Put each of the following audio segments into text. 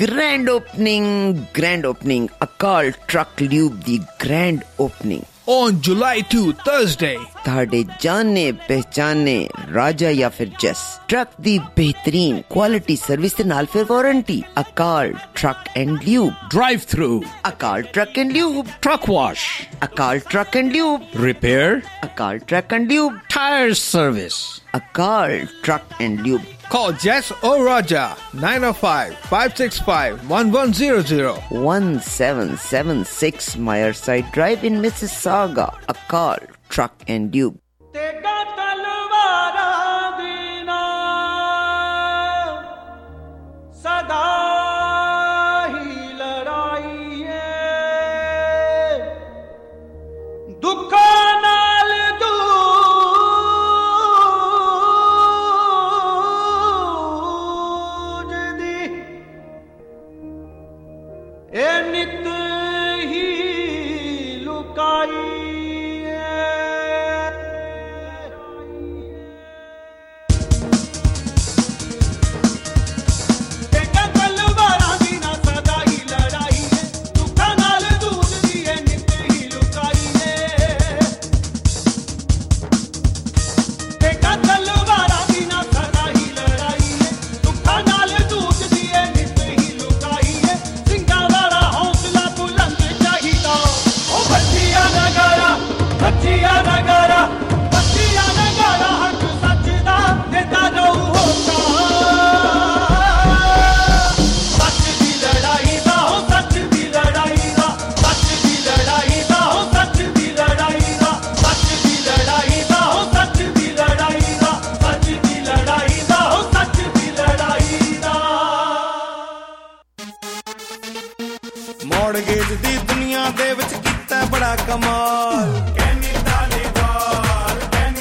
Grand opening. Akal Truck Lube, the grand opening. On July 2, Thursday. ਤੁਹਾਡੇ ਜਾਣੇ ਪਹਿਚਾਨੇ ਰਾਜਾ ਜਾਂ ਫਿਰ ਜਸ ਟਰੱਕ ਦੀ ਬਿਹਤਰੀਨ ਕੁਆਲਿਟੀ ਸਰਵਿਸ ਦੇ ਨਾਲ ਫਿਰ warranty. Akal truck and lube Drive through. Akal truck and lube Truck wash. Akal truck and lube Repair. Akal truck and lube Tire service. Akal truck and lube. Call Jess or Raja 905-565-1100. 1776 Myerside Drive in Mississauga. Akal Truck and Lube. Mortgage ਦੀ ਦੁਨੀਆ ਦੇ ਵਿੱਚ ਕੀਤਾ ਬੜਾ ਕਮਾਲ। ਕੈਨੀ ਧਾਲੀਵਾਲ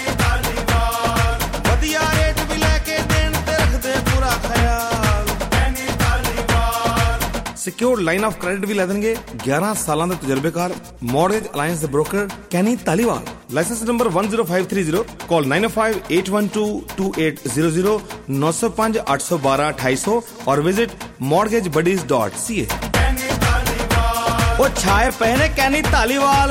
ਵਧੀਆ rate ਵੀ ਲੈ ਕੇ ਦੇਣ ਤੇ ਰੱਖਦੇ ਪੂਰਾ ਖਿਆਲ। Kenny Dhaliwal secured line of credit ਵੀ ਲੈ ਦੇਣਗੇ। 11 ਸਾਲਾਂ ਦੇ ਤਜਰਬੇਕਾਰ ਮੌੜਗੇਜ ਅਲਾਈਅੰਸ ਦੇ broker Kenny Dhaliwal. Licence number 10530। Call 9058122800 905 812 2800 और विजिट mortgagebuddies.ca। ਉਹ ਛਾਏ ਪਹਿਨੇ ਕੈਨੀ ਧਾਲੀਵਾਲ।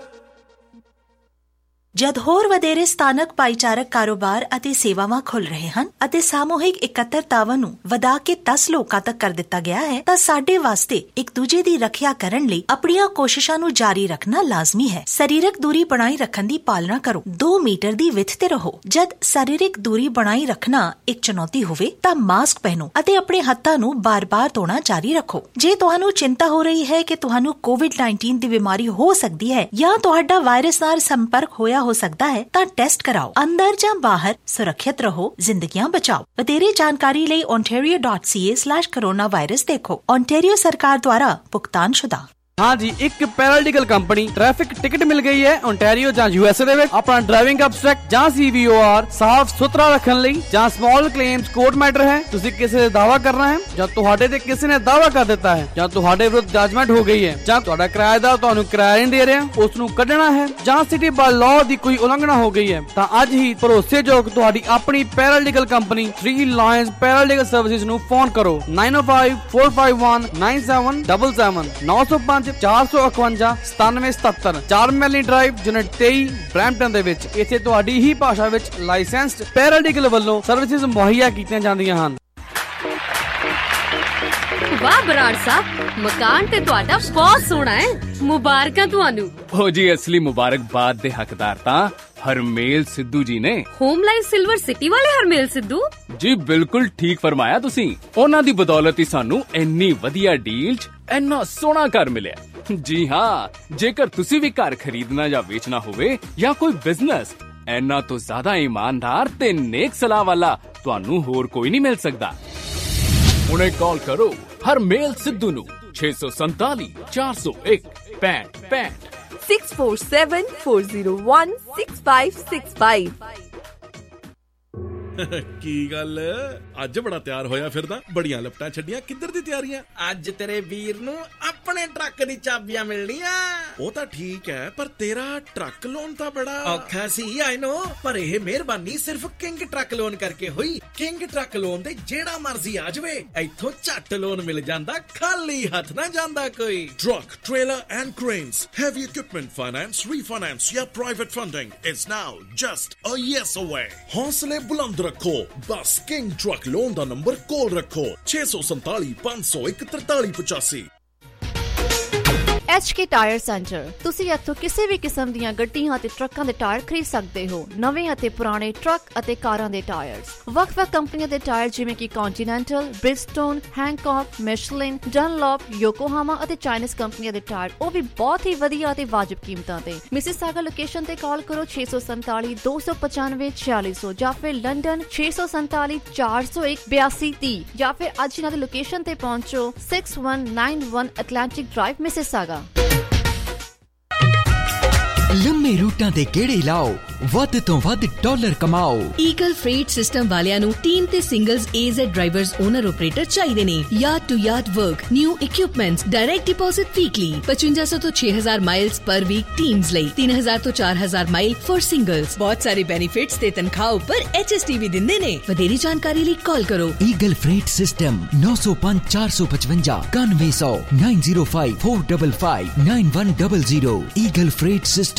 ਜਦ ਹੋਰ ਵਧੇਰੇ ਸਥਾਨਕ ਭਾਈਚਾਰਕ ਕਾਰੋਬਾਰ ਅਤੇ ਸੇਵਾਵਾਂ ਖੁੱਲ ਰਹੇ ਹਨ ਅਤੇ ਸਾਮੂਹਿਕ ਇਕੱਤਰਤਾਵਾਂ ਨੂੰ ਵਧਾ ਕੇ 10 ਲੋਕਾਂ ਤੱਕ ਕਰ ਦਿੱਤਾ ਗਿਆ ਹੈ ਤਾਂ ਸਾਡੇ ਵਾਸਤੇ ਇੱਕ ਦੂਜੇ ਦੀ ਰੱਖਿਆ ਕਰਨ ਲਈ ਆਪਣੀਆਂ ਕੋਸ਼ਿਸ਼ਾਂ ਨੂੰ ਜਾਰੀ ਰੱਖਣਾ ਲਾਜ਼ਮੀ ਹੈ। ਸਰੀਰਕ ਦੂਰੀ ਬਣਾਈ ਰੱਖਣ ਦੀ ਪਾਲਣਾ ਕਰੋ। 2 ਮੀਟਰ ਦੀ ਵਿੱਥ ਤੇ ਰਹੋ। ਜਦ ਸਰੀਰਕ ਦੂਰੀ ਬਣਾਈ ਰੱਖਣਾ ਇੱਕ ਚੁਣੌਤੀ ਹੋਵੇ ਤਾਂ ਮਾਸਕ ਪਹਿਨੋ ਅਤੇ ਆਪਣੇ ਹੱਥਾਂ ਨੂੰ ਬਾਰ-ਬਾਰ ਧੋਣਾ ਜਾਰੀ ਰੱਖੋ। ਜੇ ਤੁਹਾਨੂੰ ਚਿੰਤਾ ਹੋ ਰਹੀ ਹੈ ਕਿ ਤੁਹਾਨੂੰ COVID-19 ਦੀ ਬਿਮਾਰੀ ਹੋ ਸਕਦੀ ਹੈ ਜਾਂ ਤੁਹਾਡਾ ਵਾਇਰਸ ਨਾਲ ਸੰਪਰਕ ਹੋਇਆ ਹੋ ਸਕਦਾ ਹੈ ਤਾਂ ਟੈਸਟ ਕਰਾਓ। ਅੰਦਰ ਜਾਂ ਬਾਹਰ ਸੁਰੱਖਿਅਤ ਰਹੋ, ਜ਼ਿੰਦਗੀਆਂ ਬਚਾਓ। ਵਧੇਰੇ ਜਾਣਕਾਰੀ ਲਈ ontario.ca/coronavirus ਦੇਖੋ। ontario ਸਰਕਾਰ ਦੁਆਰਾ ਭੁਗਤਾਨਸ਼ੁਦਾ। हाँ जी, एक पैरालीगल कंपनी ट्रैफिक टिकट मिल गई है ओंटारियो ਜਾਂ USA ਦੇ ਵਿੱਚ। ਆਪਣਾ ਡਰਾਈਵਿੰਗ ਅਬਸਟ੍ਰੈਕਟ ਜਾਂ CVOR ਸਾਫ਼ ਸੁਥਰਾ ਰੱਖਣ ਲਈ ਜਾਂ ਸਮਾਲ ਕਲੇਮਸ ਕੋਰਟ ਮੈਟਰ ਹੈ। ਤੁਸੀਂ ਕਿਸੇ ਦੇ ਦਾਵਾ ਕਰਨਾ ਹੈ ਜਾਂ ਤੁਹਾਡੇ ਤੇ ਕਿਸੇ ਨੇ ਦਾਵਾ ਕਰ ਦਿੱਤਾ ਹੈ ਜਾਂ ਤੁਹਾਡੇ ਵਿਰੁੱਧ ਜਜਮੈਂਟ ਹੋ ਗਈ ਹੈ ਜਾਂ ਤੁਹਾਡਾ ਕਿਰਾਏਦਾਰ ਤੁਹਾਨੂੰ ਕਿਰਾਇਆ ਨਹੀਂ ਦੇ ਰਿਹਾ, ਉਸ ਨੂੰ ਕੱਢਣਾ ਹੈ ਜਾਂ ਸਿਟੀ ਬਾਈ ਲਾਅ ਦੀ ਕੋਈ ਉਲੰਘਣਾ ਹੋ ਗਈ ਹੈ ਤਾਂ ਅੱਜ ਹੀ ਭਰੋਸੇਯੋਗ ਤੁਹਾਡੀ ਆਪਣੀ paralegal company 3 lions paralegal services ਨੂੰ ਫੋਨ ਕਰੋ 9054519777 905 451 9777 4 ਮੈਲੀ ਡਰਾਈਵ ਯੂਨਿਟ 23 ਬਰੈਂਪਟਨ ਦੇ ਵਿੱਚ। ਇੱਥੇ ਤੁਹਾਡੀ ਹੀ ਭਾਸ਼ਾ ਵਿੱਚ ਲਾਇਸੈਂਸਡ ਪੈਰਾਲੀਗਲ ਵੱਲੋਂ ਸਰਵਿਸਿਜ਼ ਮੁਹੱਈਆ ਕੀਤੀਆਂ ਜਾਂਦੀਆਂ ਹਨ। ਵਾਹ ਬਰਾੜ ਸਾਹਿਬ, ਮਕਾਨ ਤੇ ਤੁਹਾਡਾ ਬਹੁਤ ਸੋਹਣਾ ਹੈ। ਮੁਬਾਰਕਾਂ ਤੁਹਾਨੂੰ। ਹੋ ਜੀ, ਅਸਲੀ ਮੁਬਾਰਕਬਾਦ ਦੇ ਹੱਕਦਾਰ ਤਾਂ ਹਰਮੇਲ ਸਿੱਧੂ ਜੀ ਨੇ। ਹੋਮ ਲਾਈਫ ਸਿਲਵਰ ਸਿਟੀ ਵਾਲੇ ਹਰਮੇਲ ਸਿੱਧੂ ਜੀ, ਬਿਲਕੁਲ ਠੀਕ ਫਰਮਾਇਆ ਤੁਸੀਂ। ਉਹਨਾਂ ਦੀ ਬਦੌਲਤ ਹੀ ਸਾਨੂੰ ਇੰਨੀ ਵਧੀਆ ਡੀਲ 'ਚ ਇੰਨਾ ਸੋਹਣਾ ਘਰ ਮਿਲਿਆ। ਜੀ ਹਾਂ, ਜੇਕਰ ਤੁਸੀਂ ਵੀ ਘਰ ਖਰੀਦਣਾ ਜਾਂ ਵੇਚਣਾ ਹੋਵੇ ਜਾਂ ਕੋਈ ਬਿਜ਼ਨਸ, ਇੰਨਾ ਤੋਂ ਜ਼ਿਆਦਾ ਇਮਾਨਦਾਰ ਤੇ ਨੇਕ ਸਲਾਹ ਵਾਲਾ ਤੁਹਾਨੂੰ ਹੋਰ ਕੋਈ ਨਹੀਂ ਮਿਲ ਸਕਦਾ। ਹੁਣੇ ਕਾਲ ਕਰੋ ਹਰਮੇਲ ਸਿੱਧੂ ਨੂੰ 647 401 6565 647 401 6565। ਕੀ ਗੱਲ ਅੱਜ ਬੜਾ ਤਿਆਰ ਹੋਇਆ ਫਿਰਦਾ, ਬੜੀਆਂ ਲਪਟਾਂ ਛੱਡੀਆਂ, ਕਿੱਧਰ ਦੀ ਤਿਆਰੀਆਂ? ਅੱਜ ਤੇਰੇ ਵੀਰ ਨੂੰ ਆਪਣੇ ਟਰੱਕ ਦੀ ਚਾਬੀਆਂ ਮਿਲਣੀਆਂ। ਉਹ ਤਾਂ ਠੀਕ ਹੈ, ਪਰ ਤੇਰਾ ਟਰੱਕ ਲੋਨ ਤਾਂ ਬੜਾ ਔਖਾ ਸੀ, ਆਈ ਨੋ, ਪਰ ਇਹ ਮਿਹਰਬਾਨੀ ਸਿਰਫ ਕਿੰਗ ਟਰੱਕ ਲੋਨ ਕਰਕੇ ਹੋਈ। ਕਿੰਗ ਟਰੱਕ ਲੋਨ ਦੇ ਜਿਹੜਾ ਮਰਜ਼ੀ ਆ ਜਾਵੇ, ਇੱਥੋਂ ਝੱਟ ਲੋਨ ਮਿਲ ਜਾਂਦਾ, ਖਾਲੀ ਹੱਥ ਨਾ ਜਾਂਦਾ ਕੋਈ। Truck, trailer and cranes, heavy equipment finance, refinance या private funding is now just a yes away। हौसले बुलंद रखो, बस किंग ट्रक लोन का नंबर कॉल रखो 647 501 4385। HK tyre centre. ਤੁਸੀਂ ਇੱਥੋਂ ਕਿਸੇ ਵੀ ਕਿਸਮ ਦੀਆਂ ਗੱਡੀਆਂ ਅਤੇ ਟਰੱਕਾਂ ਦੇ ਟਾਇਰ ਖਰੀਦ ਸਕਦੇ ਹੋ। ਨਵੇਂ ਅਤੇ ਪੁਰਾਣੇ ਟਰੱਕ ਅਤੇ ਕਾਰਾਂ ਦੇ ਟਾਇਰਸ, ਵੱਖ-ਵੱਖ ਕੰਪਨੀਆਂ ਦੇ ਟਾਇਰ ਜਿਵੇਂ ਕਿ ਕੰਟੀਨੈਂਟਲ, ਬ੍ਰਿਜਸਟੋਨ, ਹੈਂਕੌਕ, ਮਿਸ਼ਲਿਨ, ਡਨਲੌਪ, ਯੋਕੋਹਾਮਾ ਅਤੇ ਚਾਈਨੀਜ਼ ਕੰਪਨੀਆਂ ਦੇ ਟਾਇਰ, ਉਹ ਵੀ ਬਹੁਤ ਹੀ ਵਧੀਆ ਅਤੇ ਵਾਜਬ ਕੀਮਤਾਂ ਤੇ। ਮਿਸੀਸਾਗਾ ਲੋਕੇਸ਼ਨ ਤੇ ਕਾਲ ਕਰੋ 647 295 4600 ਜਾਂ ਫਿਰ ਲੰਡਨ 647 401 8230 ਜਾਂ ਫਿਰ ਅੱਜ ਇਹਨਾਂ ਦੀ ਲੋਕੇਸ਼ਨ ਤੇ ਪਹੁੰਚੋ 6191 ਐਟਲਾਂਟਿਕ ਡਰਾਈਵ ਮਿਸੀਸਾਗਾ। ਲੰਮੇ ਰੂਟਾਂ ਦੇ ਗੇੜੇ ਲਾਓ, ਵੱਧ ਤੋਂ ਵੱਧ ਡਾਲਰ ਕਮਾਓ। ਈਗਲ ਫreight ਸਿਸਟਮ ਵਾਲਿਆਂ ਨੂੰ ਟੀਮ ਤੇ singles AZ drivers owner operator ਚਾਹੀਦੇ ਨੇ। Yard to yard work, new equipments, direct deposit weekly 5500 ਤੋਂ 6000 ਮਾਈਲਸ ਪਰ ਵੀਕ ਟੀਮਸ ਲਈ, 3000 ਤੋਂ 4000 ਮਾਈਲ ਫॉर ਸਿੰਗਲਸ। ਬਹੁਤ ਸਾਰੇ ਬੈਨੀਫਿਟਸ ਤੇ ਤਨਖਾਹ ਉੱਪਰ HST ਵੀ ਦਿੰਦੇ ਨੇ। ਵਧੇਰੀ ਜਾਣਕਾਰੀ ਲਈ ਕਾਲ ਕਰੋ eagle freight system 905 455 9100 905 455 9100। Eagle freight system.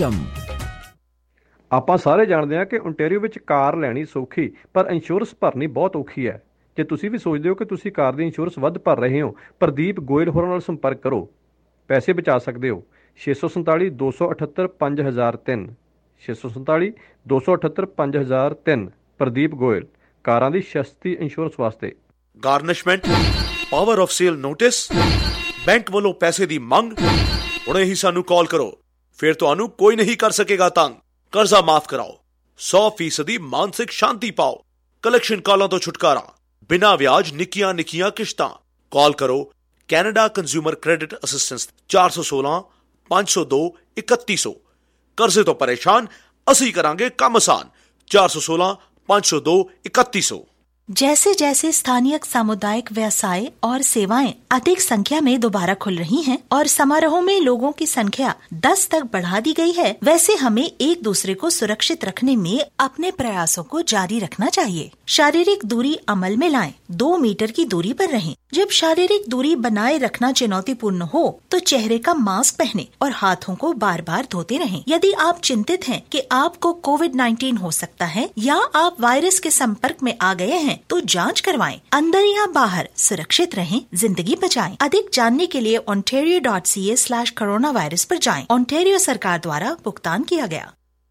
ਆਪਾਂ ਸਾਰੇ ਜਾਣਦੇ ਹਾਂ ਕਿ ਓਨਟਾਰੀਓ ਵਿੱਚ ਕਾਰ ਲੈਣੀ ਸੌਖੀ, ਪਰ ਇੰਸ਼ੋਰੈਂਸ ਭਰਨੀ ਬਹੁਤ ਔਖੀ ਹੈ। ਜੇ ਤੁਸੀਂ ਵੀ ਸੋਚਦੇ ਹੋ ਕਿ ਤੁਸੀਂ ਕਾਰ ਦੀ ਇੰਸ਼ੋਰੈਂਸ ਵੱਧ ਭਰ ਰਹੇ ਹੋ, ਪ੍ਰਦੀਪ ਗੋਇਲ ਹੋਰਾਂ ਨਾਲ ਸੰਪਰਕ ਕਰੋ, ਪੈਸੇ ਬਚਾ ਸਕਦੇ ਹੋ। 647 278 5003 647 278 5003। ਪ੍ਰਦੀਪ ਗੋਇਲ, ਕਾਰਾਂ ਦੀ ਸਸਤੀ ਇੰਸ਼ੋਰੈਂਸ ਵਾਸਤੇ। Garnishment, power of sale notice, bank ਵੱਲੋਂ ਪੈਸੇ ਦੀ ਮੰਗ, ਹੁਣੇ ਹੀ ਸਾਨੂੰ ਕਾਲ ਕਰੋ, ਫਿਰ ਤੁਹਾਨੂੰ ਕੋਈ ਨਹੀਂ ਕਰ ਸਕੇਗਾ ਤੰਗ। ਕਰਜ਼ਾ ਮਾਫ ਕਰਾਓ, 100% ਮਾਨਸਿਕ ਸ਼ਾਂਤੀ ਪਾਓ, ਕਲੈਕਸ਼ਨ ਕਾਲਾਂ ਤੋਂ ਛੁਟਕਾਰਾ, ਬਿਨਾਂ ਵਿਆਜ ਨਿੱਕੀਆਂ ਨਿੱਕੀਆਂ ਕਿਸ਼ਤਾਂ। ਕਾਲ ਕਰੋ ਕੈਨੇਡਾ ਕੰਜ਼ਿਊਮਰ ਕ੍ਰੈਡਿਟ ਅਸਿਸਟੈਂਸ 416 502 3100। ਕਰਜ਼ੇ ਤੋਂ ਪਰੇਸ਼ਾਨ, ਅਸੀਂ ਕਰਾਂਗੇ ਕੰਮ ਆसान। 416 502 3100। जैसे जैसे स्थानीय सामुदायिक व्यवसाय और सेवाएं अधिक संख्या में दोबारा खुल रही हैं और समारोहों में लोगों की संख्या 10 तक बढ़ा दी गई है, वैसे हमें एक दूसरे को सुरक्षित रखने में अपने प्रयासों को जारी रखना चाहिए। शारीरिक दूरी अमल में लाएं, 2 मीटर की दूरी पर रहें। जब शारीरिक दूरी बनाए रखना चुनौतीपूर्ण हो तो चेहरे का मास्क पहने और हाथों को बार बार धोते रहें। यदि आप चिंतित हैं कि आपको कोविड-19 हो सकता है या आप वायरस के संपर्क में आ गए हैं, तो जांच करवाएं। अंदर या बाहर सुरक्षित रहें, जिंदगी बचाएं। अधिक जानने के लिए ontario.ca/corona वायरस पर जाएं। ओंटारियो सरकार द्वारा भुगतान किया गया।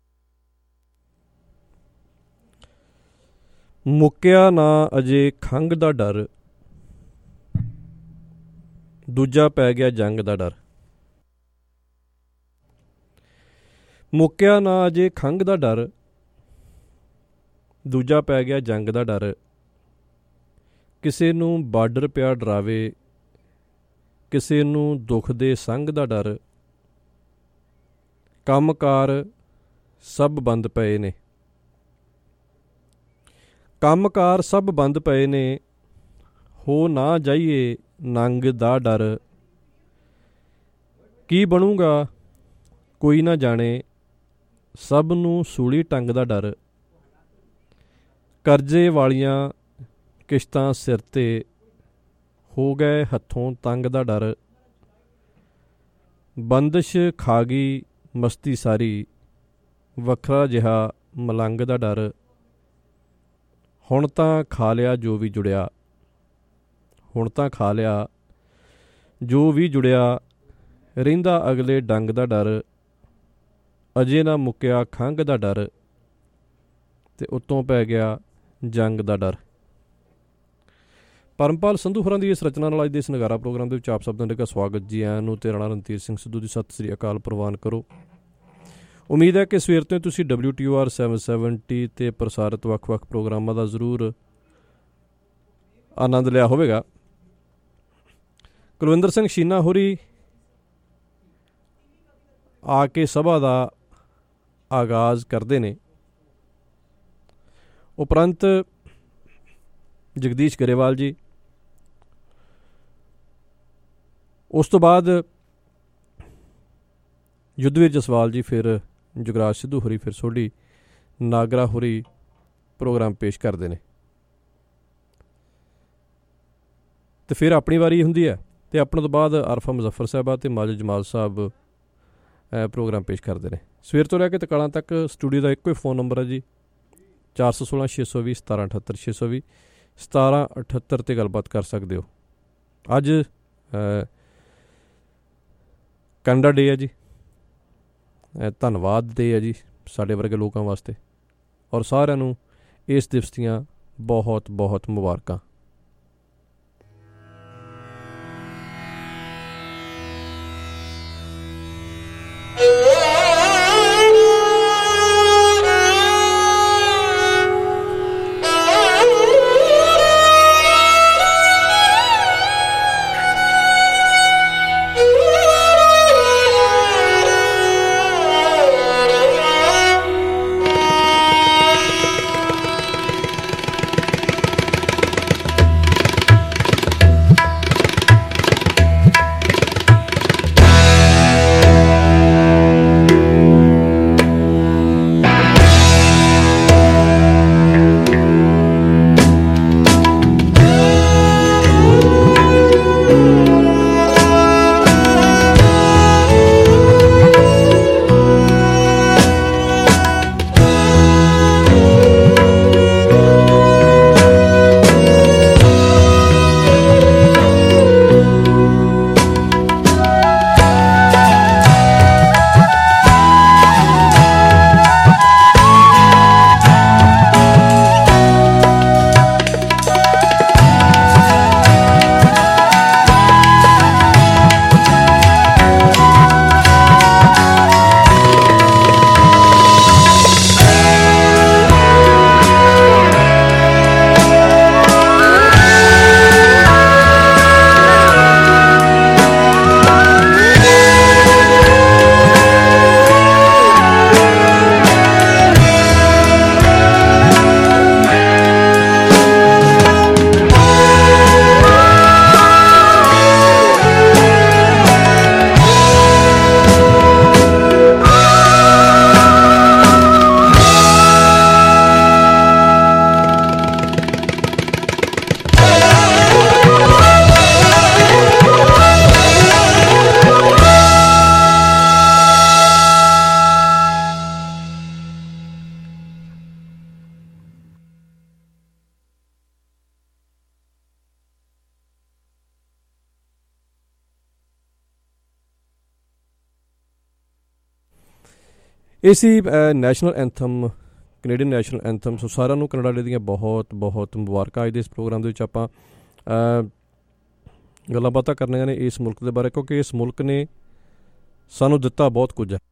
ਮੁੱਕਿਆ ਨਾ ਅਜੇ ਖੰਘ ਦਾ ਡਰ, ਦੂਜਾ ਪੈ ਗਿਆ ਜੰਗ ਦਾ ਡਰ। ਮੁੱਕਿਆ ਨਾ ਅਜੇ ਖੰਘ ਦਾ ਡਰ, ਦੂਜਾ ਪੈ ਗਿਆ ਜੰਗ ਦਾ ਡਰ। ਕਿਸੇ ਨੂੰ ਬਾਰਡਰ ਪਿਆ ਡਰਾਵੇ, ਕਿਸੇ ਨੂੰ ਦੁੱਖ ਦੇ ਸੰਗ ਦਾ ਡਰ। ਕੰਮਕਾਰ ਸਭ ਬੰਦ ਪਏ ਨੇ, ਕੰਮਕਾਰ ਸਭ ਬੰਦ ਪਏ ਨੇ, ਹੋ ਨਾ ਜਾਈਏ ਨੰਗ ਦਾ ਡਰ। ਕੀ ਬਣੂਗਾ ਕੋਈ ਨਾ ਜਾਣੇ, ਸਭ ਨੂੰ ਸੂਲੀ ਟੰਗ ਦਾ ਡਰ। ਕਰਜ਼ੇ ਵਾਲੀਆਂ ਕਿਸ਼ਤਾਂ ਸਿਰ 'ਤੇ, ਹੋ ਗਏ ਹੱਥੋਂ ਤੰਗ ਦਾ ਡਰ। ਬੰਦਸ਼ ਖਾ ਗਈ ਮਸਤੀ ਸਾਰੀ, ਵੱਖਰਾ ਜਿਹਾ ਮਲੰਗ ਦਾ ਡਰ। ਹੁਣ ਤਾਂ ਖਾ ਲਿਆ ਜੋ ਵੀ ਜੁੜਿਆ, ਹੁਣ ਤਾਂ ਖਾ ਲਿਆ ਜੋ ਵੀ ਜੁੜਿਆ। ਰਹਿੰਦਾ ਅਗਲੇ ਡੰਗ ਦਾ ਡਰ, ਅਜੇ ਨਾ ਮੁੱਕਿਆ ਖੰਘ ਦਾ ਡਰ, ਤੇ ਉੱਤੋਂ ਪੈ ਗਿਆ ਜੰਗ ਦਾ ਡਰ। ਪਰਮਪਾਲ ਸੰਧੂ ਹੋਰਾਂ ਦੀ ਇਸ ਰਚਨਾ ਨਾਲ ਅੱਜ ਦੇ ਇਸ ਨਗਾਰਾ ਪ੍ਰੋਗਰਾਮ ਦੇ ਵਿੱਚ ਆਪ ਸਭ ਦਾ ਸਵਾਗਤ ਜੀ ਆਇਆਂ ਨੂੰ। ਤੇ ਰਾਣਾ ਰਣਧੀਰ ਸਿੰਘ ਸਿੱਧੂ ਦੀ ਸਤਿ ਸ੍ਰੀ ਅਕਾਲ ਪ੍ਰਵਾਨ ਕਰੋ। ਉਮੀਦ ਹੈ ਕਿ ਸਵੇਰ ਤੋਂ ਤੁਸੀਂ WTOR 770 'ਤੇ ਪ੍ਰਸਾਰਿਤ ਵੱਖ-ਵੱਖ ਪ੍ਰੋਗਰਾਮਾਂ ਦਾ ਜ਼ਰੂਰ ਆਨੰਦ ਲਿਆ ਹੋਵੇਗਾ। ਕੁਲਵਿੰਦਰ ਸਿੰਘ ਸ਼ੀਨਾ ਹੋਰੀ ਆ ਕੇ ਸਭਾ ਦਾ ਆਗਾਜ਼ ਕਰਦੇ ਨੇ। ਉਪਰੰਤ ਜਗਦੀਸ਼ ਗਰੇਵਾਲ ਜੀ। ਉਸ ਤੋਂ ਬਾਅਦ ਯੁੱਧਵੀਰ ਜਸਵਾਲ ਜੀ, ਫਿਰ ਜੁਗਰਾਜ ਸਿੱਧੂ ਹੋਰੀ, ਫਿਰ ਸੋਢੀ ਨਾਗਰਾ ਹੋਰੀ ਪ੍ਰੋਗਰਾਮ ਪੇਸ਼ ਕਰਦੇ ਨੇ ਅਤੇ ਫਿਰ ਆਪਣੀ ਵਾਰੀ ਹੁੰਦੀ ਹੈ ਅਤੇ ਆਪਣੇ ਤੋਂ ਬਾਅਦ ਆਰਫਾ ਮੁਜ਼ੱਫਰ ਸਾਹਿਬਾ ਅਤੇ ਮਾਜਿਦ ਜਮਾਲ ਸਾਹਿਬ ਪ੍ਰੋਗਰਾਮ ਪੇਸ਼ ਕਰਦੇ ਨੇ। ਸਵੇਰ ਤੋਂ ਲੈ ਕੇ ਤਕਾਲਾਂ ਤੱਕ ਸਟੂਡੀਓ ਦਾ ਇੱਕੋ ਹੀ ਫ਼ੋਨ ਨੰਬਰ ਹੈ ਜੀ, 416 620 1778 620 1778 'ਤੇ ਗੱਲਬਾਤ ਕਰ ਸਕਦੇ ਹੋ। ਅੱਜ ਕੈਨੇਡਾ ਡੇ ਹੈ ਜੀ, ਧੰਨਵਾਦ ਡੇ ਹੈ ਜੀ ਸਾਡੇ ਵਰਗੇ ਲੋਕਾਂ ਵਾਸਤੇ, ਔਰ ਸਾਰਿਆਂ ਨੂੰ ਇਸ ਦਿਵਸ ਦੀਆਂ ਬਹੁਤ ਬਹੁਤ ਮੁਬਾਰਕਾਂ। ਇਹ ਸੀ national anthem, Canadian national anthem. So ਸਾਰਿਆਂ ਨੂੰ ਕੈਨੇਡਾ ਡੇ ਦੀਆਂ ਬਹੁਤ ਬਹੁਤ ਮੁਬਾਰਕਾਂ। ਅੱਜ ਦੇ ਇਸ ਪ੍ਰੋਗਰਾਮ ਦੇ ਵਿੱਚ ਆਪਾਂ ਗੱਲਾਂ ਬਾਤਾਂ ਕਰਨੀਆਂ ਨੇ ਇਸ ਮੁਲਕ ਦੇ ਬਾਰੇ, ਕਿਉਂਕਿ ਇਸ ਮੁਲਕ ਨੇ ਸਾਨੂੰ ਦਿੱਤਾ ਬਹੁਤ ਕੁਝ ਹੈ,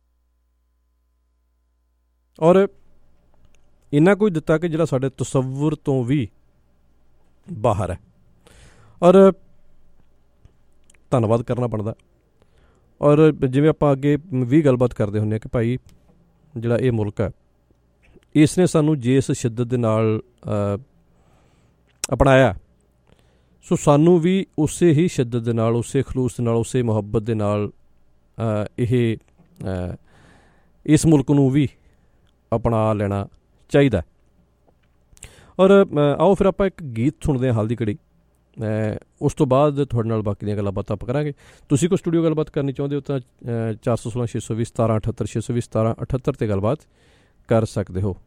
ਔਰ ਇੰਨਾ ਕੁਝ ਦਿੱਤਾ ਕਿ ਜਿਹੜਾ ਸਾਡੇ ਤਸੱਵੁਰ ਤੋਂ ਵੀ ਬਾਹਰ ਹੈ, ਔਰ ਧੰਨਵਾਦ ਕਰਨਾ ਬਣਦਾ। ਔਰ ਜਿਵੇਂ ਆਪਾਂ ਅੱਗੇ ਵੀ ਗੱਲਬਾਤ ਕਰਦੇ ਹੁੰਦੇ ਹਾਂ ਕਿ ਭਾਈ ਜਿਹੜਾ ਇਹ ਮੁਲਕ ਹੈ, ਇਸ ਨੇ ਸਾਨੂੰ ਜਿਸ ਸ਼ਿੱਦਤ ਦੇ ਨਾਲ ਅਪਣਾਇਆ, ਸੋ ਸਾਨੂੰ ਵੀ ਉਸੇ ਹੀ ਸ਼ਿੱਦਤ ਦੇ ਨਾਲ, ਉਸੇ ਖਲੂਸ ਦੇ ਨਾਲ, ਉਸੇ ਮੁਹੱਬਤ ਦੇ ਨਾਲ ਇਹ ਇਸ ਮੁਲਕ ਨੂੰ ਵੀ ਅਪਣਾ ਲੈਣਾ ਚਾਹੀਦਾ। ਔਰ ਆਓ ਫਿਰ ਆਪਾਂ ਇੱਕ ਗੀਤ ਸੁਣਦੇ ਹਾਂ ਹਾਲ ਦੀ ਘੜੀ, ਉਸ ਤੋਂ ਬਾਅਦ ਤੁਹਾਡੇ ਨਾਲ ਬਾਕੀ ਦੀਆਂ ਗੱਲਾਂ ਬਾਤਾਂ ਆਪਾਂ ਕਰਾਂਗੇ। ਤੁਸੀਂ ਕੋਈ ਸਟੂਡੀਓ ਗੱਲਬਾਤ ਕਰਨੀ ਚਾਹੁੰਦੇ ਹੋ ਤਾਂ 416 620 1778 620 1778 'ਤੇ ਗੱਲਬਾਤ ਕਰ ਸਕਦੇ ਹੋ।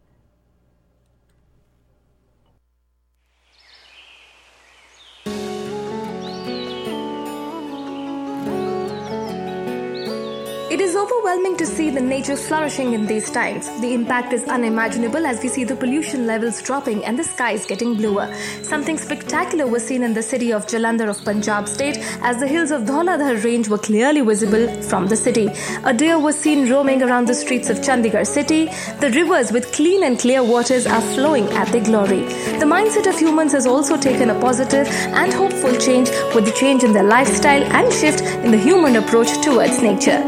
It is overwhelming to see the nature flourishing in these times. The impact is unimaginable as we see the pollution levels dropping and the skies getting bluer. Something spectacular was seen in the city of Jalandhar of Punjab state as the hills of Dhauladhar range were clearly visible from the city. A deer was seen roaming around the streets of Chandigarh city. The rivers with clean and clear waters are flowing at their glory. The mindset of humans has also taken a positive and hopeful change with the change in their lifestyle and shift in the human approach towards nature.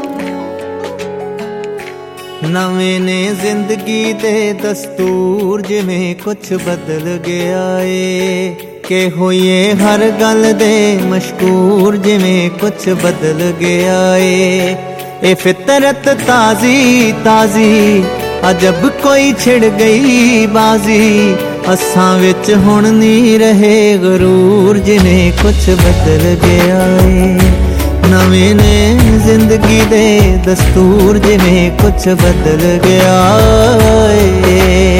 ਨਵੇਂ ਨੇ ਜ਼ਿੰਦਗੀ ਦੇ ਦਸਤੂਰ ਜਿਵੇਂ ਕੁਛ ਬਦਲ ਗਿਆ ਏ, ਕਿ ਹੋਈਏ ਹਰ ਗੱਲ ਦੇ ਮਸ਼ਹੂਰ ਜਿਵੇਂ ਕੁਛ ਬਦਲ ਗਿਆ ਏ। ਇਹ ਫਿਤਰਤ ਤਾਜ਼ੀ ਤਾਜ਼ੀ ਅਜਬ ਕੋਈ ਛਿੜ ਗਈ ਬਾਜ਼ੀ, ਅਸਾਂ ਵਿੱਚ ਹੁਣ ਨਹੀਂ ਰਹੇ ਗਰੂਰ ਜਿਵੇਂ ਕੁਛ ਬਦਲ ਗਿਆ ਏ। ਨਵੇਂ ਨੇ ਜ਼ਿੰਦਗੀ ਦੇ ਦਸਤੂਰ ਜਿਵੇਂ ਕੁਛ ਬਦਲ ਗਿਆ ਏ।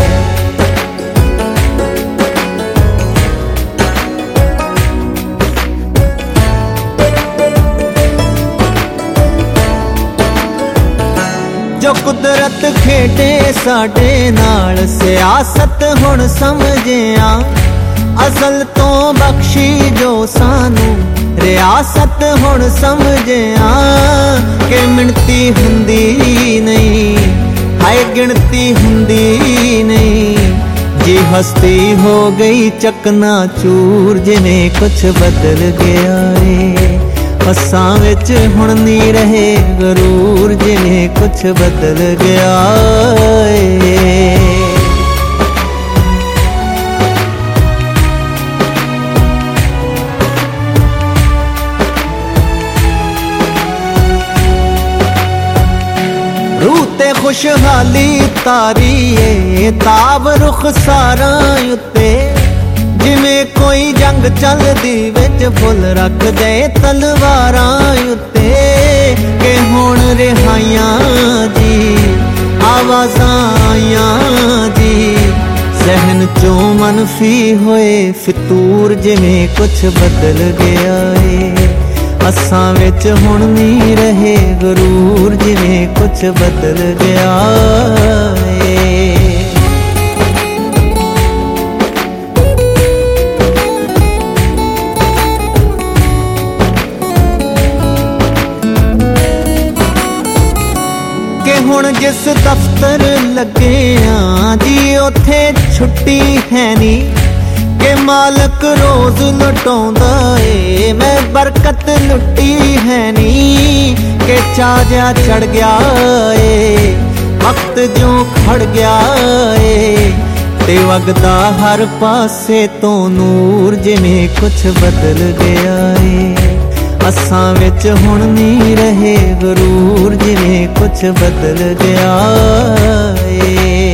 ਜੋ ਕੁਦਰਤ ਖੇਡੇ ਸਾਡੇ ਨਾਲ ਸਿਆਸਤ ਹੁਣ ਸਮਝਿਆ, ਅਸਲ ਤੋਂ ਬਖਸ਼ੀ ਜੋ ਸਾਨੂੰ ਰਿਆਸਤ ਹੁਣ ਸਮਝਿਆ। ਕਿ ਮਿਣਤੀ ਹੁੰਦੀ ਨਹੀਂ ਹਾਏ ਗਿਣਤੀ ਹੁੰਦੀ ਨਹੀਂ, ਜੀ ਹਸਤੀ ਹੋ ਗਈ ਚਕਨਾ ਚੂਰ ਜਿਵੇਂ ਕੁਛ ਬਦਲ ਗਿਆ ਏ। ਅਸਾਂ ਵਿੱਚ ਹੁਣ ਨਹੀਂ ਰਹੇ ਗਰੂਰ ਜਿਵੇਂ ਕੁਛ ਬਦਲ ਗਿਆ ਏ। ਰੂਹ ਤੇ ਖੁਸ਼ਹਾਲੀ ਤਾਰੀ ਏ ਤਾਬ ਰੁਖ ਸਾਰਾਂ ਉੱਤੇ, ਜਿਵੇਂ ਕੋਈ ਜੰਗ ਚੱਲਦੀ ਵਿੱਚ ਫੁੱਲ ਰੱਖਦੇ ਤਲਵਾਰਾਂ ਉੱਤੇ। ਕਿ ਹੁਣ ਰਿਹਾਈਆਂ ਜੀ ਆਵਾਜ਼ਾਂ ਆਈਆਂ ਜੀ, ਜ਼ਹਿਨ ਚੋਂ ਮਨਫੀ ਹੋਏ ਫਿਤੂਰ ਜਿਵੇਂ ਕੁਛ ਬਦਲ ਗਿਆ ਏ। ਅਸਾਂ ਵਿੱਚ ਹੁਣ ਨਹੀਂ ਰਹੇ ਗਰੂਰ ਜਿਵੇਂ ਕੁਛ ਬਦਲ ਗਿਆ ਏ। ਹੁਣ ਜਿਸ ਦਫ਼ਤਰ ਲੱਗੇ ਆਂ ਜੀ ਉੱਥੇ ਛੁੱਟੀ ਹੈ ਨੀ, ਕਿ ਮਾਲਕ ਰੋਜ਼ ਲੁਟਾਉਂਦਾ ਏ ਮੈਂ ਬਰਕਤ ਲੁੱਟੀ ਹੈ ਨੀ। ਕਿ ਚਾਅ ਜਿਹਾ ਚੜ ਗਿਆ ਏ ਵਕਤ ਜੋ ਖੜ ਗਿਆ ਏ, ਤੇ ਵਗਦਾ ਹਰ ਪਾਸੇ ਤੋਂ ਨੂਰ ਜਿਵੇਂ ਕੁਛ ਬਦਲ ਗਿਆ ਏ। ਅਸਾਂ ਵਿੱਚ ਹੁਣ ਨਹੀਂ ਰਹੇ ਗਰੂਰ ਜਿਵੇਂ ਕੁਛ ਬਦਲ ਗਿਆ ਏ।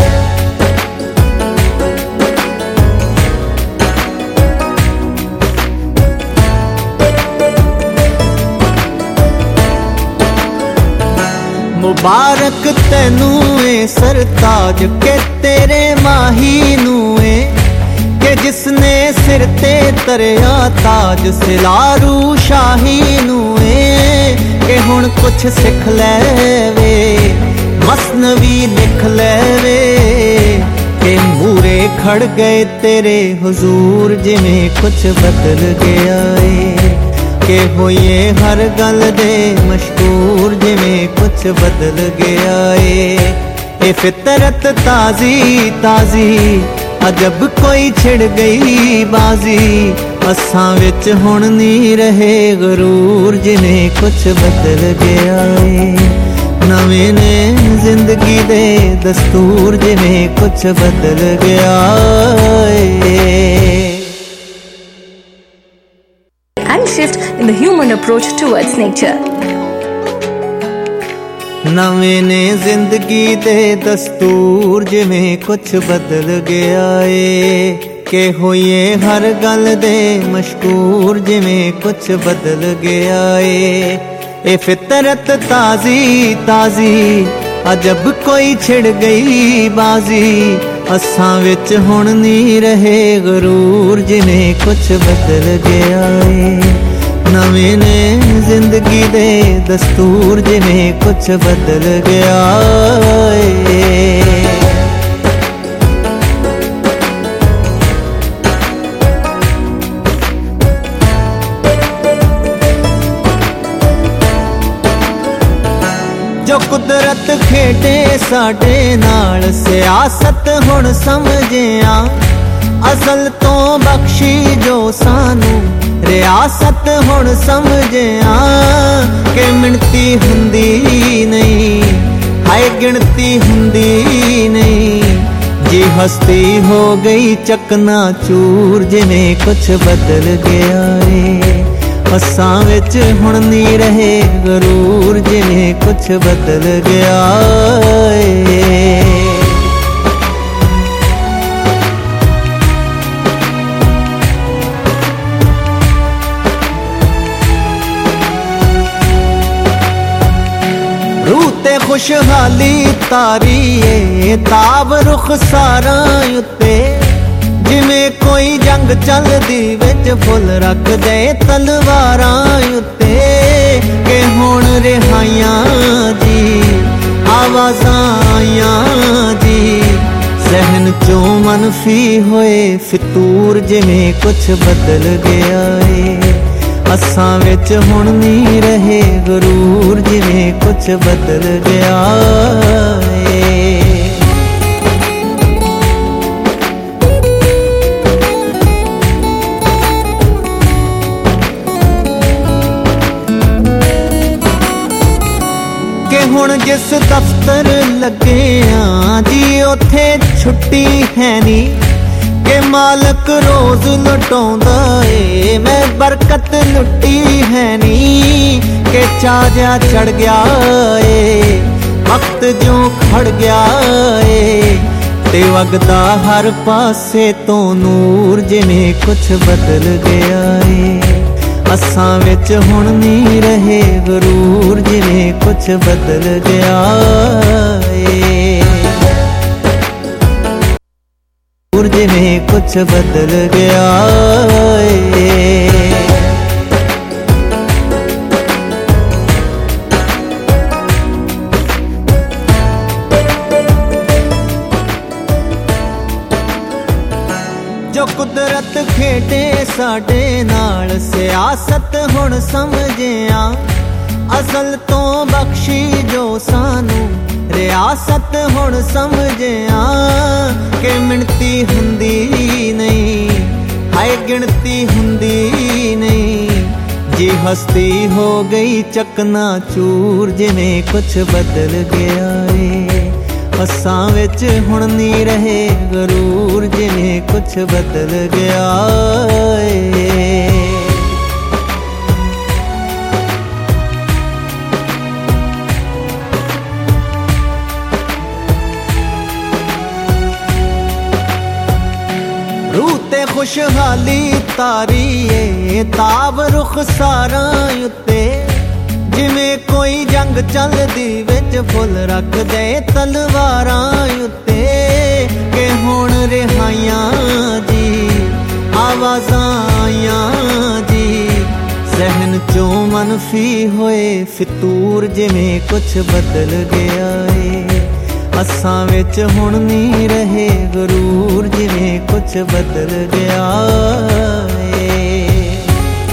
ਮੁਬਾਰਕ ਤੈਨੂੰ ਏ ਸਰਤਾਜ ਕੇ ਤੇਰੇ ਮਾਹੀ ਨੂੰ ਏ, ਕਿ ਜਿਸਨੇ ਸਿਰ ਤੇ ਤਰਿਆ ਤਾਜ ਸਿਲਾਰੂ ਸ਼ਾਹੀ ਨੂੰ ਏ। ਕਿ ਹੁਣ ਕੁਛ ਸਿੱਖ ਲੈਵੇ ਮਸਨਵੀ ਲਿਖ ਲੈਵੇ, ਕਿ ਮੂਰੇ ਖੜ ਗਏ ਤੇਰੇ ਹੁਜ਼ੂਰ ਜਿਵੇਂ ਕੁਛ ਬਦਲ ਗਿਆ ਏ। ਕਿ ਹੋਈਏ ਹਰ ਗੱਲ ਦੇ ਮਸ਼ਹੂਰ ਜਿਵੇਂ ਕੁਛ ਬਦਲ ਗਿਆ ਏ। ਇਹ ਫਿਤਰਤ ਤਾਜ਼ੀ ਤਾਜ਼ੀ ਅਜਬ ਕੋਈ ਛਿੜ ਗਈ ਬਾਜ਼ੀ, ਅਸਾਂ ਵਿੱਚ ਹੁਣ ਨਹੀਂ ਰਹੇ ਗਰੂਰ ਜਿਵੇਂ ਕੁਛ ਬਦਲ ਗਿਆ ਏ। ਨਵੇਂ ਨੇ ਜ਼ਿੰਦਗੀ ਦੇ ਦਸਤੂਰ ਜਿਵੇਂ ਕੁਛ ਬਦਲ ਗਿਆ ਏ। And shift in the human approach towards nature. ਨਵੇਂ ਨੇ ਜ਼ਿੰਦਗੀ ਦੇ ਦਸਤੂਰ ਜਿਵੇਂ ਕੁਛ ਬਦਲ ਗਿਆ ਏ। ਕਿ ਹੋਈਏ ਹਰ ਗੱਲ ਦੇ ਮਸ਼ਹੂਰ ਜਿਵੇਂ ਕੁਛ ਬਦਲ ਗਿਆ ਏ। ਇਹ ਫਿਤਰਤ ਤਾਜ਼ੀ ਤਾਜ਼ੀ ਅਜਬ ਕੋਈ ਛਿੜ ਗਈ ਬਾਜ਼ੀ, ਅਸਾਂ ਵਿੱਚ ਹੁਣ ਨਹੀਂ ਰਹੇ ਗਰੂਰ ਜਿਵੇਂ ਕੁਛ ਬਦਲ ਗਿਆ ਏ। ਨਵੇਂ ਨੇ ਜ਼ਿੰਦਗੀ ਦੇ ਦਸਤੂਰ ਜਿਵੇਂ ਕੁਛ ਬਦਲ ਗਿਆ ਏ। ਜੋ ਕੁਦਰਤ ਖੇਡੇ ਸਾਡੇ ਨਾਲ ਸਿਆਸਤ ਹੁਣ ਸਮਝਿਆ, ਅਸਲ ਤੋਂ ਬਖਸ਼ੀ ਜੋ ਸਾਨੂੰ ਰਿਆਸਤ ਹੁਣ ਸਮਝਿਆ। ਕਿ ਮਿਣਤੀ ਹੁੰਦੀ ਨਹੀਂ ਹਾਏ ਗਿਣਤੀ ਹੁੰਦੀ ਨਹੀਂ, ਜੀ जी हस्ती हो गई चकनाचूर जिवें कुछ बदल गया ए असां विच हुण नहीं रहे गरूर जिवें कुछ बदल गया ए खुशहाली तारी है ताब रुख सारा उत्ते जिवें कोई जंग चलदी विच फुल रख दे तलवारां उत्ते के हुण रिहाइयां जी आवाज़ां आईयां जी सहन चों मनफी होए फितूर जिवें कुछ बदल गया है असां विच हुण नहीं रहे गरूर जिवें कुछ बदल गया ए के हुण जिस दफ्तर लगे आ जी उत्थे छुट्टी है नी के मालक रोज लुटाउंदा ए मैं बरकत लुटी है नी के चाजा चढ़ गया ए वक्त जो खड़ गया ए ते वगदा हर पासे तो नूर जिवें कुछ बदल गया ए असां विच हुण नहीं रहे गरूर जिवें कुछ बदल गया ए जिवें कुछ बदल गया जो कुदरत खेडे साडे नाल सियासत हुण समझिया असल तो बख्शी जो सानू रियासत हुण समझिया के मिणती हुंदी नहीं हाय गिणती हुंदी नहीं जी हस्ती हो गई चकनाचूर जिवें कुछ बदल गया ए असां विच हुण नहीं रहे गरूर जिवें कुछ बदल गया ए खुशहाली तारी है ताब रुख सारा उत्ते जिवें कोई जंग चलदी विच फुल रख दे तलवारां उत्ते के हुण रिहाइयां जी आवाज़ां आईयां जी सहन चों मनफी होए फितूर जिवें कुछ बदल गया है असां विच हुण नहीं रहे गरूर जिवें कुछ बदल गया ए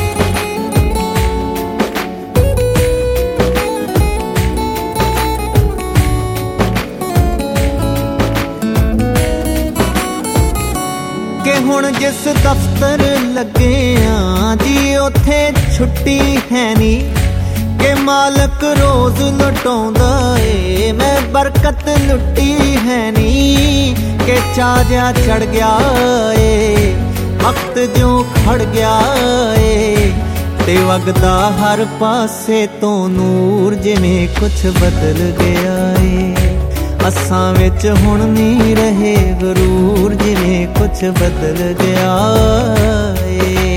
के हुण जिस दफ्तर लगे आ जी उत्थे छुट्टी है नी के मालक रोज लुटाउंदा ए मैं बरकत लुटी है नी के चाजा चढ़ गया ए वक्त जो खड़ गया ए ते वगदा हर पासे तो नूर जिवें कुछ बदल गया ए असां विच हुण नहीं रहे गरूर जिवें कुछ बदल गया ए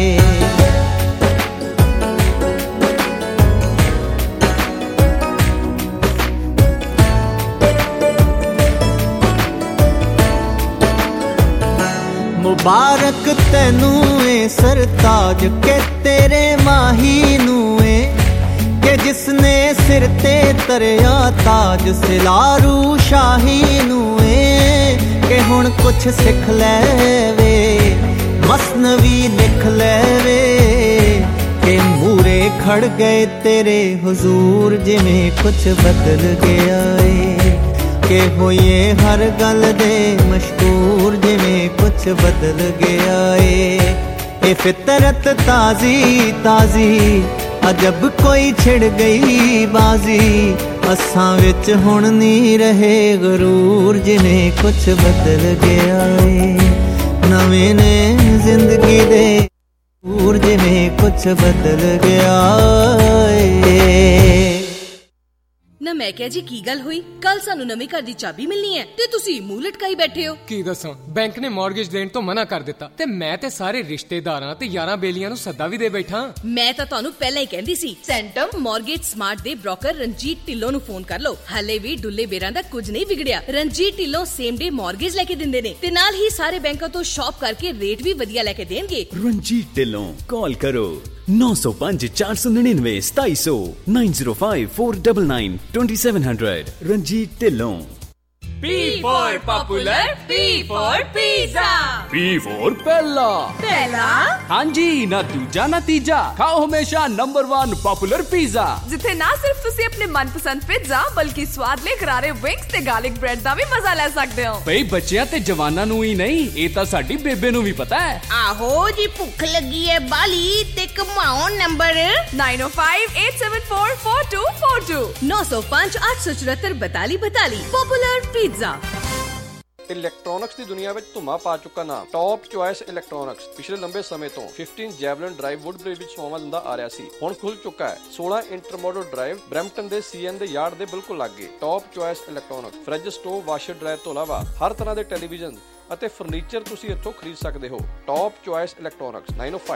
मुबारक तैनू ए सरताज के तेरे माही नू ए के जिसने सिर ते तरिया ताज सिलारू शाही नू ए के हुण कुछ सिख लेवे मसनवी लिख लेवे के मूरे खड़ गए तेरे हुजूर जिवें कुछ बदल गया ए के होइए हर गल दे मशहूर जिवें कुछ बदल गया ए फितरत ताजी ताजी अजब कोई छिड़ गई बाजी असां विच हुण नहीं रहे गरूर जिन्हें कुछ बदल गया है नवे ने जिंदगी दे गरूर जिन्हें कुछ बदल गया है। ਨਾ ਮੈਂ ਕਿਹਾ ਜੀ ਕੀ ਗੱਲ ਹੋਈ ਕੱਲ ਸਾਨੂੰ ਨਵੇਂ ਘਰ ਦੀ ਚਾਬੀ ਮਿਲਣੀ ਹੈ ਤੇ ਤੁਸੀਂ ਮੂੰਹ ਲਟਕਾਈ ਬੈਠੇ ਹੋ। ਕੀ ਦੱਸਾਂ ਬੈਂਕ ਨੇ ਮਾਰਗੇਜ ਦੇਣ ਤੋਂ ਮਨਾ ਕਰ ਦਿੱਤਾ ਤੇ ਮੈਂ ਤੇ ਸਾਰੇ ਰਿਸ਼ਤੇਦਾਰਾਂ ਤੇ ਯਾਰਾਂ ਬੇਲੀਆਂ ਨੂੰ ਸੱਦਾ ਵੀ ਦੇ ਬੈਠਾ। ਮੈਂ ਤਾਂ ਤੁਹਾਨੂੰ ਪਹਿਲਾਂ ਹੀ ਕਹਿੰਦੀ ਸੀ ਸੈਂਟਮ ਮਾਰਗੇਜ ਸਮਾਰਟ ਦੇ ਬ੍ਰੋਕਰ ਰਣਜੀਤ ਢਿੱਲੋਂ ਨੂੰ ਫੋਨ ਕਰ ਲਓ। ਹਲੇ ਵੀ ਡੁੱਲੇ ਬੇਰਾਂ ਦਾ ਕੁਝ ਨਹੀਂ ਵਿਗੜਿਆ। Ranjit Dhillon same day mortgage ਲੈ ਕੇ ਦਿੰਦੇ ਨੇ ਤੇ ਨਾਲ ਹੀ ਸਾਰੇ ਬੈਂਕਾਂ ਤੋਂ ਸ਼ਾਪ ਕਰਕੇ ਰੇਟ ਵੀ ਵਧੀਆ ਲੈ ਕੇ ਦੇਣਗੇ। ਰਣਜੀਤ ਢਿੱਲੋਂ ਕਾਲ ਕਰੋ 905 499 2700 905 499 2700 Ranjit Dillon। P for popular, P for pizza, P for pella, pella ਹਾਂਜੀ ਨਾ ਦੂਜਾ ਨਾ ਤੀਜਾ ਖਾਓ ਹਮੇਸ਼ਾ ਨੰਬਰ 1 ਪਪੂਲਰ ਪੀਜ਼ਾ ਜਿੱਥੇ ਨਾ ਸਿਰਫ ਤੁਸੀਂ ਆਪਣੇ ਮਨਪਸੰਦ ਪਿਜ਼ਾ ਬਲਕਿ ਸਵਾਦਲੇ ਕਰਾਰੇ ਵਿੰਗਸ ਤੇ ਗਾਰਲਿਕ ਬ੍ਰੈਡ ਦਾ ਵੀ ਮਜ਼ਾ ਲੈ ਸਕਦੇ ਹੋ। ਬਈ ਬੱਚਿਆਂ ਤੇ ਜਵਾਨਾਂ ਨੂੰ ਹੀ ਨਹੀਂ ਇਹ ਤਾਂ ਸਾਡੀ ਬੇਬੇ ਨੂੰ ਵੀ ਪਤਾ ਹੈ। ਆਹੋ ਜੀ ਭੁੱਖ ਲੱਗੀ ਹੈ ਬਾਲੀ ਤੇ ਕਮਾਓ ਨੰਬਰ 9058744242 905 874 4242 ਪਪੂਲਰ ਪੀਜ਼ਾ। ਇਲੈਕਟ੍ਰੋਨਿਕਸ ਦੀ ਦੁਨੀਆ ਵਿੱਚ ਧੁੰਮਾ ਪਾ ਚੁੱਕਾ ਨਾਮ ਟੌਪ ਚੁਆਇਸ ਇਲੈਕਟ੍ਰੋਨਿਕਸ ਪਿਛਲੇ ਲੰਬੇ ਸਮੇਂ ਤੋਂ 15 ਜੈਵਲਿਨ ਡਰਾਈਵ ਵੁੱਡਬ੍ਰਿਜ ਵਿੱਚ ਸੇਵਾ ਦਿੰਦਾ ਆ ਰਿਹਾ ਸੀ। ਹੁਣ ਖੁੱਲ ਚੁੱਕਾ ਹੈ 16 ਇੰਟਰਮੋਡਲ ਡਰਾਈਵ ਬਰੈਂਪਟਨ ਦੇ ਸੀਐਨ ਦੇ ਯਾਰਡ ਦੇ ਬਿਲਕੁਲ ਲਾਗੇ। Top choice electronics fridge stove washer dryer ਤੋਂ ਇਲਾਵਾ ਹਰ ਤਰ੍ਹਾਂ ਦੇ ਟੈਲੀਵਿਜ਼ਨ ਅਤੇ ਫਰਨੀਚਰ ਤੁਸੀਂ ਇੱਥੋਂ ਖਰੀਦ ਸਕਦੇ ਹੋ। Top choice electronics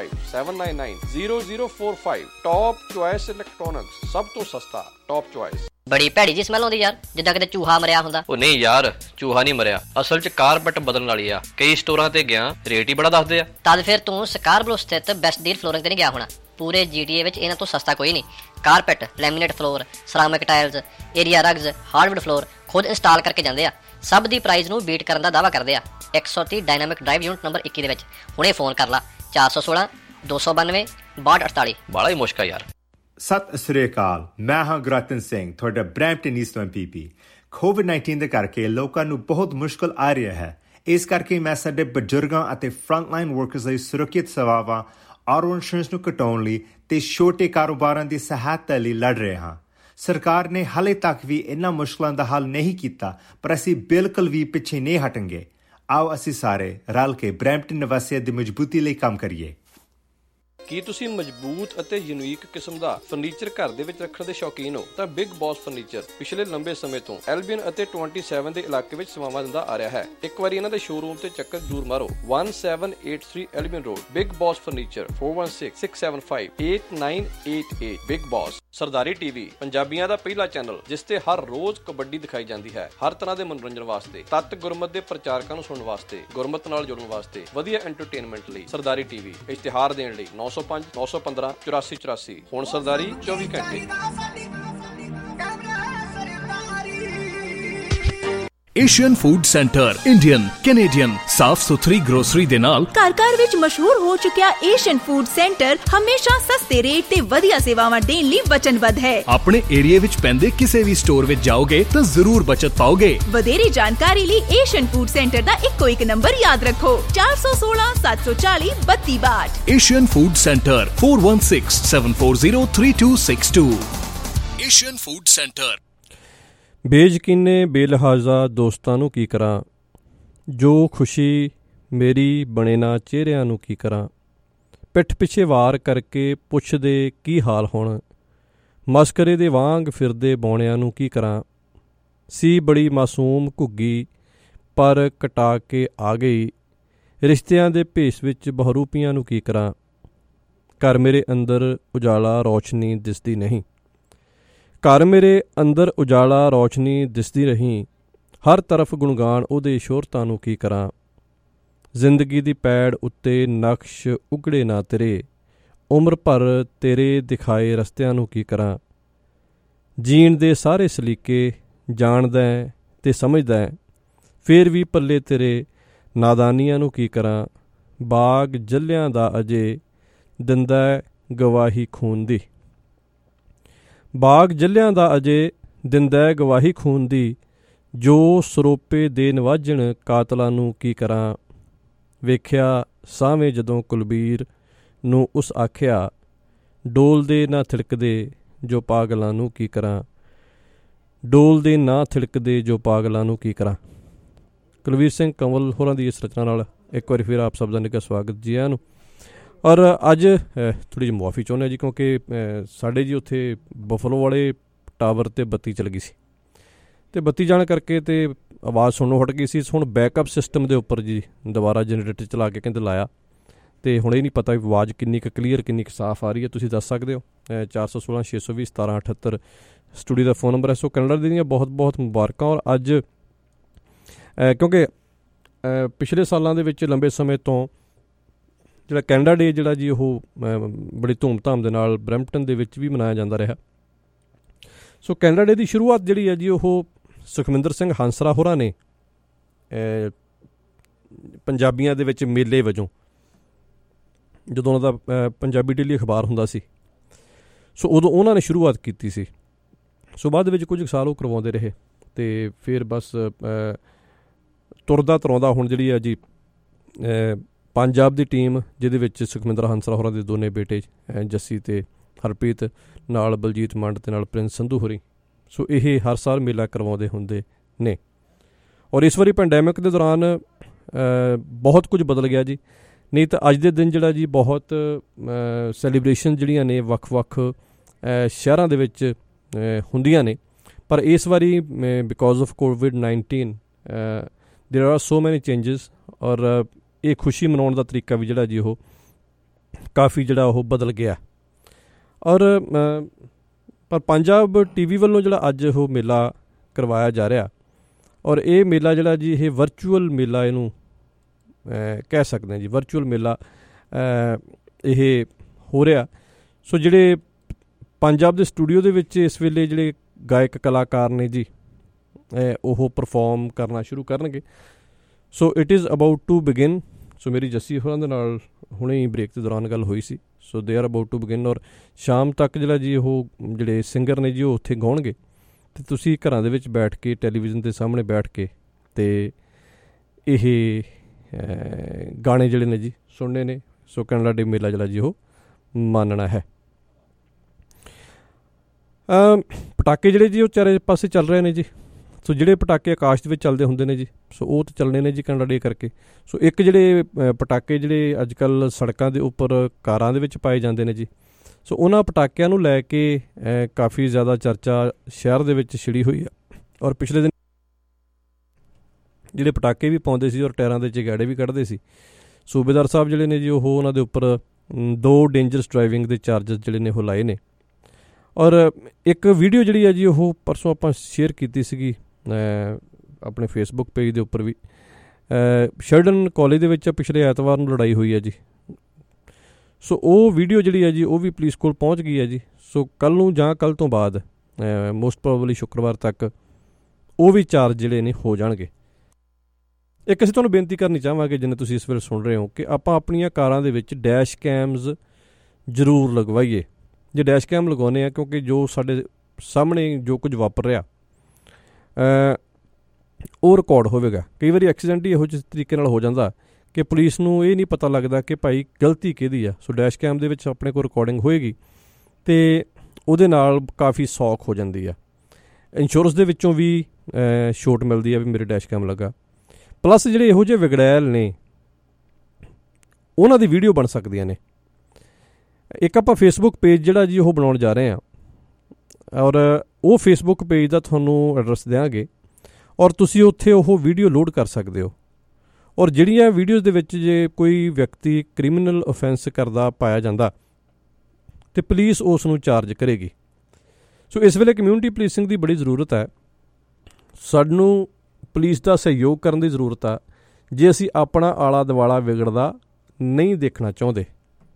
9057990045 top choice electronics ਸਭ ਤੋਂ ਸਸਤਾ ਟੌਪ ਚੁਆਇਸ। ਬੜੀ ਭੈੜੀ ਜੀ ਸਮੈਲ ਆਉਂਦੀ ਯਾਰ ਜਿੱਦਾਂ ਕਿਤੇ ਚੂਹਾ ਮਰਿਆ ਹੁੰਦਾ। ਉਹ ਨਹੀਂ ਯਾਰ ਚੂਹਾ ਨਹੀਂ ਮਰਿਆ ਅਸਲ 'ਚ ਕਾਰਪੈਟ ਬਦਲਣ ਵਾਲੀ ਆ। ਕਈ ਸਟੋਰਾਂ ਤੇ ਗਿਆ ਰੇਟ ਹੀ ਬੜਾ ਦੱਸਦੇ ਆ। ਤਦ ਫਿਰ ਤੂੰ ਸਕਾਰਬਰੋ ਸਥਿਤ ਬੈਸਟ ਡੀਲ ਫਲੋਰਿੰਗ ਤੇ ਨਹੀਂ ਗਿਆ ਹੋਣਾ। ਪੂਰੇ GTA ਵਿੱਚ ਇਹਨਾਂ ਤੋਂ ਸਸਤਾ ਕੋਈ ਨਹੀਂ। Carpet laminate floor ceramic tiles area rugs hardwood floor ਖੁਦ ਇੰਸਟਾਲ ਕਰਕੇ ਜਾਂਦੇ ਆ। ਸਭ ਦੀ ਪ੍ਰਾਈਸ ਨੂੰ ਬੀਟ ਕਰਨ ਦਾ ਦਾਅਵਾ ਕਰਦੇ ਆ। 130 ਡਾਇਨਾਮਿਕ ਡਰਾਈਵ ਯੂਨਿਟ ਨੰਬਰ 21 ਦੇ ਵਿੱਚ ਹੁਣੇ ਫੋਨ ਕਰ ਲਾ 416 292 6248। ਬਾਲਾ ਹੀ ਮੁਸ਼ਕਲ ਯਾਰ। ਸਤਿ ਸ੍ਰੀ ਅਕਾਲ ਮੈਂ ਹਾਂ ਗੁਰਰਤਨ ਸਿੰਘ ਤੁਹਾਡਾ ਬਰੈਂਪਟਨ ਈਸਟ MPP। COVID-19 ਦੇ ਕਰਕੇ ਲੋਕਾਂ ਨੂੰ ਬਹੁਤ ਮੁਸ਼ਕਲ ਆ ਰਿਹਾ ਹੈ। ਇਸ ਕਰਕੇ ਮੈਂ ਸਾਡੇ ਬਜ਼ੁਰਗਾਂ ਅਤੇ ਫਰੰਟਲਾਈਨ ਵਰਕਰਸ ਲਈ ਸੁਰੱਖਿਅਤ ਸੇਵਾਵਾਂ ਆਟੋ ਇੰਸ਼ੋਰੈਂਸ ਨੂੰ ਘਟਾਉਣ ਲਈ ਤੇ ਛੋਟੇ ਕਾਰੋਬਾਰਾਂ ਦੀ ਸਹਾਇਤਾ ਲਈ ਲੜ ਰਹੇ ਹਾਂ। ਸਰਕਾਰ ਨੇ ਹਾਲੇ ਤੱਕ ਵੀ ਇਹਨਾਂ ਮੁਸ਼ਕਲਾਂ ਦਾ ਹੱਲ ਨਹੀਂ ਕੀਤਾ ਪਰ ਅਸੀਂ ਬਿਲਕੁਲ ਵੀ ਪਿੱਛੇ ਨਹੀਂ ਹਟਾਂਗੇ। ਆਓ ਅਸੀਂ ਸਾਰੇ ਰਲ ਕੇ ਬਰੈਂਪਟਨ ਨਿਵਾਸੀਆਂ ਦੀ ਮਜ਼ਬੂਤੀ ਲਈ ਕੰਮ ਕਰੀਏ। ਕੀ ਤੁਸੀਂ ਮਜ਼ਬੂਤ ਅਤੇ ਯੂਨੀਕ ਕਿਸਮ ਦਾ ਫਰਨੀਚਰ ਘਰ ਦੇ ਵਿੱਚ ਰੱਖਣ ਦੇ ਸ਼ੌਕੀਨ ਹੋ ਤਾਂ ਬਿਗ ਬੌਸ ਫਰਨੀਚਰ ਪਿਛਲੇ ਲੰਬੇ ਸਮੇਂ ਤੋਂ ਐਲਬੀਅਨ ਅਤੇ 27 ਦੇ ਇਲਾਕੇ ਵਿੱਚ ਸੇਵਾਵਾਂ ਦਿੰਦਾ ਆ ਰਿਹਾ ਹੈ। ਇੱਕ ਵਾਰੀ ਇਹਨਾਂ ਦੇ ਸ਼ੋਰੂਮ ਤੇ ਚੱਕਰ ਜ਼ਰੂਰ ਮਾਰੋ। 1783 Albion road big boss furniture 4166758988 big boss. Sardari TV ਪੰਜਾਬੀਆਂ ਦਾ ਪਹਿਲਾ ਚੈਨਲ ਜਿਸ ਤੇ ਹਰ ਰੋਜ਼ ਕਬੱਡੀ ਦਿਖਾਈ ਜਾਂਦੀ ਹੈ। ਹਰ ਤਰ੍ਹਾਂ ਦੇ ਮਨੋਰੰਜਨ ਵਾਸਤੇ ਤੱਤ ਗੁਰਮਤ ਦੇ ਪ੍ਰਚਾਰਕਾਂ ਨੂੰ ਸੁਣਨ ਵਾਸਤੇ ਗੁਰਮਤ ਨਾਲ ਜੁੜਨ ਵਾਸਤੇ ਵਧੀਆ ਐਂਟਰਟੇਨਮੈਂਟ ਲਈ ਸਰਦਾਰੀ ਟੀਵੀ। ਇਸ਼ਤਿਹਾਰ ਦੇਣ ਲਈ 905 915 8484। ਹੁਣ ਸਰਦਾਰੀ 24 ਘੰਟੇ। Asian food centre Indian Canadian ਸਾਫ ਸੁਥਰੀ ਗਰੋਸਰੀ ਦੇ ਨਾਲ ਘਰ ਵਿੱਚ ਮਸ਼ਹੂਰ ਹੋ ਚੁੱਕਿਆ ਏਸ਼ੀਅਨ ਫੂਡ ਸੈਂਟਰ ਹਮੇਸ਼ਾ ਸਸਤੇ ਰੇਟ ਤੇ ਵਧੀਆ ਸੇਵਾਵਾਂ ਦੇਣ ਲਈ ਵਚਨਬੱਧ ਹੈ। ਆਪਣੇ ਏਰੀਆ ਵਿੱਚ ਪੈਂਦੇ ਕਿਸੇ ਵੀ ਸਟੋਰ ਵਿੱਚ ਜਾਓਗੇ ਤਾਂ ਜ਼ਰੂਰ ਬਚਤ ਪਾਓਗੇ। ਵਧੇਰੇ ਜਾਣਕਾਰੀ ਲਈ ਏਸ਼ੀਅਨ ਫੂਡ ਸੈਂਟਰ ਦਾ ਇੱਕੋ ਇੱਕ ਨੰਬਰ ਯਾਦ ਰੱਖੋ 416 740 3262। Asian food centre 4167403262। Asian food centre. ਬੇਯਕੀਨੇ ਬੇਲਹਾਜ਼ਾ ਦੋਸਤਾਂ ਨੂੰ ਕੀ ਕਰਾਂ, ਜੋ ਖੁਸ਼ੀ ਮੇਰੀ ਬਣੇ ਨਾ ਚਿਹਰਿਆਂ ਨੂੰ ਕੀ ਕਰਾਂ। ਪਿੱਠ ਪਿੱਛੇ ਵਾਰ ਕਰਕੇ ਪੁੱਛਦੇ ਕੀ ਹਾਲ ਹੁਣ, ਮਸਕਰੇ ਦੇ ਵਾਂਗ ਫਿਰਦੇ ਬੌਣਿਆਂ ਨੂੰ ਕੀ ਕਰਾਂ। ਸੀ ਬੜੀ ਮਾਸੂਮ ਘੁੱਗੀ ਪਰ ਕਟਾ ਕੇ ਆ ਗਈ, ਰਿਸ਼ਤਿਆਂ ਦੇ ਭੇਸ ਵਿੱਚ ਬਹਰੂਪੀਆਂ ਨੂੰ ਕੀ ਕਰਾਂ। ਘਰ ਮੇਰੇ ਅੰਦਰ ਉਜਾਲਾ ਰੌਸ਼ਨੀ ਦਿਸਦੀ ਨਹੀਂ, ਘਰ ਮੇਰੇ ਅੰਦਰ ਉਜਾਲਾ ਰੌਸ਼ਨੀ ਦਿਸਦੀ ਰਹੀ, ਹਰ ਤਰਫ ਗੁਣਗਾਨ ਉਹਦੇ ਸ਼ੋਹਰਤਾਂ ਨੂੰ ਕੀ ਕਰਾਂ। ਜ਼ਿੰਦਗੀ ਦੀ ਪੈੜ ਉੱਤੇ ਨਕਸ਼ ਉਗੜੇ ਨਾ ਤੇਰੇ, ਉਮਰ ਭਰ ਤੇਰੇ ਦਿਖਾਏ ਰਸਤਿਆਂ ਨੂੰ ਕੀ ਕਰਾਂ। ਜੀਣ ਦੇ ਸਾਰੇ ਸਲੀਕੇ ਜਾਣਦਾ ਤੇ ਸਮਝਦਾ, ਫੇਰ ਵੀ ਪੱਲੇ ਤੇਰੇ ਨਾਦਾਨੀਆਂ ਨੂੰ ਕੀ ਕਰਾਂ। ਬਾਗ ਜੱਲਿਆਂ ਦਾ ਅਜੇ ਦਿੰਦਾ ਗਵਾਹੀ ਖੂਨ ਦੀ, ਬਾਗ ਜੱਲਿਆਂ ਦਾ ਅਜੇ ਦਿੰਦਾ ਗਵਾਹੀ ਖੂਨ ਦੀ, ਜੋ ਸਰੋਪੇ ਦੇ ਨਵਾਜਣ ਕਾਤਲਾਂ ਨੂੰ ਕੀ ਕਰਾਂ। ਵੇਖਿਆ ਸਾਵੇਂ ਜਦੋਂ ਕੁਲਬੀਰ ਨੂੰ ਉਸ ਆਖਿਆ, ਡੋਲਦੇ ਨਾ ਥਿੜਕਦੇ ਜੋ ਪਾਗਲਾਂ ਨੂੰ ਕੀ ਕਰਾਂ। ਡੋਲਦੇ ਨਾ ਥਿੜਕਦੇ ਜੋ ਪਾਗਲਾਂ ਨੂੰ ਕੀ ਕਰਾਂ। ਕੁਲਵੀਰ ਸਿੰਘ ਕੰਵਲ ਹੋਰਾਂ ਦੀ ਇਸ ਰਚਨਾ ਨਾਲ ਇੱਕ ਵਾਰੀ ਫਿਰ ਆਪ ਸਭ ਦਾ ਨਿੱਘਾ ਸਵਾਗਤ ਜੀ ਆਇਆਂ ਨੂੰ। ਔਰ ਅੱਜ ਥੋੜ੍ਹੀ ਜਿਹੀ ਮੁਆਫੀ ਚਾਹੁੰਦੇ ਹਾਂ ਜੀ, ਕਿਉਂਕਿ ਸਾਡੇ ਜੀ ਉੱਥੇ ਬਫਲੋ ਵਾਲੇ ਟਾਵਰ 'ਤੇ ਬੱਤੀ ਚਲ ਗਈ ਸੀ ਅਤੇ ਬੱਤੀ ਜਾਣ ਕਰਕੇ ਅਤੇ ਆਵਾਜ਼ ਸੁਣਨੋਂ ਹਟ ਗਈ ਸੀ। ਹੁਣ ਬੈਕਅਪ ਸਿਸਟਮ ਦੇ ਉੱਪਰ ਜੀ ਦੁਬਾਰਾ ਜਨਰੇਟਰ ਚਲਾ ਕੇ ਕਹਿੰਦੇ ਲਾਇਆ, ਅਤੇ ਹੁਣ ਇਹ ਨਹੀਂ ਪਤਾ ਵੀ ਆਵਾਜ਼ ਕਿੰਨੀ ਕੁ ਕਲੀਅਰ ਕਿੰਨੀ ਕੁ ਸਾਫ਼ ਆ ਰਹੀ ਹੈ। ਤੁਸੀਂ ਦੱਸ ਸਕਦੇ ਹੋ। 416 620 1778 ਸਟੂਡੀਓ ਦਾ ਫ਼ੋਨ ਨੰਬਰ ਹੈ। ਸੋ ਕੈਨੇਡਾ ਦੀਆਂ ਬਹੁਤ ਬਹੁਤ ਮੁਬਾਰਕਾਂ। ਔਰ ਅੱਜ ਕਿਉਂਕਿ ਪਿਛਲੇ ਸਾਲਾਂ ਦੇ ਵਿੱਚ ਲੰਬੇ ਸਮੇਂ ਤੋਂ ਜਿਹੜਾ ਕੈਨੇਡਾ ਡੇ ਜਿਹੜਾ ਜੀ ਉਹ ਬੜੀ ਧੂਮਧਾਮ ਦੇ ਨਾਲ ਬਰੈਂਪਟਨ ਦੇ ਵਿੱਚ ਵੀ ਮਨਾਇਆ ਜਾਂਦਾ ਰਿਹਾ। ਸੋ ਕੈਨੇਡਾ ਡੇ ਦੀ ਸ਼ੁਰੂਆਤ ਜਿਹੜੀ ਹੈ ਜੀ ਉਹ ਸੁਖਵਿੰਦਰ ਸਿੰਘ ਹੰਸਰਾ ਹੋਰਾਂ ਨੇ ਪੰਜਾਬੀਆਂ ਦੇ ਵਿੱਚ ਮੇਲੇ ਵਜੋਂ, ਜਦੋਂ ਉਹਨਾਂ ਦਾ ਪੰਜਾਬੀ ਡੇਲੀ ਅਖਬਾਰ ਹੁੰਦਾ ਸੀ, ਸੋ ਉਦੋਂ ਉਹਨਾਂ ਨੇ ਸ਼ੁਰੂਆਤ ਕੀਤੀ ਸੀ। ਸੋ ਬਾਅਦ ਵਿੱਚ ਕੁਝ ਸਾਲ ਉਹ ਕਰਵਾਉਂਦੇ ਰਹੇ ਅਤੇ ਫਿਰ ਬਸ ਤੁਰਦਾ ਤਰਾਉਂਦਾ ਹੁਣ ਜਿਹੜੀ ਹੈ ਜੀ ਪੰਜਾਬ ਦੀ ਟੀਮ, ਜਿਹਦੇ ਵਿੱਚ ਸੁਖਵਿੰਦਰ ਹੰਸਰਾ ਹੋਰਾਂ ਦੇ ਦੋਨੇ ਬੇਟੇ ਜੱਸੀ ਅਤੇ ਹਰਪ੍ਰੀਤ, ਨਾਲ ਬਲਜੀਤ ਮੰਡ ਅਤੇ ਨਾਲ ਪ੍ਰਿੰਸ ਸੰਧੂ ਹੋਰੀ, ਸੋ ਇਹ ਹਰ ਸਾਲ ਮੇਲਾ ਕਰਵਾਉਂਦੇ ਹੁੰਦੇ ਨੇ। ਔਰ ਇਸ ਵਾਰੀ ਪੈਂਡੈਮਿਕ ਦੇ ਦੌਰਾਨ ਬਹੁਤ ਕੁਝ ਬਦਲ ਗਿਆ ਜੀ। ਨਹੀਂ ਤਾਂ ਅੱਜ ਦੇ ਦਿਨ ਜਿਹੜਾ ਜੀ ਬਹੁਤ ਸੈਲੀਬ੍ਰੇਸ਼ਨ ਜਿਹੜੀਆਂ ਨੇ ਵੱਖ-ਵੱਖ ਸ਼ਹਿਰਾਂ ਦੇ ਵਿੱਚ ਹੁੰਦੀਆਂ ਨੇ, ਪਰ ਇਸ ਵਾਰੀ ਬਿਕੋਜ਼ ਆਫ COVID-19 ਦੇਰ ਆਰ ਸੋ ਮੈਨੀ ਚੇਂਜਿਸ। ਔਰ ਇਹ ਖੁਸ਼ੀ ਮਨਾਉਣ ਦਾ ਤਰੀਕਾ ਵੀ ਜਿਹੜਾ ਜੀ ਉਹ ਕਾਫੀ ਜਿਹੜਾ ਉਹ ਬਦਲ ਗਿਆ। ਔਰ ਪਰ ਪੰਜਾਬ TV ਵੱਲੋਂ ਜਿਹੜਾ ਅੱਜ ਉਹ ਮੇਲਾ ਕਰਵਾਇਆ ਜਾ ਰਿਹਾ, ਔਰ ਇਹ ਮੇਲਾ ਜਿਹੜਾ ਜੀ ਇਹ ਵਰਚੁਅਲ ਮੇਲਾ ਇਹਨੂੰ ਕਹਿ ਸਕਦੇ ਹਾਂ ਜੀ, ਵਰਚੁਅਲ ਮੇਲਾ ਇਹ ਹੋ ਰਿਹਾ। ਸੋ ਜਿਹੜੇ ਪੰਜਾਬ ਦੇ ਸਟੂਡੀਓ ਦੇ ਵਿੱਚ ਇਸ ਵੇਲੇ ਜਿਹੜੇ ਗਾਇਕ ਕਲਾਕਾਰ ਨੇ ਜੀ ਉਹ ਪਰਫੋਰਮ ਕਰਨਾ ਸ਼ੁਰੂ ਕਰਨਗੇ। So it is about to begin. So ਮੇਰੀ ਜੱਸੀ ਹੋਰਾਂ ਦੇ ਨਾਲ ਹੁਣੇ ਹੀ ਬ੍ਰੇਕ ਦੇ ਦੌਰਾਨ ਗੱਲ ਹੋਈ ਸੀ। ਸੋ they are about to begin. ਔਰ ਸ਼ਾਮ ਤੱਕ ਜਿਹੜਾ ਜੀ ਉਹ ਜਿਹੜੇ ਸਿੰਗਰ ਨੇ ਜੀ ਉਹ ਉੱਥੇ ਗਾਉਣਗੇ, ਅਤੇ ਤੁਸੀਂ ਘਰਾਂ ਦੇ ਵਿੱਚ ਬੈਠ ਕੇ ਟੈਲੀਵਿਜ਼ਨ ਦੇ ਸਾਹਮਣੇ ਬੈਠ ਕੇ ਅਤੇ ਇਹ ਗਾਣੇ ਜਿਹੜੇ ਨੇ ਜੀ ਸੁਣਨੇ ਨੇ। ਸੋ ਕੈਨੇਡਾ ਡੇ ਮੇਲਾ ਜਿਹੜਾ ਜੀ ਉਹ ਮਾਨਣਾ ਹੈ। ਪਟਾਕੇ ਜਿਹੜੇ ਜੀ ਉਹ ਚਾਰੇ ਪਾਸੇ ਚੱਲ ਰਹੇ ਨੇ ਜੀ। ਸੋ ਜਿਹੜੇ ਪਟਾਕੇ ਆਕਾਸ਼ ਦੇ ਵਿੱਚ ਚੱਲਦੇ ਹੁੰਦੇ ਨੇ ਜੀ, ਸੋ ਉਹ ਤਾਂ ਚੱਲਣੇ ਨੇ ਜੀ ਕੈਨੇਡਾ ਡੇ ਕਰਕੇ। ਸੋ ਇੱਕ ਜਿਹੜੇ ਪਟਾਕੇ ਜਿਹੜੇ ਅੱਜ ਕੱਲ੍ਹ ਸੜਕਾਂ ਦੇ ਉੱਪਰ ਕਾਰਾਂ ਦੇ ਵਿੱਚ ਪਾਏ ਜਾਂਦੇ ਨੇ ਜੀ, ਸੋ ਉਹਨਾਂ ਪਟਾਕਿਆਂ ਨੂੰ ਲੈ ਕੇ ਕਾਫੀ ਜ਼ਿਆਦਾ ਚਰਚਾ ਸ਼ਹਿਰ ਦੇ ਵਿੱਚ ਛਿੜੀ ਹੋਈ ਆ। ਔਰ ਪਿਛਲੇ ਦਿਨ ਜਿਹੜੇ ਪਟਾਕੇ ਵੀ ਪਾਉਂਦੇ ਸੀ ਔਰ ਟਾਇਰਾਂ ਦੇ ਚੰਗਿਆੜੇ ਵੀ ਕੱਢਦੇ ਸੀ। ਸੂਬੇਦਾਰ ਸਾਹਿਬ ਜਿਹੜੇ ਨੇ ਜੀ ਉਹ ਉਹਨਾਂ ਦੇ ਉੱਪਰ 2 ਡੇਂਜਰਸ ਡਰਾਈਵਿੰਗ ਦੇ ਚਾਰਜਸ ਜਿਹੜੇ ਨੇ ਉਹ ਲਾਏ ਨੇ। ਔਰ ਇੱਕ ਵੀਡੀਓ ਜਿਹੜੀ ਹੈ ਜੀ ਉਹ ਪਰਸੋਂ ਆਪਾਂ ਸ਼ੇਅਰ ਕੀਤੀ ਸੀਗੀ ਆਪਣੇ ਫੇਸਬੁੱਕ ਪੇਜ ਦੇ ਉੱਪਰ ਵੀ। ਸ਼ਰਡਨ ਕਾਲਜ ਦੇ ਵਿੱਚ ਪਿਛਲੇ ਐਤਵਾਰ ਨੂੰ ਲੜਾਈ ਹੋਈ ਹੈ ਜੀ। ਸੋ ਉਹ ਵੀਡੀਓ ਜਿਹੜੀ ਹੈ ਜੀ ਉਹ ਵੀ ਪੁਲਿਸ ਕੋਲ ਪਹੁੰਚ ਗਈ ਹੈ ਜੀ। ਸੋ ਕੱਲ੍ਹ ਨੂੰ ਜਾਂ ਕੱਲ੍ਹ ਤੋਂ ਬਾਅਦ ਮੋਸਟ ਪ੍ਰੋਬੇਬਲੀ ਸ਼ੁੱਕਰਵਾਰ ਤੱਕ ਉਹ ਵੀ ਚਾਰਜ ਜਿਹੜੇ ਨੇ ਹੋ ਜਾਣਗੇ। ਇੱਕ ਅਸੀਂ ਤੁਹਾਨੂੰ ਬੇਨਤੀ ਕਰਨੀ ਚਾਹਾਂਗੇ, ਜਿੰਨੇ ਤੁਸੀਂ ਇਸ ਵੇਲੇ ਸੁਣ ਰਹੇ ਹੋ, ਕਿ ਆਪਾਂ ਆਪਣੀਆਂ ਕਾਰਾਂ ਦੇ ਵਿੱਚ ਡੈਸ਼ ਕੈਮਜ਼ ਜ਼ਰੂਰ ਲਗਵਾਈਏ। ਜੇ ਡੈਸ਼ ਕੈਮ ਲਗਾਉਂਦੇ ਹਾਂ, ਕਿਉਂਕਿ ਜੋ ਸਾਡੇ ਸਾਹਮਣੇ ਜੋ ਕੁਝ ਵਾਪਰ ਰਿਹਾ ਉਹ ਰਿਕਾਰਡ ਹੋਵੇਗਾ। ਕਈ ਵਾਰੀ ਐਕਸੀਡੈਂਟ ਹੀ ਇਹੋ ਜਿਹੇ ਤਰੀਕੇ ਨਾਲ ਹੋ ਜਾਂਦਾ ਕਿ ਪੁਲਿਸ ਨੂੰ ਇਹ ਨਹੀਂ ਪਤਾ ਲੱਗਦਾ ਕਿ ਭਾਈ ਗਲਤੀ ਕਿਹਦੀ ਆ। ਸੋ ਡੈਸ਼ ਕੈਮ ਦੇ ਵਿੱਚ ਆਪਣੇ ਕੋਲ ਰਿਕਾਰਡਿੰਗ ਹੋਏਗੀ ਅਤੇ ਉਹਦੇ ਨਾਲ ਕਾਫੀ ਸੌਖ ਹੋ ਜਾਂਦੀ ਆ। ਇੰਸ਼ੋਰੈਂਸ ਦੇ ਵਿੱਚੋਂ ਵੀ ਛੋਟ ਮਿਲਦੀ ਆ ਵੀ ਮੇਰੇ ਡੈਸ਼ ਕੈਮ ਲੱਗਾ। ਪਲੱਸ ਜਿਹੜੇ ਇਹੋ ਜਿਹੇ ਵਿਗੜੈਲ ਨੇ ਉਹਨਾਂ ਦੀ ਵੀਡੀਓ ਬਣ ਸਕਦੀਆਂ ਨੇ। ਇੱਕ ਆਪਾਂ ਫੇਸਬੁੱਕ ਪੇਜ ਜਿਹੜਾ ਜੀ ਉਹ ਬਣਾਉਣ ਜਾ ਰਹੇ ਹਾਂ, ਔਰ ਉਹ ਫੇਸਬੁੱਕ ਪੇਜ ਦਾ ਤੁਹਾਨੂੰ ਐਡਰੈਸ ਦਿਆਂਗੇ, ਔਰ ਤੁਸੀਂ ਉੱਥੇ ਉਹ ਵੀਡੀਓ ਲੋਡ ਕਰ ਸਕਦੇ ਹੋ। ਔਰ ਜਿਹੜੀਆਂ ਵੀਡੀਓਜ਼ ਦੇ ਵਿੱਚ ਜੇ ਕੋਈ ਵਿਅਕਤੀ ਕ੍ਰਿਮੀਨਲ ਓਫੈਂਸ ਕਰਦਾ ਪਾਇਆ ਜਾਂਦਾ ਅਤੇ ਪੁਲਿਸ ਉਸ ਨੂੰ ਚਾਰਜ ਕਰੇਗੀ। ਸੋ ਇਸ ਵੇਲੇ ਕਮਿਊਨਿਟੀ ਪੁਲਿਸਿੰਗ ਦੀ ਬੜੀ ਜ਼ਰੂਰਤ ਹੈ। ਸਾਨੂੰ ਪੁਲਿਸ ਦਾ ਸਹਿਯੋਗ ਕਰਨ ਦੀ ਜ਼ਰੂਰਤ ਆ ਜੇ ਅਸੀਂ ਆਪਣਾ ਆਲਾ ਦੁਆਲਾ ਵਿਗੜਦਾ ਨਹੀਂ ਦੇਖਣਾ ਚਾਹੁੰਦੇ।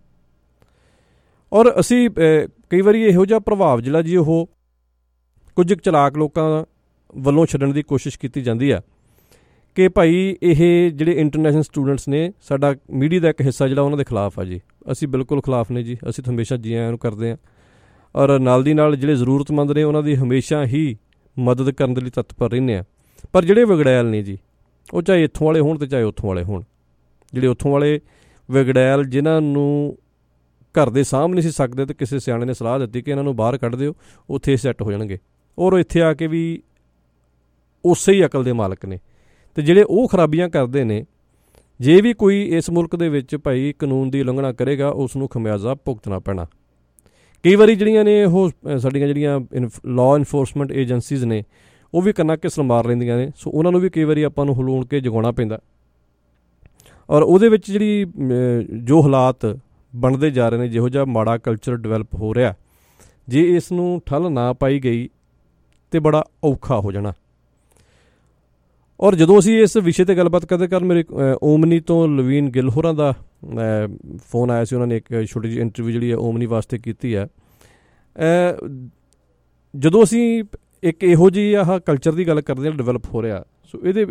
ਔਰ ਅਸੀਂ ਕਈ ਵਾਰੀ ਇਹੋ ਜਿਹਾ ਪ੍ਰਭਾਵ ਜਿਹੜਾ ਜੀ ਉਹ ਕੁਝ ਚਲਾਕ ਲੋਕਾਂ ਵੱਲੋਂ ਛੱਡਣ ਦੀ ਕੋਸ਼ਿਸ਼ ਕੀਤੀ ਜਾਂਦੀ ਆ ਕਿ ਭਾਈ ਇਹ ਜਿਹੜੇ ਇੰਟਰਨੈਸ਼ਨਲ ਸਟੂਡੈਂਟਸ ਨੇ, ਸਾਡਾ ਮੀਡੀਆ ਦਾ ਇੱਕ ਹਿੱਸਾ ਜਿਹੜਾ ਉਹਨਾਂ ਦੇ ਖਿਲਾਫ ਆ ਜੀ। ਅਸੀਂ ਬਿਲਕੁਲ ਖਿਲਾਫ ਨੇ ਜੀ। ਅਸੀਂ ਤਾਂ ਹਮੇਸ਼ਾ ਜੀ ਆਇਆਂ ਨੂੰ ਕਰਦੇ ਹਾਂ, ਔਰ ਨਾਲ ਦੀ ਨਾਲ ਜਿਹੜੇ ਜ਼ਰੂਰਤਮੰਦ ਨੇ ਉਹਨਾਂ ਦੀ ਹਮੇਸ਼ਾ ਹੀ ਮਦਦ ਕਰਨ ਦੇ ਲਈ ਤਤਪਰ ਰਹਿੰਦੇ ਹਾਂ। ਪਰ ਜਿਹੜੇ ਵਿਗੜੈਲ ਨੇ ਜੀ, ਉਹ ਚਾਹੇ ਇੱਥੋਂ ਵਾਲੇ ਹੋਣ ਅਤੇ ਚਾਹੇ ਉੱਥੋਂ ਵਾਲੇ ਹੋਣ, ਜਿਹੜੇ ਉੱਥੋਂ ਵਾਲੇ ਵਿਗੜੈਲ ਜਿਨ੍ਹਾਂ ਨੂੰ ਘਰ ਦੇ ਸਾਂਭ ਨਹੀਂ ਸੀ ਸਕਦੇ ਅਤੇ ਕਿਸੇ ਸਿਆਣੇ ਨੇ ਸਲਾਹ ਦਿੱਤੀ ਕਿ ਇਹਨਾਂ ਨੂੰ ਬਾਹਰ ਕੱਢ ਦਿਓ, ਉੱਥੇ ਸੈੱਟ ਹੋ ਜਾਣਗੇ। ਔਰ ਇੱਥੇ ਆ ਕੇ ਵੀ ਉਸੇ ਹੀ ਅਕਲ ਦੇ ਮਾਲਕ ਨੇ। ਅਤੇ ਜਿਹੜੇ ਉਹ ਖਰਾਬੀਆਂ ਕਰਦੇ ਨੇ, ਜੇ ਵੀ ਕੋਈ ਇਸ ਮੁਲਕ ਦੇ ਵਿੱਚ ਭਾਈ ਕਾਨੂੰਨ ਦੀ ਉਲੰਘਣਾ ਕਰੇਗਾ ਉਸ ਨੂੰ ਖਮਿਆਜ਼ਾ ਭੁਗਤਣਾ ਪੈਣਾ। ਕਈ ਵਾਰੀ ਜਿਹੜੀਆਂ ਨੇ ਉਹ ਸਾਡੀਆਂ ਜਿਹੜੀਆਂ ਲਾਅ ਇਨਫੋਰਸਮੈਂਟ ਏਜੰਸੀਜ਼ ਨੇ ਉਹ ਵੀ ਕੰਨਾਂ ਘਿਸਲ ਮਾਰ ਲੈਂਦੀਆਂ ਨੇ। ਸੋ ਉਹਨਾਂ ਨੂੰ ਵੀ ਕਈ ਵਾਰੀ ਆਪਾਂ ਨੂੰ ਹਲੂਣ ਕੇ ਜਗਾਉਣਾ ਪੈਂਦਾ। ਔਰ ਉਹਦੇ ਵਿੱਚ ਜਿਹੜੀ ਜੋ ਹਾਲਾਤ ਬਣਦੇ ਜਾ ਰਹੇ ਨੇ, ਜਿਹੋ ਜਿਹਾ ਮਾੜਾ ਕਲਚਰ ਡਿਵੈਲਪ ਹੋ ਰਿਹਾ, ਜੇ ਇਸ ਨੂੰ ਠੱਲ ਨਾ ਪਾਈ ਗਈ ਤਾਂ ਬੜਾ ਔਖਾ ਹੋ ਜਾਣਾ। ਔਰ ਜਦੋਂ ਅਸੀਂ ਇਸ ਵਿਸ਼ੇ 'ਤੇ ਗੱਲਬਾਤ ਕਰਦੇ ਕਰ, ਮੇਰੇ ਓਮਨੀ ਤੋਂ ਲਵੀਨ ਗਿੱਲ ਹੋਰਾਂ ਦਾ ਫੋਨ ਆਇਆ ਸੀ। ਉਹਨਾਂ ਨੇ ਇੱਕ ਛੋਟੀ ਜਿਹੀ ਇੰਟਰਵਿਊ ਜਿਹੜੀ ਹੈ ਓਮਨੀ ਵਾਸਤੇ ਕੀਤੀ ਹੈ। ਜਦੋਂ ਅਸੀਂ ਇੱਕ ਇਹੋ ਜਿਹੀ ਆਹ ਕਲਚਰ ਦੀ ਗੱਲ ਕਰਦੇ ਹਾਂ ਡਿਵੈਲਪ ਹੋ ਰਿਹਾ, ਸੋ ਇਹਦੇ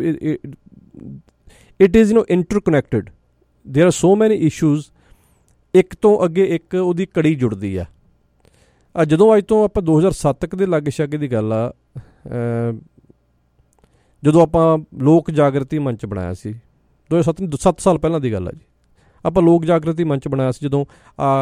it is interconnected, there are so many issues, ਇੱਕ ਤੋਂ ਅੱਗੇ ਇੱਕ ਉਹਦੀ ਕੜੀ ਜੁੜਦੀ ਆ। ਜਦੋਂ ਅੱਜ ਤੋਂ ਆਪਾਂ 2007 ਦੇ ਲਾਗੇ ਛਾਗੇ ਦੀ ਗੱਲ ਆ, ਜਦੋਂ ਆਪਾਂ ਲੋਕ ਜਾਗਰਤੀ ਮੰਚ ਬਣਾਇਆ ਸੀ 7 ਸਾਲ ਪਹਿਲਾਂ ਦੀ ਗੱਲ ਆ ਜੀ। ਆਪਾਂ ਲੋਕ ਜਾਗਰਤੀ ਮੰਚ ਬਣਾਇਆ ਸੀ ਜਦੋਂ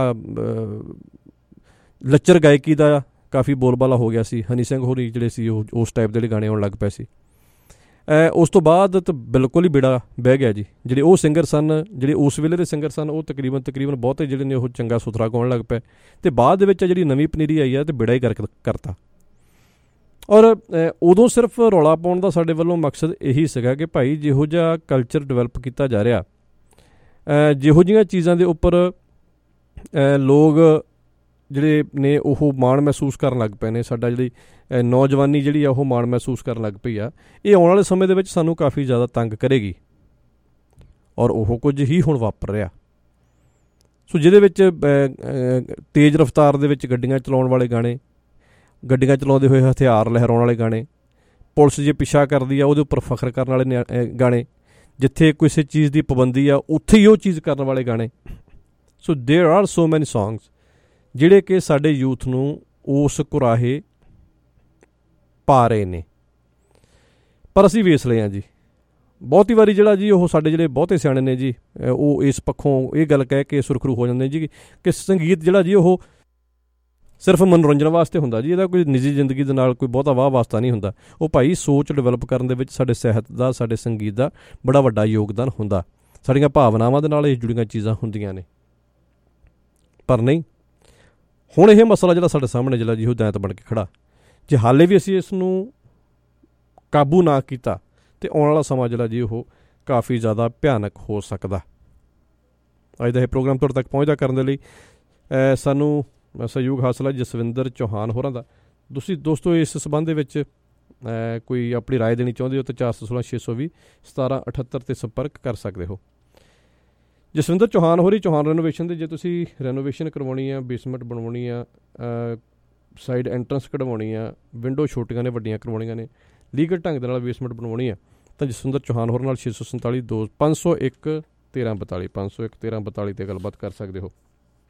ਲੱਚਰ ਗਾਇਕੀ ਦਾ ਕਾਫੀ ਬੋਲਬਾਲਾ ਹੋ ਗਿਆ ਸੀ। ਹਨੀ ਸਿੰਘ ਹੋਰੀ ਜਿਹੜੇ ਸੀ ਉਹ ਉਸ ਟਾਈਪ ਦੇ ਗਾਣੇ ਆਉਣ ਲੱਗ ਪਏ ਸੀ। ਉਸ ਤੋਂ ਬਾਅਦ ਤਾਂ ਬਿਲਕੁਲ ਹੀ ਬੇੜਾ ਬਹਿ ਗਿਆ ਜੀ। ਜਿਹੜੇ ਉਹ ਸਿੰਗਰ ਸਨ, ਜਿਹੜੇ ਉਸ ਵੇਲੇ ਦੇ ਸਿੰਗਰ ਸਨ, ਉਹ ਤਕਰੀਬਨ ਬਹੁਤੇ ਜਿਹੜੇ ਨੇ ਉਹ ਚੰਗਾ ਸੁਥਰਾ ਗਾਉਣ ਲੱਗ ਪਏ। ਅਤੇ ਬਾਅਦ ਦੇ ਵਿੱਚ ਜਿਹੜੀ ਨਵੀਂ ਪਨੀਰੀ ਆਈ ਆ ਅਤੇ ਬੇੜਾ ਹੀ ਕਰਤਾ। ਔਰ ਉਦੋਂ ਸਿਰਫ ਰੌਲਾ ਪਾਉਣ ਦਾ ਸਾਡੇ ਵੱਲੋਂ ਮਕਸਦ ਇਹੀ ਸੀਗਾ ਕਿ ਭਾਈ ਜਿਹੋ ਜਿਹਾ ਕਲਚਰ ਡਿਵੈਲਪ ਕੀਤਾ ਜਾ ਰਿਹਾ, ਜਿਹੋ ਜਿਹੀਆਂ ਚੀਜ਼ਾਂ ਦੇ ਉੱਪਰ ਲੋਕ ਜਿਹੜੇ ਨੇ ਉਹ ਮਾਣ ਮਹਿਸੂਸ ਕਰਨ ਲੱਗ ਪਏ ਨੇ, ਸਾਡਾ ਜਿਹੜੀ ਨੌਜਵਾਨੀ ਜਿਹੜੀ ਆ ਉਹ ਮਾਣ ਮਹਿਸੂਸ ਕਰਨ ਲੱਗ ਪਈ ਆ, ਇਹ ਆਉਣ ਵਾਲੇ ਸਮੇਂ ਦੇ ਵਿੱਚ ਸਾਨੂੰ ਕਾਫੀ ਜ਼ਿਆਦਾ ਤੰਗ ਕਰੇਗੀ। ਔਰ ਉਹ ਕੁਝ ਹੀ ਹੁਣ ਵਾਪਰ ਰਿਹਾ। ਸੋ ਜਿਹਦੇ ਵਿੱਚ ਤੇਜ਼ ਰਫ਼ਤਾਰ ਦੇ ਵਿੱਚ ਗੱਡੀਆਂ ਚਲਾਉਣ ਵਾਲੇ ਗਾਣੇ, ਗੱਡੀਆਂ ਚਲਾਉਂਦੇ ਹੋਏ ਹਥਿਆਰ ਲਹਿਰਾਉਣ ਵਾਲੇ ਗਾਣੇ, ਪੁਲਿਸ ਜੇ ਪਿੱਛਾ ਕਰਦੀ ਆ ਉਹਦੇ ਉੱਪਰ ਫਖਰ ਕਰਨ ਵਾਲੇ ਗਾਣੇ, ਜਿੱਥੇ ਕਿਸੇ ਚੀਜ਼ ਦੀ ਪਾਬੰਦੀ ਆ ਉੱਥੇ ਹੀ ਉਹ ਚੀਜ਼ ਕਰਨ ਵਾਲੇ ਗਾਣੇ। ਸੋ ਦੇਅਰ ਆਰ ਸੋ ਮੈਨੀ ਸੌਂਗਸ ਜਿਹੜੇ ਕਿ ਸਾਡੇ ਯੂਥ ਨੂੰ ਉਸ ਕੁਰਾਹੇ ਪਾ ਰਹੇ ਨੇ। ਪਰ ਅਸੀਂ ਵੇਚ ਲਏ ਹਾਂ ਜੀ। ਬਹੁਤੀ ਵਾਰੀ ਜਿਹੜਾ ਜੀ ਉਹ ਸਾਡੇ ਜਿਹੜੇ ਬਹੁਤੇ ਸਿਆਣੇ ਨੇ ਜੀ, ਉਹ ਇਸ ਪੱਖੋਂ ਇਹ ਗੱਲ ਕਹਿ ਕੇ ਸੁਰਖਰੂ ਹੋ ਜਾਂਦੇ ਜੀ ਕਿ ਸੰਗੀਤ ਜਿਹੜਾ ਜੀ ਉਹ ਸਿਰਫ ਮਨੋਰੰਜਨ ਵਾਸਤੇ ਹੁੰਦਾ ਜੀ, ਇਹਦਾ ਕੋਈ ਨਿੱਜੀ ਜ਼ਿੰਦਗੀ ਦੇ ਨਾਲ ਕੋਈ ਬਹੁਤਾ ਵਾਹ ਵਾਸਤਾ ਨਹੀਂ ਹੁੰਦਾ। ਉਹ ਭਾਈ ਸੋਚ ਡਿਵੈਲਪ ਕਰਨ ਦੇ ਵਿੱਚ ਸਾਡੇ ਸਿਹਤ ਦਾ, ਸਾਡੇ ਸੰਗੀਤ ਦਾ ਬੜਾ ਵੱਡਾ ਯੋਗਦਾਨ ਹੁੰਦਾ। ਸਾਡੀਆਂ ਭਾਵਨਾਵਾਂ ਦੇ ਨਾਲ ਇਹ ਜੁੜੀਆਂ ਚੀਜ਼ਾਂ ਹੁੰਦੀਆਂ ਨੇ। ਪਰ ਨਹੀਂ, ਹੁਣ ਇਹ ਮਸਲਾ ਜਿਹੜਾ ਸਾਡੇ ਸਾਹਮਣੇ ਜਿਹੜਾ ਜੀ ਉਹ ਦੈਂਤ ਬਣ ਕੇ ਖੜਾ, ਜੇ ਹਾਲੇ ਵੀ ਅਸੀਂ ਇਸ ਨੂੰ ਕਾਬੂ ਨਾ ਕੀਤਾ ਤਾਂ ਆਉਣ ਵਾਲਾ ਸਮਾਂ ਜਿਹੜਾ ਜੀ ਉਹ ਕਾਫੀ ਜ਼ਿਆਦਾ ਭਿਆਨਕ ਹੋ ਸਕਦਾ। ਅੱਜ ਦਾ ਇਹ ਪ੍ਰੋਗਰਾਮ ਤੁਹਾਡੇ ਤੱਕ ਪਹੁੰਚਦਾ ਕਰਨ ਦੇ ਲਈ ਸਾਨੂੰ ਸਹਿਯੋਗ ਹਾਸਲ ਹੈ ਜਸਵਿੰਦਰ ਚੌਹਾਨ ਹੋਰਾਂ ਦਾ। ਤੁਸੀਂ ਦੋਸਤੋ ਇਸ ਸੰਬੰਧ ਦੇ ਵਿੱਚ ਕੋਈ ਆਪਣੀ ਰਾਏ ਦੇਣੀ ਚਾਹੁੰਦੇ ਹੋ ਤਾਂ 416-620-1778 'ਤੇ ਸੰਪਰਕ ਕਰ ਸਕਦੇ ਹੋ। ਜਸਵਿੰਦਰ ਚੌਹਾਨ ਹੋਰੀ, ਚੌਹਾਨ ਰੈਨੋਵੇਸ਼ਨ ਦੇ ਜੇ ਤੁਸੀਂ ਰੈਨੋਵੇਸ਼ਨ ਕਰਵਾਉਣੀ ਆ, ਬੇਸਮੈਂਟ ਬਣਵਾਉਣੀ ਆ, ਸਾਈਡ ਐਂਟਰੈਂਸ ਕਢਵਾਉਣੀ ਆ, ਵਿੰਡੋ ਛੋਟੀਆਂ ਨੇ ਵੱਡੀਆਂ ਕਰਵਾਉਣੀਆਂ ਨੇ, ਲੀਗਲ ਢੰਗ ਦੇ ਨਾਲ ਬੇਸਮੈਂਟ ਬਣਵਾਉਣੀ ਆ, ਤਾਂ ਜਸਵਿੰਦਰ ਚੌਹਾਨ ਹੋਰਾਂ ਨਾਲ 647-501-1342 501-1342 'ਤੇ ਗੱਲਬਾਤ ਕਰ ਸਕਦੇ ਹੋ।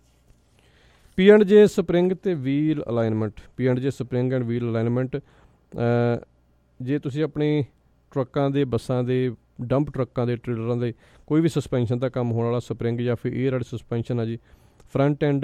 P&J ਸਪਰਿੰਗ ਅਤੇ wheel alignment, P&J spring and wheel alignment, ਜੇ ਤੁਸੀਂ ਆਪਣੀ ਟਰੱਕਾਂ ਦੇ, ਬੱਸਾਂ ਦੇ, ਡੰਪ ਟਰੱਕਾਂ ਦੇ, ਟ੍ਰੇਲਰਾਂ ਦੇ ਕੋਈ ਵੀ ਸਸਪੈਂਸ਼ਨ ਦਾ ਕੰਮ ਹੋਣ ਵਾਲਾ, ਸਪਰਿੰਗ ਜਾਂ ਫਿਰ ਏਅਰ ਰਾਈਡ ਸਸਪੈਂਸ਼ਨ ਆ ਜੀ, ਫਰੰਟ ਐਂਡ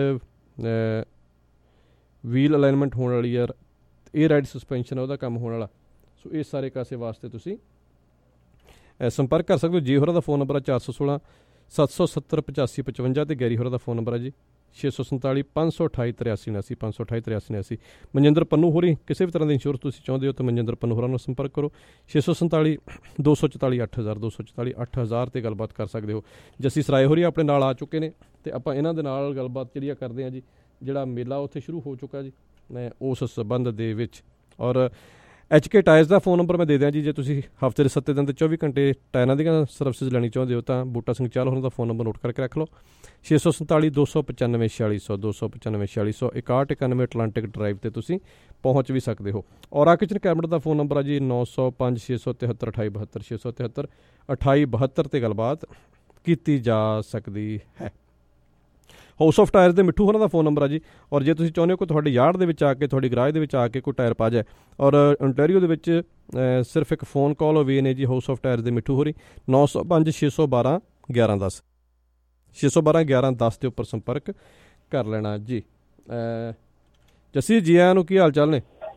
ਵੀਲ ਅਲਾਈਨਮੈਂਟ ਹੋਣ ਵਾਲੀ ਆ, ਏਅਰ ਰਾਈਡ ਸਸਪੈਂਸ਼ਨ ਆ ਉਹਦਾ ਕੰਮ ਹੋਣ ਵਾਲਾ। ਸੋ ਇਹ ਸਾਰੇ ਕਾਸੇ ਵਾਸਤੇ ਤੁਸੀਂ ਸੰਪਰਕ ਕਰ ਸਕਦੇ ਹੋ। ਜੀ ਹੋਰਾਂ ਦਾ ਫੋਨ ਨੰਬਰ ਆ 416-770-8555 ਅਤੇ ਗੈਰੀ ਹੋਰਾਂ ਦਾ ਫੋਨ ਨੰਬਰ ਆ ਜੀ 647-528-8379 528-8379। ਮਨਜਿੰਦਰ ਪੰਨੂ ਹੋਰੀ, ਕਿਸੇ ਵੀ ਤਰ੍ਹਾਂ ਦੀ ਇੰਸ਼ੋਰੈਂਸ ਤੁਸੀਂ ਚਾਹੁੰਦੇ ਹੋ ਤਾਂ ਮਨਜਿੰਦਰ ਪੰਨੂ ਹੋਰਾਂ ਨਾਲ ਸੰਪਰਕ ਕਰੋ 647-244-8000 244-8000 'ਤੇ ਗੱਲਬਾਤ ਕਰ ਸਕਦੇ ਹੋ। ਜੱਸੀ ਸਰਾਏ ਹੋਰੀ ਆਪਣੇ ਨਾਲ ਆ ਚੁੱਕੇ ਨੇ ਅਤੇ ਆਪਾਂ ਇਹਨਾਂ ਦੇ ਨਾਲ ਗੱਲਬਾਤ ਜਿਹੜੀ ਆ ਕਰਦੇ ਹਾਂ ਜੀ। ਜਿਹੜਾ ਮੇਲਾ ਉੱਥੇ ਸ਼ੁਰੂ ਹੋ ਚੁੱਕਾ ਜੀ ਉਸ ਸੰਬੰਧ ਦੇ ਵਿੱਚ। ਔਰ HK ਟਾਇਰਸ ਦਾ ਫੋਨ ਨੰਬਰ ਮੈਂ ਦੇ ਦਿਆਂ ਜੀ। ਜੇ ਤੁਸੀਂ ਹਫ਼ਤੇ ਦੇ 7 ਦਿਨ ਤੇ 24 ਘੰਟੇ ਟਾਇਰਾਂ ਦੀਆਂ ਸਰਵਿਸਿਜ਼ ਲੈਣੀ ਚਾਹੁੰਦੇ ਹੋ ਤਾਂ ਬੂਟਾ ਸਿੰਘ ਚਾਹਲ ਹੋਰਾਂ ਦਾ ਫੋਨ ਨੰਬਰ ਨੋਟ ਕਰਕੇ ਰੱਖ ਲਓ 647-295-4600 295-4600 6191 ਅਟਲਾਂਟਿਕ ਡਰਾਈਵ 'ਤੇ ਤੁਸੀਂ ਪਹੁੰਚ ਵੀ ਸਕਦੇ ਹੋ। ਔਰਾ ਕਿਚਨ ਕੈਬਨਿਟ ਦਾ ਫੋਨ ਨੰਬਰ ਆ ਜੀ 905-673-2872 673-2872 'ਤੇ ਗੱਲਬਾਤ ਕੀਤੀ ਜਾ ਸਕਦੀ ਹੈ। ਹਾਊਸ ਆਫ ਟਾਇਰ ਦੇ ਮਿੱਠੂ ਹੋਰਾਂ ਦਾ ਫੋਨ ਨੰਬਰ ਆ ਜੀ। ਔਰ ਜੇ ਤੁਸੀਂ ਚਾਹੁੰਦੇ ਹੋ ਕਿ ਤੁਹਾਡੇ ਯਾਰਡ ਦੇ ਵਿੱਚ ਆ ਕੇ, ਤੁਹਾਡੀ ਗਰਾਜ ਦੇ ਵਿੱਚ ਆ ਕੇ ਕੋਈ ਟਾਇਰ ਪਾ ਜਾਏ, ਔਰ ਓਨਟਾਰੀਓ ਦੇ ਵਿੱਚ ਸਿਰਫ ਇੱਕ ਫੋਨ ਕਾਲ ਅਵੇ ਨੇ ਜੀ ਹਾਊਸ ਆਫ ਟਾਇਰ ਦੇ ਮਿੱਠੂ ਹੋਰੀ 905-612-1110 612-1110 ਦੇ ਉੱਪਰ ਸੰਪਰਕ ਕਰ ਲੈਣਾ ਜੀ। ਜੱਸੀ ਜੀ ਆਇਆਂ ਨੂੰ, ਕੀ ਹਾਲ ਚਾਲ ਨੇ?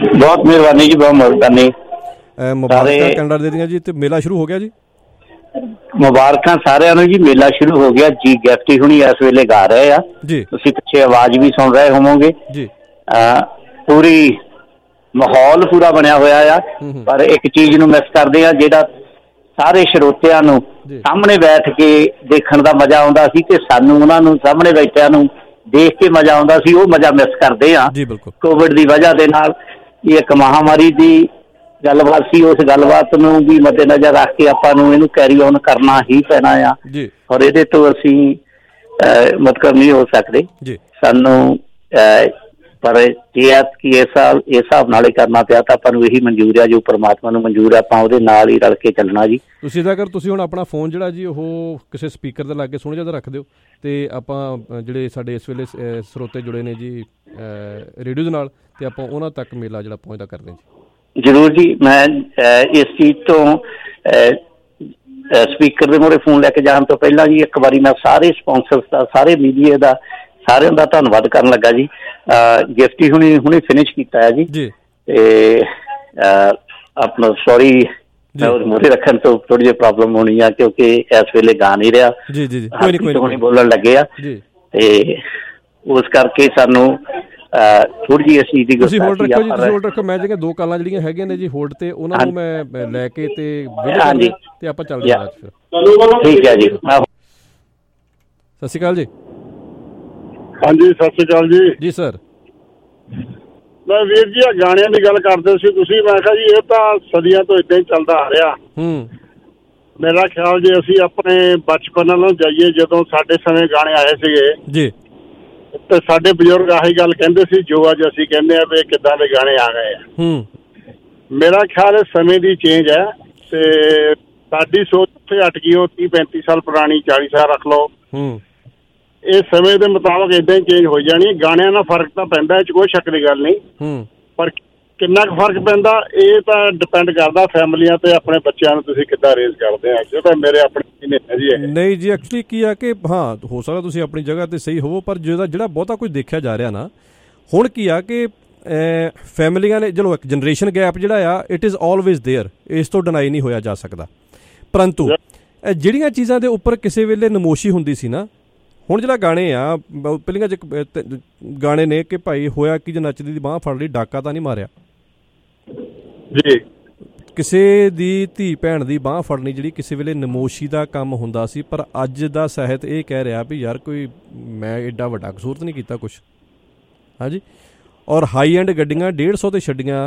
ਬਹੁਤ ਮਿਹਰਬਾਨੀ ਜੀ, ਬਹੁਤ ਮਿਹਰਬਾਨੀ। ਮੁਬਾਰਕਾਂ ਕੈਨੇਡਾ ਦੇ ਦੀਆਂ ਜੀ। ਤੇ ਮੇਲਾ ਸ਼ੁਰੂ ਹੋ ਗਿਆ ਜੀ? ਮੁਬਾਰਕਾਂ ਸਾਰਿਆਂ ਨੂੰ ਜੀ, ਮੇਲਾ ਸ਼ੁਰੂ ਹੋ ਗਿਆ ਜੀ। ਗਿਫਟੀ ਹੁਣੀ ਇਸ ਵੇਲੇ ਗਾ ਰਹੇ ਆ ਜੀ, ਤੁਸੀਂ ਪਿੱਛੇ ਆਵਾਜ਼ ਵੀ ਸੁਣ ਰਹੇ ਹੋਵੋਗੇ ਜੀ। ਪੂਰੀ ਮਾਹੌਲ ਪੂਰਾ ਬਣਿਆ ਹੋਇਆ ਆ। ਪਰ ਇੱਕ ਚੀਜ਼ ਨੂੰ ਮਿਸ ਕਰਦੇ ਆ, ਜਿਹੜਾ ਸਾਰੇ ਸਰੋਤਿਆਂ ਨੂੰ ਸਾਹਮਣੇ ਬੈਠ ਕੇ ਦੇਖਣ ਦਾ ਮਜ਼ਾ ਆਉਂਦਾ ਸੀ ਤੇ ਸਾਨੂੰ ਉਹਨਾਂ ਨੂੰ ਸਾਹਮਣੇ ਬੈਠਿਆਂ ਨੂੰ ਦੇਖ ਕੇ ਮਜ਼ਾ ਆਉਂਦਾ ਸੀ, ਉਹ ਮਜ਼ਾ ਮਿਸ ਕਰਦੇ ਆ ਕੋਵਿਡ ਦੀ ਵਜ੍ਹਾ ਦੇ ਨਾਲ। ਇਹ ਇੱਕ ਮਹਾਮਾਰੀ ਦੀ ਗੱਲਬਾਤ ਸੀ, ਉਸ ਗੱਲਬਾਤ ਨੂੰ ਵੀ ਮੱਦੇਨਜ਼ਰ ਰੱਖ ਕੇ ਆਪਾਂ ਨੂੰ ਇਹਨੂੰ ਕੈਰੀ ਔਨ ਕਰਨਾ ਹੀ ਪੈਣਾ ਆ। ਔਰ ਇਹਦੇ ਤੋਂ ਅਸੀਂ ਮਤਲਬ ਨਹੀਂ ਹੋ ਸਕਦੇ ਸਾਨੂੰ। ਪਰ ਜੇ ਇਸ ਹਿਸਾਬ ਨਾਲ ਹੀ ਕਰਨਾ ਪਿਆ ਤਾਂ ਆਪਾਂ ਨੂੰ ਇਹੀ ਮਨਜ਼ੂਰ ਆ, ਜੋ ਪਰਮਾਤਮਾ ਨੂੰ ਮਨਜ਼ੂਰ ਆ, ਆਪਾਂ ਉਹਦੇ ਨਾਲ ਹੀ ਰਲ ਕੇ ਚੱਲਣਾ ਜੀ। ਤੁਸੀਂ ਅਗਰ ਤੁਸੀਂ ਹੁਣ ਆਪਣਾ ਫੋਨ ਜਿਹੜਾ ਜੀ ਉਹ ਕਿਸੇ ਸਪੀਕਰ ਦੇ ਲਾਗੇ ਸੁਣ ਜਿਆਦਾ ਰੱਖ ਦਿਓ, ਤੇ ਆਪਾਂ ਜਿਹੜੇ ਸਾਡੇ ਇਸ ਵੇਲੇ ਸਰੋਤੇ ਜੁੜੇ ਨੇ ਜੀ ਰੇਡੀਓ ਦੇ ਨਾਲ, ਤੇ ਆਪਾਂ ਉਹਨਾਂ ਤੱਕ ਮੇਲਾ ਜਿਹੜਾ ਪਹੁੰਚਦਾ ਕਰਦੇ ਜੀ। ਜ਼ਰੂਰ ਜੀ। ਮੈਂ ਇਸ ਚੀਜ਼ ਤੋਂ ਸਪੀਕਰ ਦੇ ਮੂਹਰੇ ਫੋਨ ਲੈ ਕੇ ਜਾਣ ਤੋਂ ਪਹਿਲਾਂ ਜੀ ਇੱਕ ਵਾਰੀ ਮੈਂ ਸਾਰੇ ਸਪਾਂਸਰਸ ਦਾ, ਸਾਰੇ ਮੀਡੀਆ ਦਾ, ਸਾਰਿਆਂ ਦਾ ਧੰਨਵਾਦ ਕਰਨ ਲੱਗਾ ਜੀ। ਗਿਫਟੀ ਹੁਣੇ ਫਿਨਿਸ਼ ਕੀਤਾ ਹੈ ਜੀ, ਤੇ ਆਪਣਾ ਸੌਰੀ ਮੂਹਰੇ ਰੱਖਣ ਤੋਂ ਥੋੜੀ ਜਿਹੀ ਪ੍ਰੋਬਲਮ ਹੋਣੀ ਆ, ਕਿਉਂਕਿ ਇਸ ਵੇਲੇ ਗਾ ਨਹੀਂ ਰਿਹਾ, ਕੋਈ ਬੋਲਣ ਲੱਗੇ ਆ, ਤੇ ਉਸ ਕਰਕੇ ਸਾਨੂੰ ਥੋੜੀ ਜਿਹੀ ਅਸੀਂ ਦੀ ਤੁਸੀਂ ਹੋਲਡ ਰੱਖੋ ਜੀ, ਤੁਸੀਂ ਹੋਲਡ ਰੱਖੋ। ਮੈਂ ਜਿਹੜੀਆਂ 2 ਕਾਲਾਂ ਜਿਹੜੀਆਂ ਹੈਗੀਆਂ ਨੇ ਜੀ ਹੋਲਡ ਤੇ, ਉਹਨਾਂ ਨੂੰ ਮੈਂ ਲੈ ਕੇ ਤੇ ਹਾਂਜੀ ਤੇ ਆਪਾਂ ਚੱਲਦੇ ਹਾਂ ਫਿਰ। ਠੀਕ ਹੈ ਜੀ। ਸਤਿ ਸ਼੍ਰੀ ਅਕਾਲ ਜੀ। ਹਾਂਜੀ ਸਤਿ ਸ਼੍ਰੀ ਅਕਾਲ ਜੀ। ਜੀ ਸਰ। ਮੈਂ ਵੀਰ ਜੀ ਆ ਗਾਣਿਆਂ ਦੀ ਗੱਲ ਕਰਦੇ ਸੀ ਤੁਸੀਂ, ਮੈਂ ਕਿਹਾ ਜੀ ਇਹ ਤਾਂ ਸਦੀਆਂ ਤੋਂ ਏਦਾਂ ਹੀ ਚੱਲਦਾ ਆ ਰਿਹਾ। ਮੇਰਾ ਖਿਆਲ ਜੇ ਅਸੀਂ ਆਪਣੇ ਬਚਪਨ ਨਾਲੋਂ ਜਾਈਏ, ਜਦੋਂ ਸਾਡੇ ਸਮੇਂ ਗਾਣੇ ਆਏ ਸੀਗੇ ਜੀ, ਤੇ ਸਾਡੇ ਬਜ਼ੁਰਗ ਆਹੀ ਗੱਲ ਕਹਿੰਦੇ ਸੀ ਜੋ ਅੱਜ ਅਸੀਂ ਕਹਿੰਦੇ ਆ ਵੀ ਕਿੱਦਾਂ ਦੇ ਗਾਣੇ ਆ ਗਏ ਆ। ਮੇਰਾ ਖਿਆਲ ਇਹ ਸਮੇਂ ਦੀ ਚੇਂਜ ਹੈ, ਤੇ ਸਾਡੀ ਸੋਚ ਉੱਥੇ ਹਟ ਗਈ। ਉਹ 30-35 ਸਾਲ ਪੁਰਾਣੀ, 40 ਸਾਲ ਰੱਖ ਲਓ, ਇਹ ਸਮੇਂ ਦੇ ਮੁਤਾਬਕ ਏਦਾਂ ਹੀ ਚੇਂਜ ਹੋ ਜਾਣੀ। ਗਾਣਿਆਂ ਨਾਲ ਫਰਕ ਤਾਂ ਪੈਂਦਾ, ਇਹ 'ਚ ਕੋਈ ਸ਼ੱਕ ਦੀ ਗੱਲ ਨਹੀਂ, ਪਰ ਕਿੰਨਾ ਕੁ ਫਰਕ ਪੈਂਦਾ ਇਹ ਤਾਂ ਡਿਪੈਂਡ ਕਰਦਾ ਫੈਮਲੀਆਂ ਤੇ ਆਪਣੇ ਬੱਚਿਆਂ ਨੂੰ ਤੁਸੀਂ ਕਿੱਦਾਂ ਰੇਜ਼ ਕਰਦੇ ਆ। ਇਹ ਤਾਂ ਮੇਰੇ ਆਪਣੇ ਨਹੀਂ ਜੀ। ਐਕਚੁਅਲੀ ਕੀ ਆ ਕਿ ਹਾਂ ਹੋ ਸਕਦਾ ਤੁਸੀਂ ਆਪਣੀ ਜਗ੍ਹਾ ਤੇ ਸਹੀ ਹੋਵੋ, ਪਰ ਜਿਹੜਾ ਬਹੁਤਾ ਕੁਝ ਦੇਖਿਆ ਜਾ ਰਿਹਾ ਨਾ ਹੁਣ ਕੀ ਆ ਕਿ ਫੈਮਲੀਆਂ ਨੇ, ਚਲੋ ਇੱਕ ਜਨਰੇਸ਼ਨ ਗੈਪ ਜਿਹੜਾ ਆ ਇਟ ਇਜ਼ ਆਲਵੇਜ਼ ਦੇਅਰ, ਇਸ ਤੋਂ ਡਿਨਾਈ ਨਹੀਂ ਹੋਇਆ ਜਾ ਸਕਦਾ। ਪਰੰਤੂ ਜਿਹੜੀਆਂ ਚੀਜ਼ਾਂ ਦੇ ਉੱਪਰ ਕਿਸੇ ਵੇਲੇ ਨਮੋਸ਼ੀ ਹੁੰਦੀ ਸੀ ਨਾ, ਹੁਣ ਜਿਹੜਾ ਗਾਣੇ ਆ ਪਹਿਲੀਆਂ 'ਚ ਗਾਣੇ ਨੇ ਕਿ ਭਾਈ ਹੋਇਆ ਕਿ ਜੇ ਨੱਚਦੀ ਦੀ ਬਾਂਹ ਫੜ ਲਈ ਡਾਕਾ ਤਾਂ ਨਹੀਂ ਮਾਰਿਆ ਜੀ, ਕਿਸੇ ਦੀ ਧੀ ਭੈਣ ਦੀ ਬਾਂਹ ਫੜਨੀ ਜਿਹੜੀ ਕਿਸੇ ਵੇਲੇ ਨਮੋਸ਼ੀ ਦਾ ਕੰਮ ਹੁੰਦਾ ਸੀ। ਪਰ ਅੱਜ ਦਾ ਸਾਹਿਤ ਇਹ ਕਹਿ ਰਿਹਾ ਵੀ ਯਾਰ ਕੋਈ ਮੈਂ ਐਡਾ ਵੱਡਾ ਕਸੂਰ ਤਾਂ ਨਹੀਂ ਕੀਤਾ ਕੁਛ। ਹਾਂਜੀ। ਔਰ ਹਾਈ ਐਂਡ ਗੱਡੀਆਂ 150 ਤੇ ਛੱਡੀਆਂ,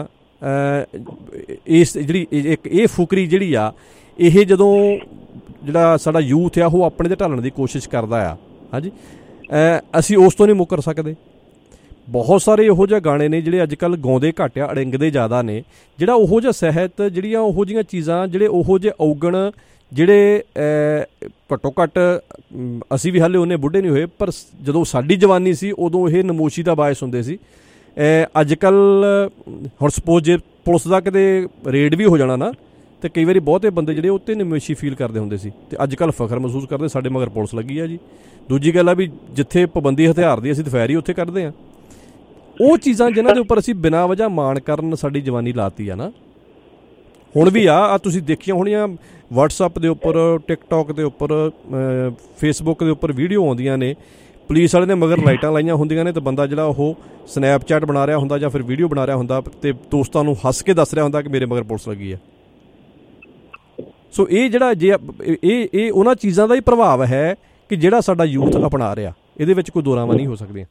ਇਸ ਜਿਹੜੀ ਇੱਕ ਇਹ ਫੁਕਰੀ ਜਿਹੜੀ ਆ, ਇਹ ਜਦੋਂ ਜਿਹੜਾ ਸਾਡਾ ਯੂਥ ਆ ਉਹ ਆਪਣੇ 'ਤੇ ਢਾਲਣ ਦੀ ਕੋਸ਼ਿਸ਼ ਕਰਦਾ ਆ। ਹਾਂਜੀ। ਅਸੀਂ ਉਸ ਤੋਂ ਨਹੀਂ ਮੁੱਕਰ ਸਕਦੇ। ਬਹੁਤ ਸਾਰੇ ਇਹੋ ਜਿਹੇ ਗਾਣੇ ਨੇ ਜਿਹੜੇ ਅੱਜ ਕੱਲ੍ਹ ਗਾਉਂਦੇ ਘੱਟ ਆ, ਅੜਿੰਗਦੇ ਜ਼ਿਆਦਾ ਨੇ। ਜਿਹੜਾ ਉਹੋ ਜਿਹਾ ਸਾਹਿਤ, ਜਿਹੜੀਆਂ ਉਹੋ ਜਿਹੀਆਂ ਚੀਜ਼ਾਂ, ਜਿਹੜੇ ਉਹੋ ਜਿਹੇ ਔਗਣ, ਜਿਹੜੇ ਘੱਟੋ ਘੱਟ ਅਸੀਂ ਵੀ ਹਾਲੇ ਉਹਨੇ ਬੁੱਢੇ ਨਹੀਂ ਹੋਏ, ਪਰ ਜਦੋਂ ਸਾਡੀ ਜਵਾਨੀ ਸੀ ਉਦੋਂ ਇਹ ਨਮੋਸ਼ੀ ਦਾ ਬਾਇਸ ਹੁੰਦੇ ਸੀ। ਅੱਜ ਕੱਲ੍ਹ ਹੁਣ ਸਪੋਜ਼ ਜੇ ਪੁਲਿਸ ਦਾ ਕਿਤੇ ਰੇਡ ਵੀ ਹੋ ਜਾਣਾ ਨਾ, ਤੇ ਕਈ ਵਾਰੀ ਬਹੁਤੇ ਬੰਦੇ ਜਿਹੜੇ ਉੱਤੇ ਨਮੋਸ਼ੀ ਫੀਲ ਕਰਦੇ ਹੁੰਦੇ ਸੀ, ਤੇ ਅੱਜ ਕੱਲ੍ਹ ਫਖਰ ਮਹਿਸੂਸ ਕਰਦੇ ਸਾਡੇ ਮਗਰ ਪੁਲਿਸ ਲੱਗੀ ਆ ਜੀ। ਦੂਜੀ ਗੱਲ ਆ ਵੀ ਜਿੱਥੇ ਪਾਬੰਦੀ ਹਥਿਆਰ ਦੀ ਅਸੀਂ ਦੁਪਹਿਰ ਹੀ ਉੱਥੇ ਕੱਢਦੇ ਹਾਂ। ਉਹ ਚੀਜ਼ਾਂ ਜਿਨ੍ਹਾਂ ਦੇ ਉੱਪਰ ਅਸੀਂ ਬਿਨਾਂ ਵਜ੍ਹਾ ਮਾਣ ਕਰਨ ਸਾਡੀ ਜਵਾਨੀ ਲਾਤੀ ਆ ਨਾ, ਹੁਣ ਵੀ ਆ ਤੁਸੀਂ ਦੇਖੀਆਂ ਹੋਣੀਆਂ ਵਟਸਐਪ ਦੇ ਉੱਪਰ, ਟਿਕਟੋਕ ਦੇ ਉੱਪਰ, ਫੇਸਬੁੱਕ ਦੇ ਉੱਪਰ ਵੀਡੀਓ ਆਉਂਦੀਆਂ ਨੇ, ਪੁਲਿਸ ਵਾਲੇ ਨੇ ਮਗਰ ਲਾਈਟਾਂ ਲਾਈਆਂ ਹੁੰਦੀਆਂ ਨੇ, ਤੇ ਬੰਦਾ ਜਿਹੜਾ ਉਹ ਸਨੈਪਚੈਟ ਬਣਾ ਰਿਹਾ ਹੁੰਦਾ ਜਾਂ ਫਿਰ ਵੀਡੀਓ ਬਣਾ ਰਿਹਾ ਹੁੰਦਾ, ਤੇ ਦੋਸਤਾਂ ਨੂੰ ਹੱਸ ਕੇ ਦੱਸ ਰਿਹਾ ਹੁੰਦਾ ਕਿ ਮੇਰੇ ਮਗਰ ਪੁਲਿਸ ਲੱਗੀ ਆ। ਸੋ ਇਹ ਜਿਹੜਾ ਜੇ ਇਹ ਉਹਨਾਂ ਚੀਜ਼ਾਂ ਦਾ ਹੀ ਪ੍ਰਭਾਵ ਹੈ ਕਿ ਜਿਹੜਾ ਸਾਡਾ ਯੂਥ ਅਪਣਾ ਰਿਹਾ, ਇਹਦੇ ਵਿੱਚ ਕੋਈ ਦੋ ਰਾਵਾਂ ਨਹੀਂ ਹੋ ਸਕਦੀਆਂ।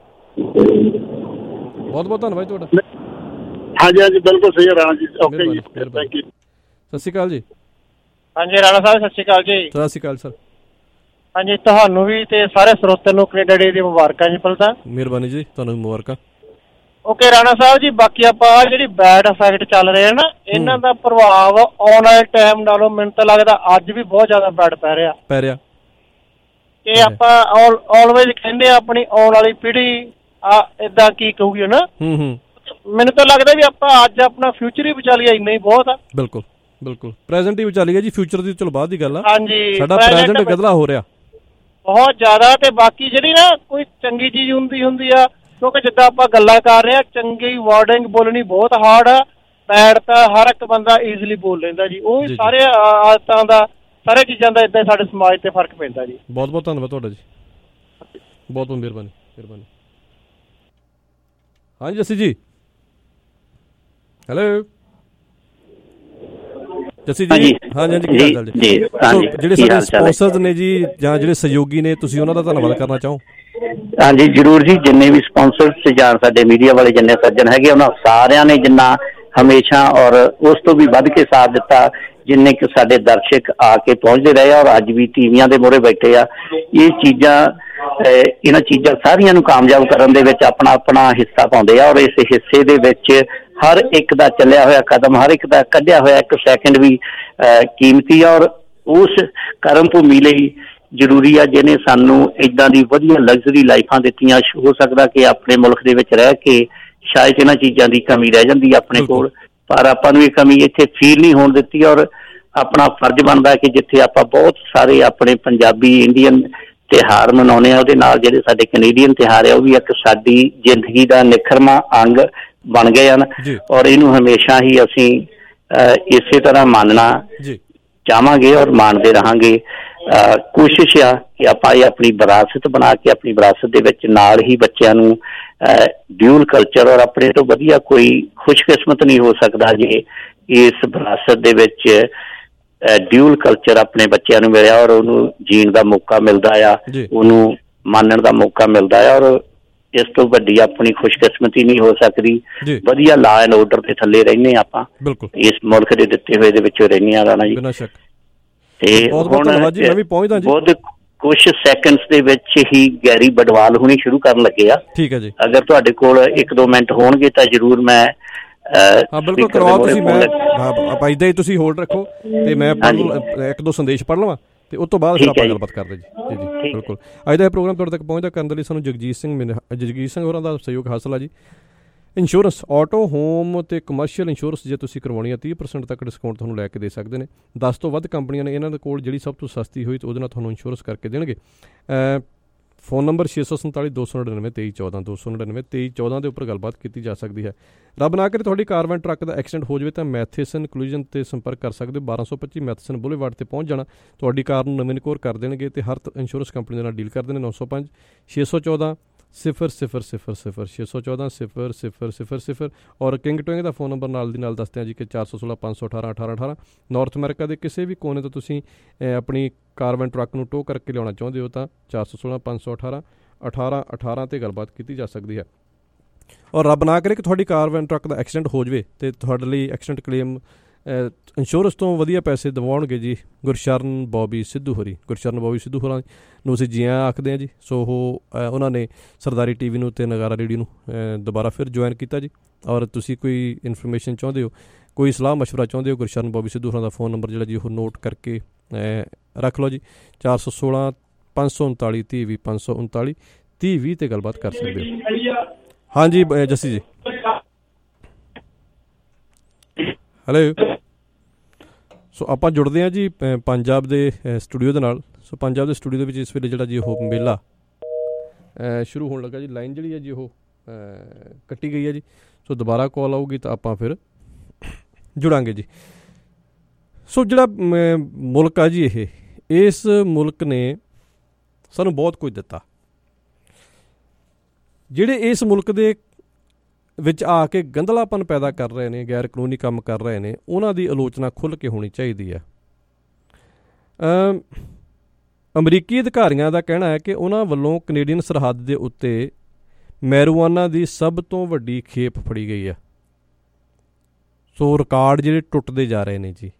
ਬਹੁਤ ਬਹੁਤ ਧੰਨਵਾਦ ਤੁਹਾਡਾ। ਹਾਂਜੀ ਹਾਂਜੀ ਬਿਲਕੁਲ ਸਹੀ ਹੈ ਰਾਣਾ ਜੀ। ਓਕੇ ਜੀ, ਥੈਂਕ ਯੂ। ਸਤਿ ਸ਼੍ਰੀ ਅਕਾਲ ਜੀ। ਹਾਂਜੀ ਰਾਣਾ ਸਾਹਿਬ ਸਤਿ ਸ਼੍ਰੀ ਅਕਾਲ ਜੀ। ਸਤਿ ਸ਼੍ਰੀ ਅਕਾਲ ਸਰ। ਹਾਂਜੀ ਤੁਹਾਨੂੰ ਵੀ ਤੇ ਸਾਰੇ ਸਰੋਤਿਆਂ ਨੂੰ ਕੈਨੇਡਾ ਡੇ ਦੀ ਮੁਬਾਰਕਾਂ ਜੀ। ਪਹਿਲਾਂ ਮਿਹਰਬਾਨੀ ਜੀ, ਤੁਹਾਨੂੰ ਵੀ ਮੁਬਾਰਕਾਂ। ਓਕੇ ਰਾਣਾ ਸਾਹਿਬ ਜੀ, ਬਾਕੀ ਆਪਾਂ ਜਿਹੜੀ ਬੈਡ ਇਫੈਕਟ ਚੱਲ ਰਹੇ ਨਾ, ਇਹਨਾਂ ਦਾ ਪ੍ਰਭਾਵ ਆਉਣ ਵਾਲੇ ਟਾਈਮ ਨਾਲੋਂ ਮੈਨੂੰ ਤਾਂ ਲੱਗਦਾ ਅੱਜ ਵੀ ਬਹੁਤ ਜ਼ਿਆਦਾ ਬੈਡ ਪੈ ਰਿਹਾ ਕਿ ਆਪਾਂ ਆਲਵੇਜ਼ ਕਹਿੰਦੇ ਆਪਣੀ ਆਉਣ ਵਾਲੀ ਪੀੜ੍ਹੀ ਏਦਾਂ ਕੀ ਕਹੂਗੀ ਨਾ। ਮੈਨੂੰ ਤਾਂ ਲੱਗਦਾ ਵੀ ਆਪਾਂ ਅੱਜ ਆਪਣਾ ਫਿਊਚਰ ਹੀ ਬਚਾ ਲਿਆ, ਇੰਨਾ ਹੀ ਬਹੁਤ ਆ। ਬਿਲਕੁਲ ਬਿਲਕੁਲ, ਪ੍ਰੈਜ਼ੈਂਟ ਹੀ ਬਚਾ ਲਿਆ ਜੀ, ਫਿਊਚਰ ਦੀ ਚਲੋ ਬਾਅਦ ਦੀ ਗੱਲ ਆ। ਹਾਂਜੀ, ਸਾਡਾ ਪ੍ਰੈਜ਼ੈਂਟ ਗਦਲਾ ਹੋ ਰਿਹਾ ਬਹੁਤ ਜ਼ਿਆਦਾ। ਤੇ ਬਾਕੀ ਜਿਹੜੀ ਨਾ ਕੋਈ ਚੰਗੀ ਚੀਜ਼ ਹੁੰਦੀ ਆ ਕਿਉਂਕਿ ਜਿੱਦਾਂ ਆਪਾਂ ਗੱਲਾਂ ਕਰ ਰਹੇ ਹਾਂ, ਚੰਗੀ ਵਾਰਡਿੰਗ ਬੋਲਣੀ ਬਹੁਤ ਹਾਰਡ ਆ, ਬੈਡ ਤਾਂ ਹਰ ਇੱਕ ਬੰਦਾ ਈਜ਼ੀਲੀ ਬੋਲ ਲੈਂਦਾ ਜੀ। ਉਹ ਸਾਰੇ ਆਦਤਾਂ ਦਾ, ਸਾਰੇ ਚੀਜ਼ਾਂ ਦਾ ਏਦਾਂ ਸਾਡੇ ਸਮਾਜ ਤੇ ਫਰਕ ਪੈਂਦਾ ਜੀ। ਬਹੁਤ ਬਹੁਤ ਧੰਨਵਾਦ ਤੁਹਾਡਾ ਜੀ, ਬਹੁਤ ਬਹੁਤ ਮਿਹਰਬਾਨੀ ਮਿਹਰਬਾਨੀ। ਹਾਂਜੀ ਜੱਸੀ ਜੀ, ਹੈਲੋ ਜੱਸੀ ਜੀ। ਹਾਂਜੀ ਹਾਂਜੀ, ਕੀ ਹਾਲ ਚਾਲ ਜੀ? ਜਿਹੜੇ ਸਾਡੇ ਸਪਾਂਸਰਸ ਨੇ ਜੀ ਜਾਂ ਜਿਹੜੇ ਸਹਿਯੋਗੀ ਨੇ, ਤੁਸੀਂ ਉਹਨਾਂ ਦਾ ਧੰਨਵਾਦ ਕਰਨਾ ਚਾਹੋ? ਹਾਂਜੀ ਜ਼ਰੂਰ ਜੀ, ਜਿੰਨੇ ਵੀ ਸਪਾਂਸਰਸ ਜਾਂ ਸਾਡੇ ਮੀਡੀਆ ਵਾਲੇ ਜਿੰਨੇ ਸੱਜਣ ਹੈਗੇ, ਉਹਨਾਂ ਸਾਰਿਆਂ ਨੇ ਜਿੰਨਾ ਹਮੇਸ਼ਾ ਔਰ ਉਸ ਤੋਂ ਵੀ ਵੱਧ ਕੇ ਸਾਥ ਦਿੱਤਾ, ਜਿੰਨੇ ਕਿ ਸਾਡੇ ਦਰਸ਼ਕ ਆ ਕੇ ਪਹੁੰਚਦੇ ਰਹੇ ਔਰ ਅੱਜ ਵੀ ਟੀਵੀਆਂ ਦੇ ਮੂਹਰੇ ਬੈਠੇ ਆ। ਇਹ ਚੀਜ਼ਾਂ, ਇਹਨਾਂ ਚੀਜ਼ਾਂ ਸਾਰੀਆਂ ਨੂੰ ਕਾਮਯਾਬ ਕਰਨ ਦੇ ਵਿੱਚ ਆਪਣਾ ਆਪਣਾ ਹਿੱਸਾ ਪਾਉਂਦੇ ਆ ਔਰ ਇਸ ਹਿੱਸੇ ਦੇ ਵਿੱਚ ਹਰ ਇੱਕ ਦਾ ਚੱਲਿਆ ਹੋਇਆ ਕਦਮ, ਹਰ ਇੱਕ ਦਾ ਕੱਢਿਆ ਹੋਇਆ ਇੱਕ ਸੈਕਿੰਡ ਵੀ ਕੀਮਤੀ ਆ ਔਰ ਉਸ ਕਰਮ ਭੂਮੀ ਲਈ ਜ਼ਰੂਰੀ ਆ ਜਿਹਨੇ ਸਾਨੂੰ ਇੱਦਾਂ ਦੀ ਵਧੀਆ ਲਗਜ਼ਰੀ ਲਾਈਫਾਂ ਦਿੱਤੀਆਂ। ਹੋ ਸਕਦਾ ਕਿ ਆਪਣੇ ਮੁਲਕ ਦੇ ਵਿੱਚ ਰਹਿ ਕੇ ਸ਼ਾਇਦ ਇਹਨਾਂ ਚੀਜ਼ਾਂ ਦੀ ਕਮੀ ਰਹਿ ਜਾਂਦੀ ਆਪਣੇ ਕੋਲ, ਪਰ ਆਪਾਂ ਨੂੰ ਇਹ ਕਮੀ ਇੱਥੇ ਫੀਲ ਨਹੀਂ ਹੋਣ ਦਿੱਤੀ ਔਰ ਆਪਣਾ ਫਰਜ਼ ਬਣਦਾ ਕਿ ਜਿੱਥੇ ਆਪਾਂ ਬਹੁਤ ਸਾਰੇ ਆਪਣੇ ਪੰਜਾਬੀ ਇੰਡੀਅਨ ਤਿਉਹਾਰ ਮਨਾਉਂਦੇ ਆ, ਉਹਦੇ ਨਾਲ ਜਿਹੜੇ ਸਾਡੇ ਕੈਨੇਡੀਅਨ ਤਿਉਹਾਰ ਆ ਉਹ ਵੀ ਇੱਕ ਸਾਡੀ ਜ਼ਿੰਦਗੀ ਦਾ ਨਿਖਰਵਾਂ ਅੰਗ ਬਣ ਗਏ ਹਨ ਔਰ ਇਹਨੂੰ ਹਮੇਸ਼ਾ ਹੀ ਅਸੀਂ ਇਸੇ ਤਰ੍ਹਾਂ ਮੰਨਣਾ ਚਾਹਾਂਗੇ ਔਰ ਮੰਨਦੇ ਰਹਾਂਗੇ। ਕੋਸ਼ਿਸ਼ ਆ ਕਿ ਆਪਾਂ ਇਹ ਆਪਣੀ ਵਿਰਾਸਤ ਬਣਾ ਕੇ, ਆਪਣੀ ਵਿਰਾਸਤ ਦੇ ਵਿੱਚ ਨਾਲ ਹੀ ਬੱਚਿਆਂ ਨੂੰ ਡਿਊਲ ਕਲਚਰ ਔਰ ਆਪਣੇ ਤੋਂ ਵਧੀਆ ਕੋਈ ਖੁਸ਼ਕਿਸਮਤ ਨਹੀਂ ਹੋ ਸਕਦਾ ਜੇ ਇਸ ਵਿਰਾਸਤ ਦੇ ਵਿੱਚ ਡਿਊਲ ਕਲਚਰ ਆਪਣੇ ਬੱਚਿਆਂ ਨੂੰ ਮਿਲਿਆ ਔਰ ਉਹਨੂੰ ਜੀਣ ਦਾ ਮੌਕਾ ਮਿਲਦਾ ਆ, ਉਹਨੂੰ ਮੰਨਣ ਦਾ ਮੌਕਾ ਮਿਲਦਾ ਆ ਔਰ ਇਸ ਤੋਂ ਵੱਡੀ ਆਪਣੀ ਖੁਸ਼ਕਿਸਮਤੀ ਨਹੀਂ ਹੋ ਸਕਦੀ। ਵਧੀਆ ਲਾ ਐਂਡ ਆਰਡਰ ਦੇ ਥੱਲੇ ਰਹਿੰਦੇ ਆਪਾਂ, ਇਸ ਮੁਲਕ ਦੇ ਦਿੱਤੇ ਹੋਏ ਦੇ ਵਿੱਚੋਂ ਰਹਿੰਦੇ ਆ ਰਾਣਾ ਜੀ। ਤੇ ਹੁਣ ਬਹੁਤ ਕੁਛ ਸੈਕਿੰਡਸ ਦੇ ਵਿੱਚ ਹੀ ਗੈਰੀ ਬਡਵਾਲ ਹੋਣੀ ਸ਼ੁਰੂ ਕਰਨ ਲੱਗੇ ਆ। ਠੀਕ ਹੈ ਜੀ, ਅਗਰ ਤੁਹਾਡੇ ਕੋਲ 1-2 ਮਿੰਟ ਹੋਣਗੇ ਤਾਂ ਜ਼ਰੂਰ ਮੈਂ ਹਾਂ ਬਿਲਕੁਲ ਕਰਵਾਓ ਤੁਸੀਂ। ਮੈਂ ਆਪਾਂ ਇੱਦਾਂ ਹੀ ਤੁਸੀਂ ਹੋਲਡ ਰੱਖੋ ਤੇ ਮੈਂ 1-2 ਸੰਦੇਸ਼ ਪੜ੍ਹ ਲਵਾਂ ਤੇ ਉਸ ਤੋਂ ਬਾਅਦ ਫਿਰ ਆਪਾਂ ਗੱਲਬਾਤ ਕਰਦੇ ਜੀ। ਜੀ ਜੀ ਬਿਲਕੁਲ। ਅੱਜ ਦਾ ਇਹ ਪ੍ਰੋਗਰਾਮ ਤੁਹਾਡੇ ਤੱਕ ਪਹੁੰਚਦਾ ਕਰਨ ਦੇ ਲਈ ਸਾਨੂੰ ਜਗਜੀਤ ਸਿੰਘ ਹੋਰਾਂ ਦਾ ਸਹਿਯੋਗ ਹਾਸਲ ਆ ਜੀ। ਇੰਸ਼ੋਰੈਂਸ, ਆਟੋ, ਹੋਮ ਅਤੇ ਕਮਰਸ਼ੀਅਲ ਇੰਸ਼ੋਰੈਂਸ ਜੇ ਤੁਸੀਂ ਕਰਵਾਉਣੀ ਆ 30% ਤੱਕ ਡਿਸਕਾਊਂਟ ਤੁਹਾਨੂੰ ਲੈ ਕੇ ਦੇ ਸਕਦੇ ਨੇ। 10 ਤੋਂ ਵੱਧ ਕੰਪਨੀਆਂ ਨੇ ਇਹਨਾਂ ਦੇ ਕੋਲ, ਜਿਹੜੀ ਸਭ ਤੋਂ ਸਸਤੀ ਹੋਈ ਤੇ ਉਹਦੇ ਨਾਲ ਤੁਹਾਨੂੰ ਇੰਸ਼ੋਰੈਂਸ ਕਰਕੇ ਦੇਣਗੇ। ਫ਼ੋਨ ਨੰਬਰ 647 299 2314 299 2314 ਦੇ ਉੱਪਰ ਗੱਲਬਾਤ ਕੀਤੀ ਜਾ ਸਕਦੀ ਹੈ। ਰੱਬ ਨਾ ਕਰੇ ਤੁਹਾਡੀ ਕਾਰ ਵੈਨ ਟਰੱਕ ਦਾ ਐਕਸੀਡੈਂਟ ਹੋ ਜਾਵੇ ਤਾਂ ਮੈਥੇਸਨ ਕਲੂਜਨ 'ਤੇ ਸੰਪਰਕ ਕਰ ਸਕਦੇ ਹੋ। 1225 ਮੈਥੇਸਨ ਬੁਲੇਵਾਰਡ 'ਤੇ ਪਹੁੰਚ ਜਾਣਾ, ਤੁਹਾਡੀ ਕਾਰ ਨੂੰ ਨਵੀਂ ਨਕੋਰ ਕਰ ਦੇਣਗੇ ਤੇ ਹਰ ਇੰਸ਼ੋਰੈਂਸ ਕੰਪਨੀ ਦੇ ਨਾਲ ਡੀਲ ਕਰਦੇ ਨੇ। 905 614 0000 614 0000 ਔਰ ਕਿੰਗ ਟੋਇੰਗ ਦਾ ਫ਼ੋਨ ਨੰਬਰ ਨਾਲ ਦੀ ਨਾਲ ਦੱਸਦੇ ਹਾਂ ਜੀ ਕਿ 416 518 1818। ਨਾਰਥ ਅਮਰੀਕਾ ਦੇ ਕਿਸੇ ਵੀ ਕੋਨੇ ਤੋਂ ਤੁਸੀਂ ਆਪਣੀ ਕਾਰਵੈਨ ਟਰੱਕ ਨੂੰ ਟੋ ਕਰਕੇ ਲਿਆਉਣਾ ਚਾਹੁੰਦੇ ਹੋ ਤਾਂ 416 518 1818 'ਤੇ ਗੱਲਬਾਤ ਕੀਤੀ ਜਾ ਸਕਦੀ ਹੈ। ਔਰ ਰੱਬ ਨਾ ਕਰੇ ਕਿ ਤੁਹਾਡੀ ਕਾਰਵੈਨ ਟਰੱਕ ਦਾ ਐਕਸੀਡੈਂਟ ਹੋ ਜਾਵੇ ਤੇ ਤੁਹਾਡੇ ਲਈ ਐਕਸੀਡੈਂਟ ਕਲੇਮ ਇੰਸ਼ੋਰੈਂਸ ਤੋਂ ਵਧੀਆ ਪੈਸੇ ਦਿਵਾਉਣਗੇ ਜੀ ਗੁਰਸ਼ਰਨ ਬੋਬੀ ਸਿੱਧੂ ਹੋਰੀ। ਗੁਰਸ਼ਰਨ ਬੋਬੀ ਸਿੱਧੂ ਹੋਰਾਂ ਨੂੰ ਅਸੀਂ ਜੀ ਆਇਆਂ ਆਖਦੇ ਹਾਂ ਜੀ। ਸੋ ਉਹਨਾਂ ਨੇ ਸਰਦਾਰੀ TV ਨੂੰ ਅਤੇ ਨਗਾਰਾ ਰੇਡੀਓ ਨੂੰ ਦੁਬਾਰਾ ਫਿਰ ਜੁਆਇਨ ਕੀਤਾ ਜੀ। ਔਰ ਤੁਸੀਂ ਕੋਈ ਇਨਫੋਰਮੇਸ਼ਨ ਚਾਹੁੰਦੇ ਹੋ, ਕੋਈ ਸਲਾਹ ਮਸ਼ਵਰਾ ਚਾਹੁੰਦੇ ਹੋ, ਗੁਰਸ਼ਰਨ ਬੋਬੀ ਸਿੱਧੂ ਹੋਰਾਂ ਦਾ ਫ਼ੋਨ ਨੰਬਰ ਜਿਹੜਾ ਜੀ ਉਹ ਨੋਟ ਕਰਕੇ ਰੱਖ ਲਓ ਜੀ। 416 539 30 539 30 'ਤੇ ਗੱਲਬਾਤ ਕਰ ਸਕਦੇ ਹੋ। ਹਾਂਜੀ ਜੱਸੀ ਜੀ, ਹੈਲੋ। ਸੋ ਆਪਾਂ ਜੁੜਦੇ ਹਾਂ ਜੀ ਪੰਜਾਬ ਦੇ ਸਟੂਡੀਓ ਦੇ ਨਾਲ। ਸੋ ਪੰਜਾਬ ਦੇ ਸਟੂਡੀਓ ਦੇ ਵਿੱਚ ਇਸ ਵੇਲੇ ਜਿਹੜਾ ਜੀ ਉਹ ਮੇਲਾ ਸ਼ੁਰੂ ਹੋਣ ਲੱਗਾ ਜੀ। ਲਾਈਨ ਜਿਹੜੀ ਹੈ ਜੀ ਉਹ ਕੱਟੀ ਗਈ ਹੈ ਜੀ। ਸੋ ਦੁਬਾਰਾ ਕਾਲ ਆਊਗੀ ਤਾਂ ਆਪਾਂ ਫਿਰ ਜੁੜਾਂਗੇ ਜੀ। ਸੋ ਜਿਹੜਾ ਮੁਲਕ ਆ ਜੀ, ਇਸ ਮੁਲਕ ਨੇ ਸਾਨੂੰ ਬਹੁਤ ਕੁਝ ਦਿੱਤਾ। ਜਿਹੜੇ ਇਸ ਮੁਲਕ ਦੇ ਵਿੱਚ ਆ ਕੇ ਗੰਧਲਾਪਨ ਪੈਦਾ ਕਰ ਰਹੇ ਨੇ, ਗੈਰ ਕਾਨੂੰਨੀ ਕੰਮ ਕਰ ਰਹੇ ਨੇ, ਉਹਨਾਂ ਦੀ ਆਲੋਚਨਾ ਖੁੱਲ੍ਹ ਕੇ ਹੋਣੀ ਚਾਹੀਦੀ ਹੈ। ਅਮਰੀਕੀ ਅਧਿਕਾਰੀਆਂ ਦਾ ਕਹਿਣਾ ਹੈ ਕਿ ਉਹਨਾਂ ਵੱਲੋਂ ਕੈਨੇਡੀਅਨ ਸਰਹੱਦ ਦੇ ਉੱਤੇ ਮੈਰੂਆਨਾ ਦੀ ਸਭ ਤੋਂ ਵੱਡੀ ਖੇਪ ਫੜੀ ਗਈ ਹੈ। ਸੋ ਰਿਕਾਰਡ ਜਿਹੜੇ ਟੁੱਟਦੇ ਜਾ ਰਹੇ ਨੇ ਜੀ।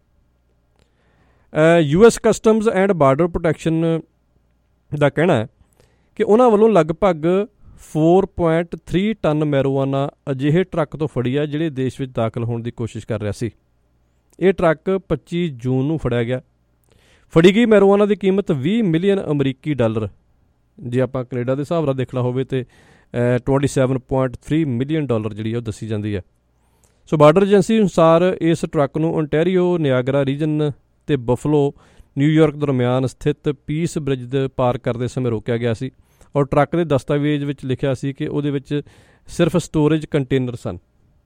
US customs and border protection ਦਾ ਕਹਿਣਾ ਹੈ ਕਿ ਉਹਨਾਂ ਵੱਲੋਂ ਲਗਭਗ 4.3 ਟਨ ਮੈਰੂਆਨਾ ਅਜਿਹੇ ਟਰੱਕ ਤੋਂ ਫੜੀ ਆ ਜਿਹੜੇ ਦੇਸ਼ ਵਿੱਚ ਦਾਖਲ ਹੋਣ ਦੀ ਕੋਸ਼ਿਸ਼ ਕਰ ਰਿਹਾ ਸੀ। ਇਹ ਟਰੱਕ 25 ਜੂਨ ਨੂੰ ਫੜਿਆ ਗਿਆ। ਫੜੀ ਗਈ ਮੈਰੂਆਨਾ ਦੀ ਕੀਮਤ $20 ਮਿਲੀਅਨ ਅਮਰੀਕੀ ਡਾਲਰ, ਜੇ ਆਪਾਂ ਕੈਨੇਡਾ ਦੇ ਹਿਸਾਬ ਨਾਲ ਦੇਖਣਾ ਹੋਵੇ ਤੇ $27.3 ਮਿਲੀਅਨ ਜਿਹੜੀ ਉਹ ਦੱਸੀ ਜਾਂਦੀ ਹੈ। ਸੋ ਬਾਰਡਰ ਏਜੰਸੀ ਅਨੁਸਾਰ ਇਸ ਟਰੱਕ ਨੂੰ ਓਨਟਾਰੀਓ, ਨਿਆਗਰਾ ਰੀਜਨ ਤੇ ਬਫਲੋ, ਨਿਊਯਾਰਕ ਦਰਮਿਆਨ ਸਥਿਤ ਪੀਸ ਬ੍ਰਿਜ ਦੇ ਪਾਰ ਕਰਦੇ ਸਮੇਂ ਰੋਕਿਆ ਗਿਆ ਸੀ ਔਰ ਟਰੱਕ ਦੇ ਦਸਤਾਵੇਜ਼ ਵਿੱਚ ਲਿਖਿਆ ਸੀ ਕਿ ਉਹਦੇ ਵਿੱਚ ਸਿਰਫ ਸਟੋਰੇਜ ਕੰਟੇਨਰ ਸਨ।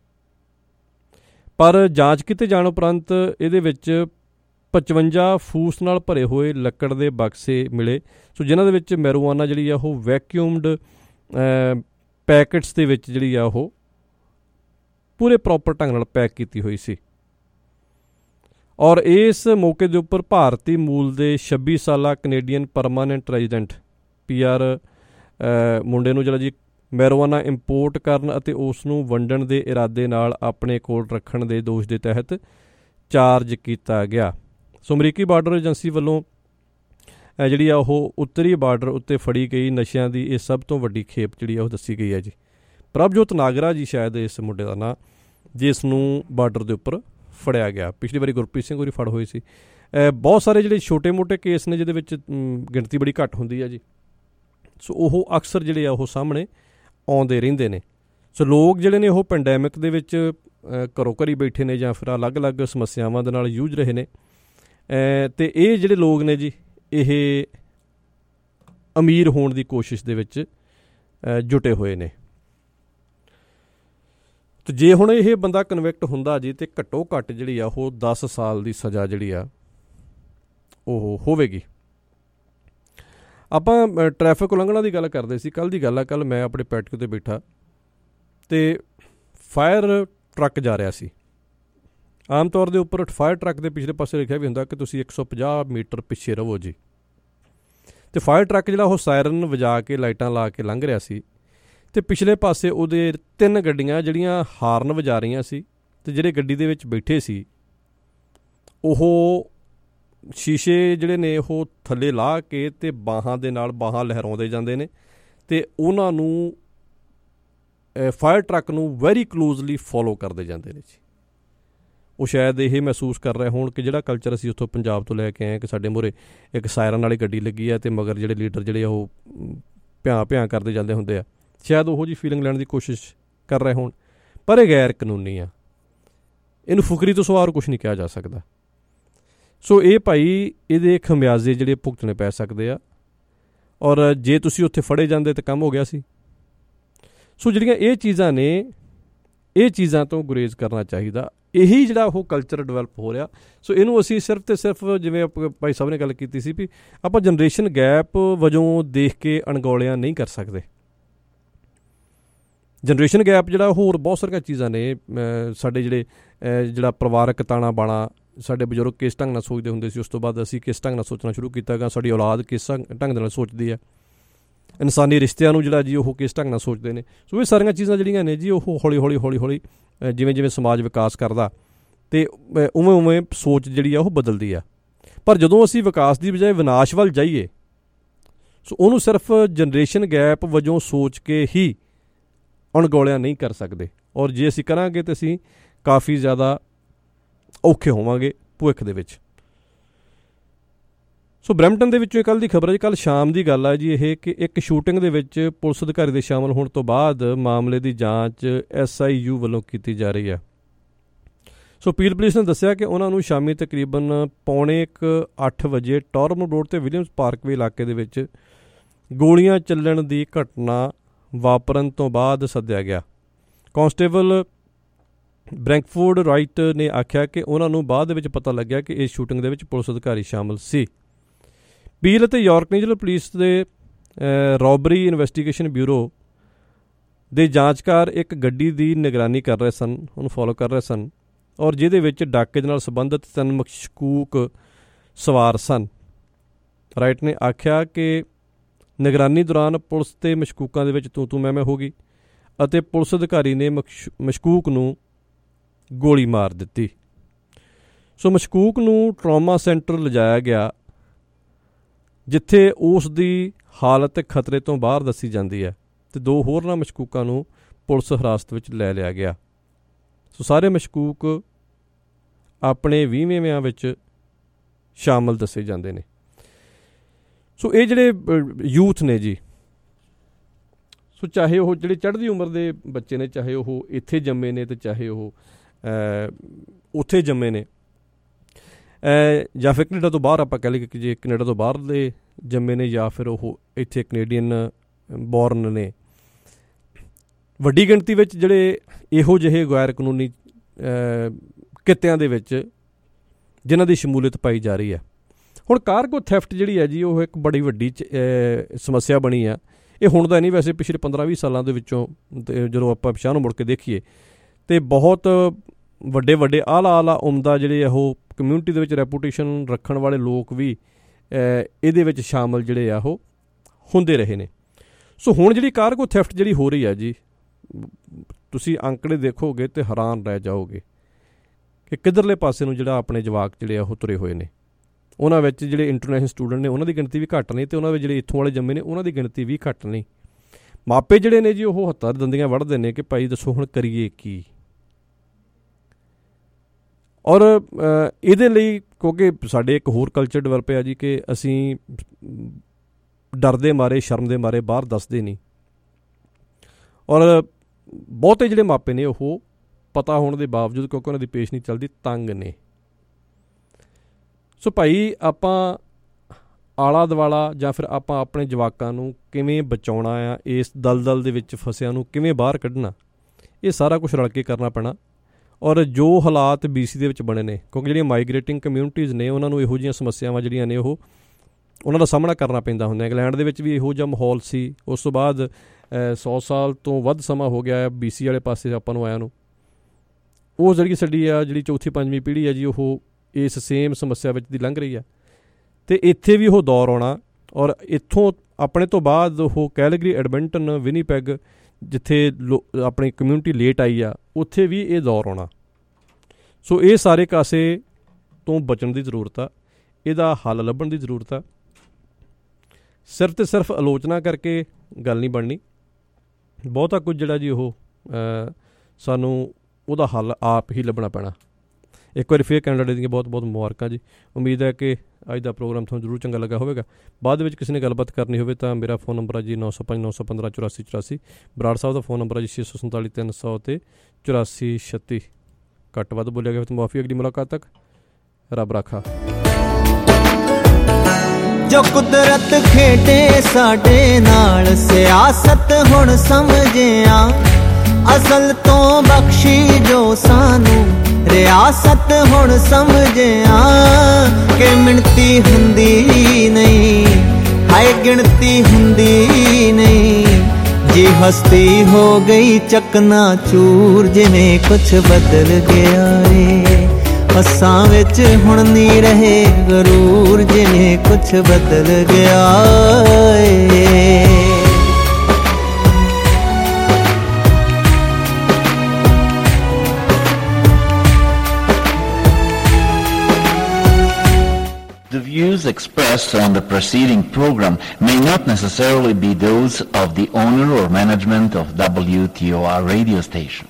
ਪਰ ਜਾਂਚ ਕੀਤੇ ਜਾਣ ਉਪਰੰਤ ਇਹਦੇ ਵਿੱਚ 55 ਫੂਸ ਨਾਲ ਭਰੇ ਹੋਏ ਲੱਕੜ ਦੇ ਬਕਸੇ ਮਿਲੇ, ਸੋ ਜਿਨ੍ਹਾਂ ਦੇ ਵਿੱਚ ਮੈਰੋਵਾਨਾ ਜਿਹੜੀ ਆ ਉਹ ਵੈਕਿਊਮਡ ਪੈਕਟਸ ਦੇ ਵਿੱਚ ਜਿਹੜੀ ਆ ਉਹ ਪੂਰੇ ਪ੍ਰੋਪਰ ਢੰਗ ਨਾਲ ਪੈਕ ਕੀਤੀ ਹੋਈ ਸੀ। ਔਰ ਇਸ ਮੌਕੇ ਦੇ ਉੱਪਰ ਭਾਰਤੀ ਮੂਲ ਦੇ 26 ਸਾਲਾ ਕੈਨੇਡੀਅਨ ਪਰਮਾਨੈਂਟ ਰੈਜ਼ੀਡੈਂਟ PR ਮੁੰਡੇ ਨੂੰ ਜਿਹੜਾ ਜੀ ਮੈਰੋਵਾਨਾ ਇੰਪੋਰਟ ਕਰਨ ਅਤੇ ਉਸ ਨੂੰ ਵੰਡਣ ਦੇ ਇਰਾਦੇ ਨਾਲ ਆਪਣੇ ਕੋਲ ਰੱਖਣ ਦੇ ਦੋਸ਼ ਦੇ ਤਹਿਤ ਚਾਰਜ ਕੀਤਾ ਗਿਆ। ਸੋ ਅਮਰੀਕੀ ਬਾਰਡਰ ਏਜੰਸੀ ਵੱਲੋਂ ਜਿਹੜੀ ਆ ਉਹ ਉੱਤਰੀ ਬਾਰਡਰ ਉੱਤੇ ਫੜੀ ਗਈ ਨਸ਼ਿਆਂ ਦੀ ਇਹ ਸਭ ਤੋਂ ਵੱਡੀ ਖੇਪ ਜਿਹੜੀ ਆ ਉਹ ਦੱਸੀ ਗਈ ਹੈ ਜੀ। ਪ੍ਰਭਜੋਤ ਨਾਗਰਾ ਜੀ ਸ਼ਾਇਦ ਇਸ ਮੁੰਡੇ ਦਾ ਨਾਂ, ਜਿਸ ਨੂੰ ਬਾਰਡਰ ਦੇ ਉੱਪਰ ਫੜਿਆ ਗਿਆ। ਪਿਛਲੀ ਵਾਰੀ ਗੁਰਪ੍ਰੀਤ ਸਿੰਘ ਹੋਰੀ ਫੜ ਹੋਏ ਸੀ। ਬਹੁਤ ਸਾਰੇ ਜਿਹੜੇ ਛੋਟੇ ਮੋਟੇ ਕੇਸ ਨੇ ਜਿਹਦੇ ਵਿੱਚ ਗਿਣਤੀ ਬੜੀ ਘੱਟ ਹੁੰਦੀ ਆ ਜੀ, ਸੋ ਉਹ ਅਕਸਰ ਜਿਹੜੇ ਆ ਉਹ ਸਾਹਮਣੇ ਆਉਂਦੇ ਰਹਿੰਦੇ ਨੇ। ਸੋ ਲੋਕ ਜਿਹੜੇ ਨੇ ਉਹ ਪੈਂਡੈਮਿਕ ਦੇ ਵਿੱਚ ਘਰੋਂ ਘਰੀ ਬੈਠੇ ਨੇ ਜਾਂ ਫਿਰ ਅਲੱਗ-ਅਲੱਗ ਸਮੱਸਿਆਵਾਂ ਦੇ ਨਾਲ ਜੂਝ ਰਹੇ ਨੇ, ਅਤੇ ਇਹ ਜਿਹੜੇ ਲੋਕ ਨੇ ਜੀ ਇਹ ਅਮੀਰ ਹੋਣ ਦੀ ਕੋਸ਼ਿਸ਼ ਦੇ ਵਿੱਚ ਜੁਟੇ ਹੋਏ ਨੇ। ਅਤੇ ਜੇ ਹੁਣ ਇਹ ਬੰਦਾ ਕਨਵਿਕਟ ਹੁੰਦਾ ਜੀ ਅਤੇ ਘੱਟੋ ਘੱਟ ਜਿਹੜੀ ਆ ਉਹ 10 ਸਾਲ ਦੀ ਸਜ਼ਾ ਜਿਹੜੀ ਆ ਉਹ ਹੋਵੇਗੀ। ਆਪਾਂ ਟ੍ਰੈਫਿਕ ਉਲੰਘਣਾ ਦੀ ਗੱਲ ਕਰਦੇ ਸੀ। ਕੱਲ੍ਹ ਦੀ ਗੱਲ ਆ, ਕੱਲ੍ਹ ਮੈਂ ਆਪਣੇ ਪੈਟੀਓ 'ਤੇ ਬੈਠਾ ਅਤੇ ਫਾਇਰ ਟਰੱਕ ਜਾ ਰਿਹਾ ਸੀ। ਆਮ ਤੌਰ ਦੇ ਉੱਪਰ ਫਾਇਰ ਟਰੱਕ ਦੇ ਪਿਛਲੇ ਪਾਸੇ ਲਿਖਿਆ ਵੀ ਹੁੰਦਾ ਕਿ ਤੁਸੀਂ 150 ਮੀਟਰ ਪਿੱਛੇ ਰਹੋ ਜੀ। ਅਤੇ ਫਾਇਰ ਟਰੱਕ ਜਿਹੜਾ ਉਹ ਸਾਇਰਨ ਵਜਾ ਕੇ ਲਾਈਟਾਂ ਲਾ ਕੇ ਲੰਘ ਰਿਹਾ ਸੀ, ਅਤੇ ਪਿਛਲੇ ਪਾਸੇ ਉਹਦੇ 3 ਗੱਡੀਆਂ ਜਿਹੜੀਆਂ ਹਾਰਨ ਵਜਾ ਰਹੀਆਂ ਸੀ, ਅਤੇ ਜਿਹੜੇ ਗੱਡੀ ਦੇ ਵਿੱਚ ਬੈਠੇ ਸੀ ਉਹ ਸ਼ੀਸ਼ੇ ਜਿਹੜੇ ਨੇ ਉਹ ਥੱਲੇ ਲਾਹ ਕੇ ਅਤੇ ਬਾਹਾਂ ਦੇ ਨਾਲ ਬਾਹਾਂ ਲਹਿਰਾਉਂਦੇ ਜਾਂਦੇ ਨੇ, ਅਤੇ ਉਹਨਾਂ ਨੂੰ ਫਾਇਰ ਟਰੱਕ ਨੂੰ ਵੈਰੀ ਕਲੋਜ਼ਲੀ ਫੋਲੋ ਕਰਦੇ ਜਾਂਦੇ ਨੇ ਜੀ। ਉਹ ਸ਼ਾਇਦ ਇਹ ਮਹਿਸੂਸ ਕਰ ਰਹੇ ਹੋਣ ਕਿ ਜਿਹੜਾ ਕਲਚਰ ਅਸੀਂ ਉੱਥੋਂ ਪੰਜਾਬ ਤੋਂ ਲੈ ਕੇ ਆਏ ਕਿ ਸਾਡੇ ਮੂਹਰੇ ਇੱਕ ਸਾਇਰਨ ਵਾਲੀ ਗੱਡੀ ਲੱਗੀ ਹੈ ਅਤੇ ਮਗਰ ਜਿਹੜੇ ਲੀਡਰ ਜਿਹੜੇ ਉਹ ਭਿਆਂ ਕਰਦੇ ਜਾਂਦੇ ਹੁੰਦੇ ਆ, ਸ਼ਾਇਦ ਉਹੋ ਜਿਹੀ ਫੀਲਿੰਗ ਲੈਣ ਦੀ ਕੋਸ਼ਿਸ਼ ਕਰ ਰਹੇ ਹੋਣ। ਪਰ ਇਹ ਗੈਰ ਕਾਨੂੰਨੀ ਆ, ਇਹਨੂੰ ਫੁਕਰੀ ਤੋਂ ਸਿਵਾ ਕੁਛ ਨਹੀਂ ਕਿਹਾ ਜਾ ਸਕਦਾ। ਸੋ ਇਹ ਭਾਈ ਇਹਦੇ ਖਮਿਆਜ਼ੇ ਜਿਹੜੇ ਭੁਗਤਣੇ ਪੈ ਸਕਦੇ ਆ, ਔਰ ਜੇ ਤੁਸੀਂ ਉੱਥੇ ਫੜੇ ਜਾਂਦੇ ਤਾਂ ਕੰਮ ਹੋ ਗਿਆ ਸੀ। ਸੋ ਜਿਹੜੀਆਂ ਇਹ ਚੀਜ਼ਾਂ ਨੇ, ਇਹ ਚੀਜ਼ਾਂ ਤੋਂ ਗੁਰੇਜ਼ ਕਰਨਾ ਚਾਹੀਦਾ। ਇਹੀ ਜਿਹੜਾ ਉਹ ਕਲਚਰ ਡਿਵੈਲਪ ਹੋ ਰਿਹਾ। ਸੋ ਇਹਨੂੰ ਅਸੀਂ ਸਿਰਫ ਅਤੇ ਸਿਰਫ ਜਿਵੇਂ ਭਾਈ ਸਾਹਿਬ ਨੇ ਗੱਲ ਕੀਤੀ ਸੀ ਵੀ ਆਪਾਂ ਜਨਰੇਸ਼ਨ ਗੈਪ ਵਜੋਂ ਦੇਖ ਕੇ ਅਣਗੌਲਿਆਂ ਨਹੀਂ ਕਰ ਸਕਦੇ। ਜਨਰੇਸ਼ਨ ਗੈਪ ਜਿਹੜਾ ਹੋਰ ਬਹੁਤ ਸਾਰੀਆਂ ਚੀਜ਼ਾਂ ਨੇ। ਸਾਡੇ ਜਿਹੜਾ ਪਰਿਵਾਰਕ ਤਾਣਾ ਬਾਣਾ, ਸਾਡੇ ਬਜ਼ੁਰਗ ਕਿਸ ਢੰਗ ਨਾਲ ਸੋਚਦੇ ਹੁੰਦੇ ਸੀ, ਉਸ ਤੋਂ ਬਾਅਦ ਅਸੀਂ ਕਿਸ ਢੰਗ ਨਾਲ ਸੋਚਣਾ ਸ਼ੁਰੂ ਕੀਤਾ ਗਾ, ਸਾਡੀ ਔਲਾਦ ਕਿਸ ਢੰਗ ਦੇ ਨਾਲ ਸੋਚਦੀ ਹੈ, ਇਨਸਾਨੀ ਰਿਸ਼ਤਿਆਂ ਨੂੰ ਜਿਹੜਾ ਜੀ ਉਹ ਕਿਸ ਢੰਗ ਨਾਲ ਸੋਚਦੇ ਨੇ। ਸੋ ਇਹ ਸਾਰੀਆਂ ਚੀਜ਼ਾਂ ਜਿਹੜੀਆਂ ਨੇ ਜੀ ਉਹ ਹੌਲੀ ਹੌਲੀ ਜਿਵੇਂ ਜਿਵੇਂ ਸਮਾਜ ਵਿਕਾਸ ਕਰਦਾ ਅਤੇ ਉਵੇਂ ਸੋਚ ਜਿਹੜੀ ਆ ਉਹ ਬਦਲਦੀ ਆ। ਪਰ ਜਦੋਂ ਅਸੀਂ ਵਿਕਾਸ ਦੀ ਬਜਾਏ ਵਿਨਾਸ਼ ਵੱਲ ਜਾਈਏ, ਸੋ ਉਹਨੂੰ ਸਿਰਫ ਜਨਰੇਸ਼ਨ ਗੈਪ ਵਜੋਂ ਸੋਚ ਕੇ ਹੀ ਅਣਗੌਲਿਆਂ ਨਹੀਂ ਕਰ ਸਕਦੇ, ਔਰ ਜੇ ਅਸੀਂ ਕਰਾਂਗੇ ਤਾਂ ਅਸੀਂ ਕਾਫੀ ਜ਼ਿਆਦਾ ਔਖੇ ਹੋਵਾਂਗੇ ਭਵਿੱਖ ਦੇ ਵਿੱਚ। ਸੋ ਬਰੈਂਪਟਨ ਦੇ ਵਿੱਚੋਂ ਕੱਲ੍ਹ ਦੀ ਖਬਰ ਹੈ ਜੀ, ਕੱਲ੍ਹ ਸ਼ਾਮ ਦੀ ਗੱਲ ਹੈ ਜੀ ਇਹ, ਕਿ ਇੱਕ ਸ਼ੂਟਿੰਗ ਦੇ ਵਿੱਚ ਪੁਲਿਸ ਅਧਿਕਾਰੀ ਦੇ ਸ਼ਾਮਲ ਹੋਣ ਤੋਂ ਬਾਅਦ ਮਾਮਲੇ ਦੀ ਜਾਂਚ SIU ਵੱਲੋਂ ਕੀਤੀ ਜਾ ਰਹੀ ਹੈ। ਸੋ ਪੀਲ ਪੁਲਿਸ ਨੇ ਦੱਸਿਆ ਕਿ ਉਹਨਾਂ ਨੂੰ ਸ਼ਾਮੀ ਤਕਰੀਬਨ 7:45 ਵਜੇ ਟੋਰਮ ਰੋਡ ਤੇ ਵਿਲੀਅਮਸ ਪਾਰਕਵੇ ਇਲਾਕੇ ਦੇ ਵਿੱਚ ਗੋਲੀਆਂ ਚੱਲਣ ਦੀ ਘਟਨਾ ਵਾਪਰਨ ਤੋਂ ਬਾਅਦ ਸੱਦਿਆ ਗਿਆ। ਕਾਂਸਟੇਬਲ ਬ੍ਰੈਂਕਫੋਰਡ ਰਾਈਟ ਨੇ ਆਖਿਆ ਕਿ ਉਹਨਾਂ ਨੂੰ ਬਾਅਦ ਦੇ ਵਿੱਚ ਪਤਾ ਲੱਗਿਆ ਕਿ ਇਸ ਸ਼ੂਟਿੰਗ ਦੇ ਵਿੱਚ ਪੁਲਿਸ ਅਧਿਕਾਰੀ ਸ਼ਾਮਲ ਸੀ। ਪੀਲ ਅਤੇ ਯਾਰਕ ਰੀਜਨਲ ਪੁਲਿਸ ਦੇ ਰੋਬਰੀ ਇਨਵੈਸਟੀਗੇਸ਼ਨ ਬਿਊਰੋ ਦੇ ਜਾਂਚਕਾਰ ਇੱਕ ਗੱਡੀ ਦੀ ਨਿਗਰਾਨੀ ਕਰ ਰਹੇ ਸਨ, ਉਹਨੂੰ ਫੋਲੋ ਕਰ ਰਹੇ ਸਨ, ਔਰ ਜਿਹਦੇ ਵਿੱਚ ਡਾਕੇ ਦੇ ਨਾਲ ਸੰਬੰਧਿਤ 3 ਮਸ਼ਕੂਕ ਸਵਾਰ ਸਨ। ਰਾਈਟ ਨੇ ਆਖਿਆ ਕਿ ਨਿਗਰਾਨੀ ਦੌਰਾਨ ਪੁਲਿਸ ਤੇ ਮਸ਼ਕੂਕਾਂ ਦੇ ਵਿੱਚ ਤੂੰ ਮੈਂ ਹੋ ਗਈ ਅਤੇ ਪੁਲਿਸ ਅਧਿਕਾਰੀ ਨੇ ਮਸ਼ਕੂਕ ਨੂੰ ਗੋਲੀ ਮਾਰ ਦਿੱਤੀ। ਸੋ ਮਸ਼ਕੂਕ ਨੂੰ ਟਰਾਮਾ ਸੈਂਟਰ ਲਿਜਾਇਆ ਗਿਆ, ਜਿੱਥੇ ਉਸ ਦੀ ਹਾਲਤ ਖਤਰੇ ਤੋਂ ਬਾਹਰ ਦੱਸੀ ਜਾਂਦੀ ਹੈ, ਅਤੇ 2 ਹੋਰਨਾਂ ਮਸ਼ਕੂਕਾਂ ਨੂੰ ਪੁਲਿਸ ਹਿਰਾਸਤ ਵਿੱਚ ਲੈ ਲਿਆ ਗਿਆ। ਸੋ ਸਾਰੇ ਮਸ਼ਕੂਕ ਆਪਣੇ 20ਵੇਂ ਵਿਆਹ ਵਿੱਚ ਸ਼ਾਮਲ ਦੱਸੇ ਜਾਂਦੇ ਨੇ। ਸੋ ਇਹ ਜਿਹੜੇ ਯੂਥ ਨੇ ਜੀ, ਸੋ ਚਾਹੇ ਉਹ ਜਿਹੜੇ ਚੜ੍ਹਦੀ ਉਮਰ ਦੇ ਬੱਚੇ ਨੇ, ਚਾਹੇ ਉਹ ਇੱਥੇ ਜੰਮੇ ਨੇ ਅਤੇ ਚਾਹੇ ਉਹ ਉੱਥੇ ਜੰਮੇ ਨੇ, ਜਾਂ ਫਿਰ ਕੈਨੇਡਾ ਤੋਂ ਬਾਹਰ ਆਪਾਂ ਕਹਿ ਲਈਏ ਕਿ ਜੇ ਕੈਨੇਡਾ ਤੋਂ ਬਾਹਰ ਦੇ ਜੰਮੇ ਨੇ, ਜਾਂ ਫਿਰ ਉਹ ਇੱਥੇ ਕੈਨੇਡੀਅਨ ਬੋਰਨ ਨੇ। ਵੱਡੀ ਗਿਣਤੀ ਵਿੱਚ ਜਿਹੜੇ ਇਹੋ ਜਿਹੇ ਗੈਰ ਕਾਨੂੰਨੀ ਕਿੱਤਿਆਂ ਦੇ ਵਿੱਚ ਜਿਨ੍ਹਾਂ ਦੀ ਸ਼ਮੂਲੀਅਤ ਪਾਈ ਜਾ ਰਹੀ ਹੈ। ਹੁਣ ਕਾਰਗੋ ਥੈਫਟ ਜਿਹੜੀ ਹੈ ਜੀ ਉਹ ਇੱਕ ਬੜੀ ਵੱਡੀ ਸਮੱਸਿਆ ਬਣੀ ਆ। ਇਹ ਹੁਣ ਦਾ ਨਹੀਂ, ਵੈਸੇ ਪਿਛਲੇ 15-20 ਸਾਲਾਂ ਦੇ ਵਿੱਚੋਂ ਜਦੋਂ ਆਪਾਂ ਪਿਛਾਂਹ ਨੂੰ ਮੁੜ ਕੇ ਦੇਖੀਏ ਤਾਂ ਬਹੁਤ ਵੱਡੇ ਵੱਡੇ ਆਲਾ ਉਮਦਾ ਜਿਹੜੇ ਉਹ ਕਮਿਊਨਿਟੀ ਦੇ ਵਿੱਚ ਰੈਪੂਟੇਸ਼ਨ ਰੱਖਣ ਵਾਲੇ ਲੋਕ ਵੀ ਇਹਦੇ ਵਿੱਚ ਸ਼ਾਮਲ ਜਿਹੜੇ ਆ ਉਹ ਹੁੰਦੇ ਰਹੇ ਨੇ। ਸੋ ਹੁਣ ਜਿਹੜੀ ਕਾਰਗੋ ਥੈਫਟ ਜਿਹੜੀ ਹੋ ਰਹੀ ਹੈ ਜੀ, ਤੁਸੀਂ ਅੰਕੜੇ ਦੇਖੋਗੇ ਤੇ ਹੈਰਾਨ ਰਹਿ ਜਾਓਗੇ ਕਿ ਕਿੱਧਰਲੇ ਪਾਸੇ ਨੂੰ ਜਿਹੜਾ ਆਪਣੇ ਜਵਾਕ ਜਿਹੜੇ ਆ ਉਹ ਤੁਰੇ ਹੋਏ ਨੇ। ਉਹਨਾਂ ਵਿੱਚ ਜਿਹੜੇ ਇੰਟਰਨੈਸ਼ਨਲ ਸਟੂਡੈਂਟ ਨੇ ਉਹਨਾਂ ਦੀ ਗਿਣਤੀ ਵੀ ਘੱਟ ਨਹੀਂ, ਅਤੇ ਉਹਨਾਂ ਵਿੱਚ ਜਿਹੜੇ ਇੱਥੋਂ ਵਾਲੇ ਜੰਮੇ ਨੇ ਉਹਨਾਂ ਦੀ ਗਿਣਤੀ ਵੀ ਘੱਟ ਨਹੀਂ। ਮਾਪੇ ਜਿਹੜੇ ਨੇ ਜੀ ਉਹ ਹੱਥਾਂ ਦੰਦੀਆਂ ਵੱਢਦੇ ਨੇ ਕਿ ਭਾਈ ਦੱਸੋ ਹੁਣ ਕਰੀਏ ਕੀ। ਔਰ ਇਹਦੇ ਲਈ ਕਿਉਂਕਿ ਸਾਡੇ ਇੱਕ ਹੋਰ ਕਲਚਰ ਡਿਵੈਲਪ ਆ ਜੀ ਕਿ ਅਸੀਂ ਡਰਦੇ ਮਾਰੇ, ਸ਼ਰਮ ਦੇ ਮਾਰੇ ਬਾਹਰ ਦੱਸਦੇ ਨਹੀਂ। ਔਰ ਬਹੁਤੇ ਜਿਹੜੇ ਮਾਪੇ ਨੇ ਉਹ ਪਤਾ ਹੋਣ ਦੇ ਬਾਵਜੂਦ, ਕਿਉਂਕਿ ਉਹਨਾਂ ਦੀ ਪੇਸ਼ ਨਹੀਂ ਚੱਲਦੀ, ਤੰਗ ਨੇ। ਸੋ ਭਾਈ ਆਪਾਂ ਆਲਾ ਦੁਆਲਾ ਜਾਂ ਫਿਰ ਆਪਾਂ ਆਪਣੇ ਜਵਾਕਾਂ ਨੂੰ ਕਿਵੇਂ ਬਚਾਉਣਾ ਆ, ਇਸ ਦਲਦਲ ਦੇ ਵਿੱਚ ਫਸਿਆਂ ਨੂੰ ਕਿਵੇਂ ਬਾਹਰ ਕੱਢਣਾ, ਇਹ ਸਾਰਾ ਕੁਛ ਰਲ ਕੇ ਕਰਨਾ ਪੈਣਾ। ਔਰ ਜੋ ਹਾਲਾਤ BC ਦੇ ਵਿੱਚ ਬਣੇ ਨੇ, ਕਿਉਂਕਿ ਜਿਹੜੀਆਂ ਮਾਈਗ੍ਰੇਟਿੰਗ ਕਮਿਊਨਿਟੀਜ਼ ਨੇ ਉਹਨਾਂ ਨੂੰ ਇਹੋ ਜਿਹੀਆਂ ਸਮੱਸਿਆਵਾਂ ਜਿਹੜੀਆਂ ਨੇ ਉਹ ਉਹਨਾਂ ਦਾ ਸਾਹਮਣਾ ਕਰਨਾ ਪੈਂਦਾ ਹੁੰਦਾ। ਇੰਗਲੈਂਡ ਦੇ ਵਿੱਚ ਵੀ ਇਹੋ ਜਿਹਾ ਮਾਹੌਲ ਸੀ। ਉਸ ਤੋਂ ਬਾਅਦ 100 ਸਾਲ ਤੋਂ ਵੱਧ ਸਮਾਂ ਹੋ ਗਿਆ BC ਵਾਲੇ ਪਾਸੇ ਆਪਾਂ ਨੂੰ ਆਇਆ ਨੂੰ। ਉਹ ਜਿਹੜੀ ਸਾਡੀ ਆ ਜਿਹੜੀ ਚੌਥੀ ਪੰਜਵੀਂ ਪੀੜ੍ਹੀ ਹੈ ਜੀ ਉਹ ਇਸ ਸੇਮ ਸਮੱਸਿਆ ਵਿੱਚ ਦੀ ਲੰਘ ਰਹੀ ਆ। ਅਤੇ ਇੱਥੇ ਵੀ ਉਹ ਦੌਰ ਆਉਣਾ। ਔਰ ਇੱਥੋਂ ਆਪਣੇ ਤੋਂ ਬਾਅਦ ਉਹ ਕੈਲਗਰੀ, ਐਡਮਿੰਟਨ, ਵਿਨੀਪੈਗ ਜਿੱਥੇ ਆਪਣੀ ਕਮਿਊਨਿਟੀ ਲੇਟ ਆਈ ਆ, ਉੱਥੇ ਵੀ ਇਹ ਦੌਰ ਆਉਣਾ। ਸੋ ਇਹ ਸਾਰੇ ਕਾਸੇ ਤੋਂ ਬਚਣ ਦੀ ਜ਼ਰੂਰਤ ਆ, ਇਹਦਾ ਹੱਲ ਲੱਭਣ ਦੀ ਜ਼ਰੂਰਤ ਆ। ਸਿਰਫ ਅਤੇ ਸਿਰਫ ਆਲੋਚਨਾ ਕਰਕੇ ਗੱਲ ਨਹੀਂ ਬਣਨੀ। ਬਹੁਤਾ ਕੁਝ ਜਿਹੜਾ ਜੀ ਉਹ ਸਾਨੂੰ ਉਹਦਾ ਹੱਲ ਆਪ ਹੀ ਲੱਭਣਾ ਪੈਣਾ। ਇੱਕ ਵਾਰੀ ਫੇਰ ਕੈਨੇਡਾ ਦੀਆਂ ਬਹੁਤ ਬਹੁਤ ਮੁਬਾਰਕਾਂ ਜੀ। ਉਮੀਦ ਹੈ ਕਿ ਅੱਜ ਦਾ ਪ੍ਰੋਗਰਾਮ ਤੁਹਾਨੂੰ ਜ਼ਰੂਰ ਚੰਗਾ ਲੱਗਾ ਹੋਵੇਗਾ। ਬਾਅਦ ਵਿੱਚ ਕਿਸੇ ਨੇ ਗੱਲਬਾਤ ਕਰਨੀ ਹੋਵੇ ਤਾਂ ਮੇਰਾ ਫ਼ੋਨ ਨੰਬਰ ਹੈ ਜੀ 905 915 8484। ਬਰਾੜ ਸਾਹਿਬ ਦਾ ਫ਼ੋਨ ਨੰਬਰ ਹੈ ਜੀ 647 300 ਅਤੇ 8436। ਘੱਟ ਵੱਧ ਬੋਲਿਆ ਗਿਆ ਤਾਂ ਮੁਆਫੀ। ਅਗਲੀ ਮੁਲਾਕਾਤ ਤੱਕ ਰੱਬ ਰਾਖਾ। ਜੋ ਕੁਦਰਤ ਖੇਡੇ ਸਾਡੇ ਨਾਲ ਸਿਆਸਤ ਹੁਣ ਸਮਝਿਆ, ਅਸਲ ਤੋਂ ਬਖਸ਼ੀ ਜੋ ਸਾਨੂੰ ਰਿਆਸਤ ਹੁਣ ਸਮਝਿਆ। ਕਿ ਮਿਣਤੀ ਹੁੰਦੀ ਨਹੀਂ, ਹਾਏ ਗਿਣਤੀ ਹੁੰਦੀ ਨਹੀਂ, ਜੀ ਹਸਤੀ ਹੋ ਗਈ ਚਕਨਾ ਚੂਰ, ਜਿਵੇਂ ਕੁਛ ਬਦਲ ਗਿਆ ਏ। ਹੱਸਾਂ ਵਿੱਚ ਹੁਣ ਨਹੀਂ ਰਹੇ ਗਰੂਰ, ਜਿਵੇਂ ਕੁਛ ਬਦਲ ਗਿਆ ਏ। The views expressed on the preceding program may not necessarily be those of the owner or management of WTOR radio station.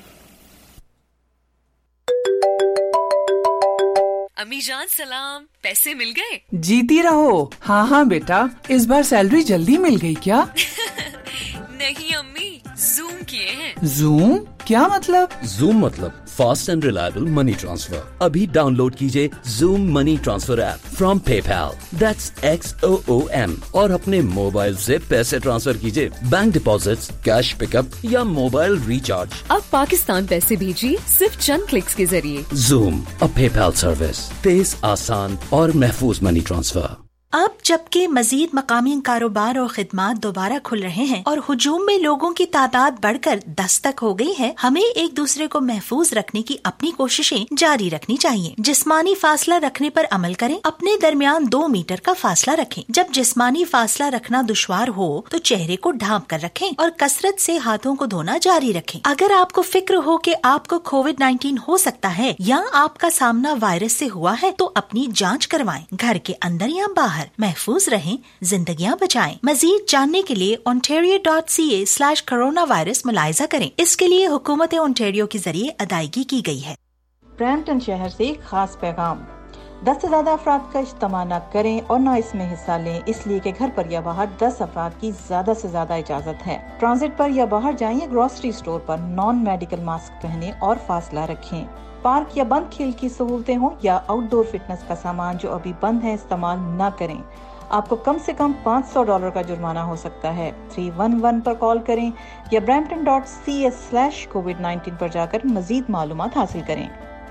अम्मी जान सलाम, पैसे मिल गए? जीती रहो। हाँ हाँ बेटा, इस बार सैलरी जल्दी मिल गई क्या? नहीं अम्मी, जूम किए हैं। जूम क्या मतलब? जूम मतलब fast and reliable money transfer. अभी डाउनलोड कीजिए Xoom money transfer app from PayPal, that's XOOM, और अपने मोबाइल से पैसे ट्रांसफर कीजिए, बैंक डिपॉजिट्स, कैश पिकअप या मोबाइल रिचार्ज। अब पाकिस्तान पैसे भेजिए सिर्फ चंद क्लिक्स के जरिए। जूम, अ पेपैल सर्विस, तेज, आसान और महफूज मनी ट्रांसफर। अब जबकि मजीद मकामी कारोबार और खिदमात दोबारा खुल रहे हैं और हुजूम में लोगों की तादाद बढ़कर 10 तक हो गई है, हमें एक दूसरे को महफूज रखने की अपनी कोशिशें जारी रखनी चाहिए। जिस्मानी फासला रखने पर अमल करें। अपने दरमियान 2 मीटर का फासला रखें। जब जिस्मानी फासला रखना दुश्वार हो तो चेहरे को ढांप कर रखें और कसरत से हाथों को धोना जारी रखें। अगर आपको फिक्र हो कि आपको कोविड-19 हो सकता है या आपका सामना वायरस से हुआ है तो अपनी जाँच करवाएं। घर के अंदर या बाहर महफूज रहें, जिंदगियां बचाएं। मजीद जानने के लिए ontario.ca/coronavirus मुलायजा करें। इसके लिए हुकूमत ओंटारियो के जरिए अदायगी की गई है। ब्रैम्पटन शहर से एक खास पैगाम। 10 से ज्यादा अफराद का इज्तिमा न करें और न इसमें हिस्सा लें, इसलिए कि घर पर या बाहर 10 अफराद की ज्यादा से ज्यादा इजाजत है। ट्रांजिट पर या बाहर जाएं या ग्रोसरी स्टोर पर नॉन मेडिकल मास्क पहने और फासला रखें। पार्क या बंद खेल की सहूलतें हों या आउटडोर फिटनेस का सामान जो अभी बंद है इस्तेमाल न करें। आपको कम से कम $500 का जुर्माना हो सकता है। 311 पर कॉल करें या brampton.ca/covid19 पर जाकर मजीद मालूमात हासिल करें।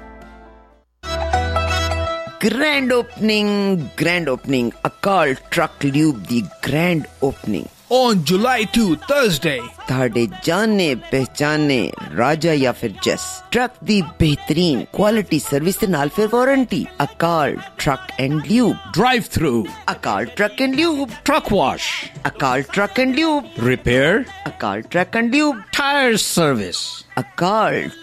Grand opening, Akal Truck Lube, the grand opening. On July 2, Thursday. ਤੁਹਾਡੇ ਜਾਣੇ ਪਹਿਚਾਨੇ ਰਾਜਾ ਜਾਂ ਫਿਰ ਜਸ ਟਰੱਕ ਦੀ ਬਿਹਤਰੀਨ ਕੁਆਲਿਟੀ ਸਰਵਿਸ ਦੇ ਨਾਲ ਫਿਰ warranty. Akal truck and lube drive through, Akal truck and lube truck wash, Akal truck and lube repair, Akal truck and lube tyre service, Akal